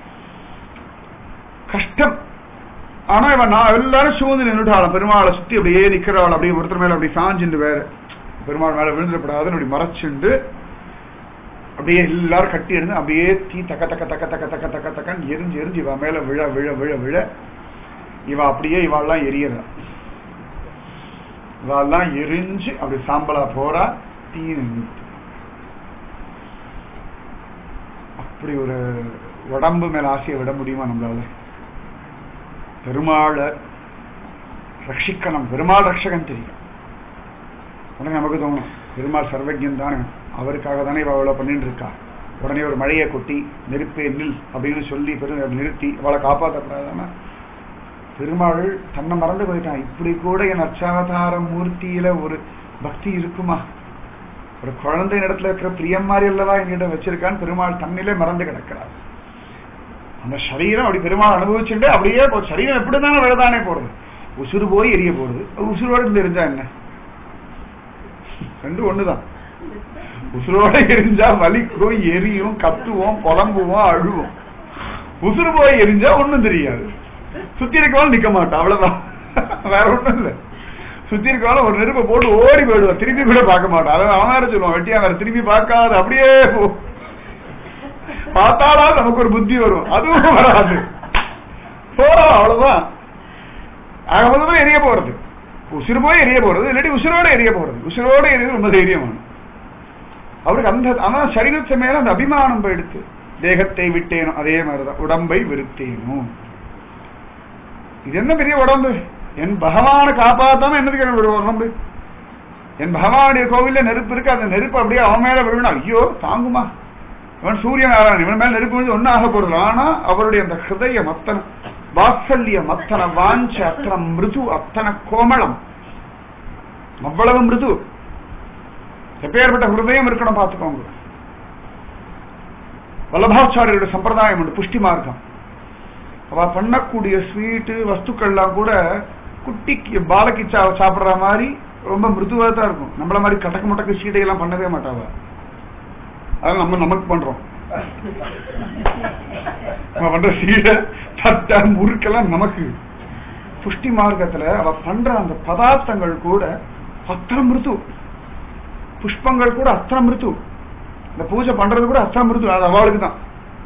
கஷ்டம். ஆனா இவன் நான் எல்லாரும் சூழ்ந்து நின்றுட்டாலும் பெருமாளை சுத்தி அப்படியே நிக்கிறாள். அப்படியே ஒருத்தர் மேல அப்படி சாஞ்சுண்டு வேற பெருமாள் மேல விழுந்துடப்படாதுன்னு அப்படி மறைச்சுண்டு அப்படியே எல்லாரும் கட்டி இருந்து அப்படியே தீ தக்க தக்க தக்க தக்க தக்க தக்க தக்கன்னு எரிஞ்சு எரிஞ்சு இவ மேல விழ விழ விழ விழ இவ அப்படியே இவாள்லாம் எரியறா. இவாள்லாம் எரிஞ்சு அப்படி சாம்பலா போறா. தீ நின்று அப்படி ஒரு உடம்பு மேல ஆசையை விட முடியுமா நம்மளால? பெருமாளை ரட்சிக்கணும், பெருமாள் ரட்சகன் தெரியும். உடனே நமக்கு தோணும் பெருமாள் சர்வஜன் தானே, அவருக்காக தானே இவ அவ்வளவு பண்ணிட்டு இருக்கா. உடனே ஒரு மழையை கொட்டி நெருப்பே நில் அப்படின்னு சொல்லி நிறுத்தி அவளை காப்பாற்றக்கூடாதான. பெருமாள் தன்னை மறந்து போயிட்டான். இப்படி கூட என் அர்ச்சாவதார மூர்த்தியில ஒரு பக்தி இருக்குமா? ஒரு குழந்தை இடத்துல இருக்கிற பிரியம் மாதிரி அல்லவா என்கிட்ட வச்சிருக்கான்னு பெருமாள் தன்னிலே மறந்து கிடக்கிறார். அந்த சரீரம் அப்படி பெருமாள் அனுபவிச்சுட்டு அப்படியே சரீரம் எப்படிதானே விழதானே போறது, உசுறு போய் எரிய போறது. உசுரோட எரிஞ்சா என்ன, ரெண்டு ஒண்ணுதான். உசுரோட எரிஞ்சா வலிக்கும், எரியும், கத்துவோம், புலம்புவோம், அழுவோம். உசுறு போய் எரிஞ்சா ஒண்ணும் தெரியாது, சுத்தி இருக்கவாலும் நிக்க மாட்டோம், அவ்வளவுதான், வேற ஒண்ணும் இல்ல. சுத்தி இருக்கவாலும் ஒரு நெருப்பை போட்டு ஓடி போயிடுவான், திருப்பி கூட பார்க்க மாட்டான். அதாவது அவன் வேற சொல்லுவான், வெட்டியா வேற திருப்பி பார்க்காது, அப்படியே பார்த்தாலும் நமக்கு ஒரு புத்தி வரும், அதுவும் வராது, போறோம், அவ்வளவுதான். ஆக எரிய போறது, உசுறு போய் எரிய போறது, இல்லாட்டி உசுரோட எரிய போறது. உசுரோட எரியது ரொம்ப தைரியமான அவருக்கு. அந்த ஆனா சரீரத்தை மேல அந்த அபிமானம் போயிடுத்து. தேகத்தை விட்டேனும் அதே மாதிரிதான், உடம்பை விருத்தேனும். இது என்ன பெரிய உடம்பு, என் பகவானை காப்பாத்தாம என்னதுக்கு ஒரு உடம்பு? என் பகவானுடைய கோவில்ல நெருப்பு இருக்கு, அந்த நெருப்பு அப்படியே அவன் மேல விழுனா ஐயோ தாங்குமா? இவன் சூரிய நாராயணன், இவன் மேல நெருப்பு விழுந்து ஒன்னும் ஆக போறது. ஆனா அவருடைய அந்த ஹிருதயம் அத்தனை வாத்சல்யம், அத்தனை வாஞ்ச, அத்தனை மிருது, அத்தனை கோமளம், அவ்வளவு மிருது. எப்பேற்பட்ட ஹிருதயம் இருக்கணும் பார்த்துக்கோங்க. வல்லபாச்சாரியருடைய சம்பிரதாயம் உண்டு, புஷ்டி மார்க்கம். அவ பண்ணக்கூடிய ஸ்வீட்டு வஸ்துக்கள்லாம் கூட குட்டிக்கு பாலக்கு சாப்பிடுற மாதிரி ரொம்ப மிருதுவா தான் இருக்கும். நம்மள மாதிரி கட்டக்கு முட்டக்கு சீடையெல்லாம் பண்ணவே மாட்டாவ. அதனால நம்ம நமக்கு பண்றோம். நம்ம பண்ற சீடை சட்டை முறுக்கெல்லாம் நமக்கு. புஷ்டி மார்க்கத்துல அவ பண்ற அந்த பதார்த்தங்கள் கூட அத்தனை மிருது, புஷ்பங்கள் கூட அத்தனை மிருது, இந்த பூஜை பண்றது கூட அத்தனை மிருது. அது அவளுக்கு தான்.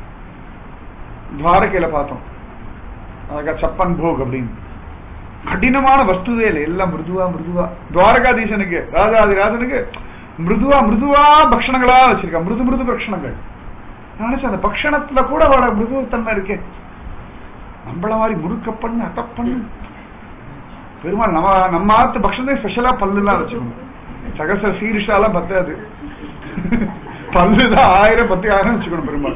துவாரகையில பார்த்தோம், அதுக்கா சப்பன் போக் அப்படின்னு கடினமான வஸ்துவே இல்லை, எல்லாம் மிருதுவா மிருதுவா. துவாரகாதீசனுக்கு, ராஜாதிராஜனுக்கு மிருதுவா மிருதுவா பக்ஷணங்களா வச்சிருக்கா, மிருது மிருது பக்ஷணங்கள். நினைச்ச அந்த பக்ஷணத்துல கூட அவட மிருதுவத்தன்மை இருக்கே. நம்மள மாதிரி முறுக்க பண்ணு அட்ட பண்ணு. பெருமாள் நம்ம ஆத்து பக்ஷணத்தை ஸ்பெஷலா பல்லுலாம் வச்சுக்கணும். சகச சீரிஷாலாம் பத்தாது, பல்லுதான் 1000 10,000 வச்சுக்கணும் பெருமாள்.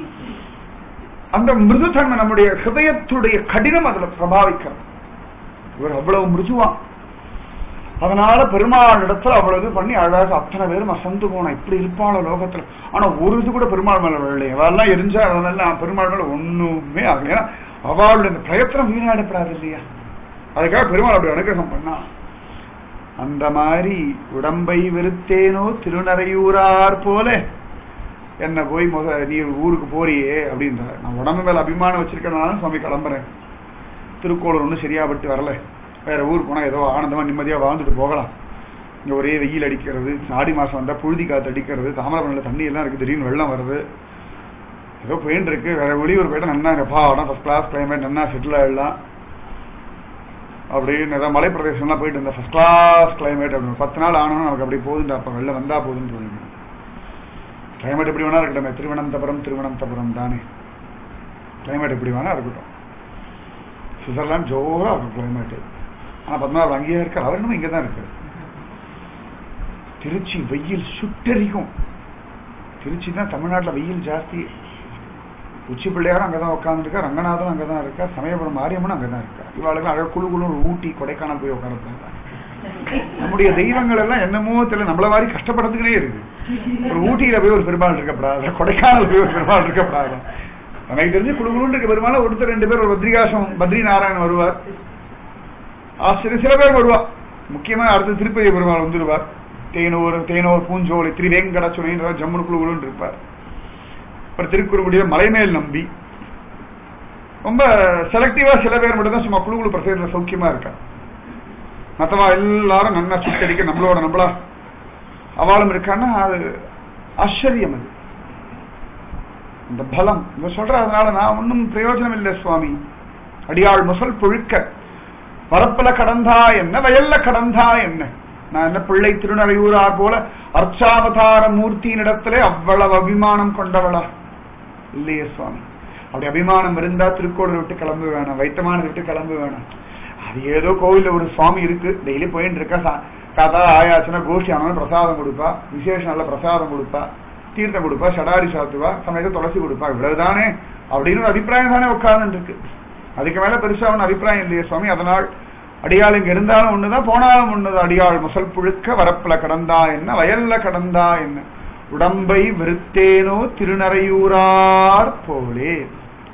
அந்த மிருதுத்தன்மை நம்முடைய ஹிருதயத்துடைய கடினம் அதுல பிரபாவிக்கிறது. இவர் அவ்வளவு மிருதுவான். அதனால பெருமாள் இடத்துல அவ்வளவு பண்ணி அழகாக அத்தனை பேரும் அசந்து போனோம். இப்படி இருப்பாள லோகத்துல. ஆனா ஒரு இது கூட பெருமாள் மேல விழலையே. அவெல்லாம் எரிஞ்சா அதனால பெருமாள் மேல ஒண்ணுமே ஆகல. ஏன்னா அவளுடைய இந்த பிரயத்தனம் வீணாடப்படாது இல்லையா, அதுக்காக பெருமாள் அப்படி அனுகிரகம் பண்ணா. அந்த மாதிரி உடம்பை வெறுத்தேனோ திருநறையூரார் போல என்ன போய் நீ ஊருக்கு போறியே அப்படின்ற. நான் உடம்பு மேல அபிமானம் வச்சிருக்கனால சுவாமி கிளம்புறேன். திருக்கோளூர் ஒன்றும் சரியா விட்டு வரல, வேற ஊருக்கு போனா ஏதோ ஆனந்தமா நிம்மதியா வாழ்ந்துட்டு போகலாம். இங்க ஒரே வெயில் அடிக்கிறது, ஆடி மாசம் வந்தா புழுதி காத்து அடிக்கிறது, தாமிரபரணில தண்ணி எல்லாம் இருக்கு, திடீர்னு வெள்ளம் வருது, ஏதோ போயிட்டு இருக்கு. வேற வெளியூர் போயிட்டா நல்லா பாடம் ஃபர்ஸ்ட் கிளாஸ் கிளைமேட், நல்லா செட்டில் ஆயிடலாம் அப்படின்னு. ஏதாவது மலை பிரதேசம்லாம் போயிட்டு இருந்த ஃபர்ஸ்ட் கிளாஸ் கிளைமேட் அப்படின்னு 10 நாள் ஆனோம்னா நமக்கு அப்படி போகுதுண்டா, அப்ப வெள்ளம் வந்தா போகுதுன்னு சொல்லுங்க. கிளைமேட் எப்படி வேணா இருக்கட்டும், திருவனந்தபுரம் தானே, கிளைமேட் எப்படி வேணா இருக்கட்டும். சுவிட்சர்லாந்து ஜோரா இருக்கும் கிளைமேட். ஆனா 10 நாள் அங்கேயே இருக்கார், அவர் இன்னும் இங்கதான் இருக்காரு. திருச்சி வெயில் சுட்டரிக்கும். திருச்சி தான் தமிழ்நாட்டில் வெயில் ஜாஸ்தி. உச்சி பிள்ளையாரும் அங்கதான் உட்காந்துருக்கா, ரங்கநாதன் அங்கதான் இருக்கா, சமயபுரம் மாரியம்மனும் அங்கதான் இருக்கா. இவாளுக்கு அழகு குழு குழு ஊட்டி கொடைக்கானல் போய் உட்காந்துருக்காங்க. நம்முடைய தெய்வங்கள் எல்லாம் என்னமோ தெரியல, நம்மள மாதிரி கஷ்டப்படுறதுக்குனே இருக்கு. ஒரு ஊட்டியில போய் ஒரு பெருமாள் இருக்கப்படாது, கொடைக்கானல் போய் ஒரு பெருமாள் இருக்கப்படாது. எனக்கு தெரிஞ்சு குழுகுழுன்னு இருக்க பெருமாள் ஒருத்தர் 2 பேர், ஒரு பத்ரிகாசம் பத்ரி நாராயணன் வருவார், ஆசிரியர் சில பேர் வருவார். முக்கியமா அடுத்து திருப்பதி பெருமாள் வந்துருவார். தேனோர் பூஞ்சோலை திரிவேங்கட சுனைன்ற ஜம்முனு குழுகுழுன்னு இருப்பார். அப்புறம் திருக்குறளுடைய மலைமேல் நம்பி ரொம்ப செலக்டிவா சில பேர் மட்டும் தான் சும்மா குழுகுழு பிரசேதத்துல சௌக்கியமா இருக்கா. மற்றவா எல்லாரும் நன்னா சுத்தடிக்க நம்மளா அவளும் இருக்கான்னா அது ஆச்சரியம். அது இந்த பலம் இவ சொல்ற. அதனால நான் ஒன்னும் பிரயோஜனம் இல்லை சுவாமி. அடியாள் முசல் புழுக்க பரப்பல கடந்தா என்ன, வயல்ல கடந்தா என்ன. நான் என்ன பிள்ளை திருநறையூரார் போல அர்ச்சாவதார மூர்த்தியினிடத்திலே அவ்வளவு அபிமானம் கொண்டவளா இல்லையே சுவாமி. அப்படி அபிமானம் இருந்தா திருக்கோளூர் விட்டு கிளம்பு வேணாம், வைத்தமான விட்டு கிளம்பு வேணாம். அது ஏதோ கோவில்ல ஒரு சுவாமி இருக்கு, டெய்லி போயிட்டு இருக்கா, கதா ஆயாச்சுன்னா கோஷ்டி ஆனாலும் பிரசாதம் கொடுப்பா, விசேஷ நல்ல பிரசாதம் கொடுப்பா, தீர்த்தம் கொடுப்பா, சடாரி சாத்துவா, சமயத்தை துளசி கொடுப்பா, இவ்வளவுதானே அப்படின்னு ஒரு அபிப்பிராயம் தானே உட்கார்ந்து இருக்கு. அதுக்கு மேல பெருசா ஒன்று அபிப்பிராயம் இல்லையே சுவாமி. அதனால் அடியாள் இங்க இருந்தாலும் ஒண்ணுதான், போனாலும் ஒண்ணுதான். அடியாள் முசல் புழுக்க வரப்புல கடந்தா என்ன, வயல்ல கடந்தா என்ன, உடம்பை வெறுத்தேனோ திருநறையூரார் போலே.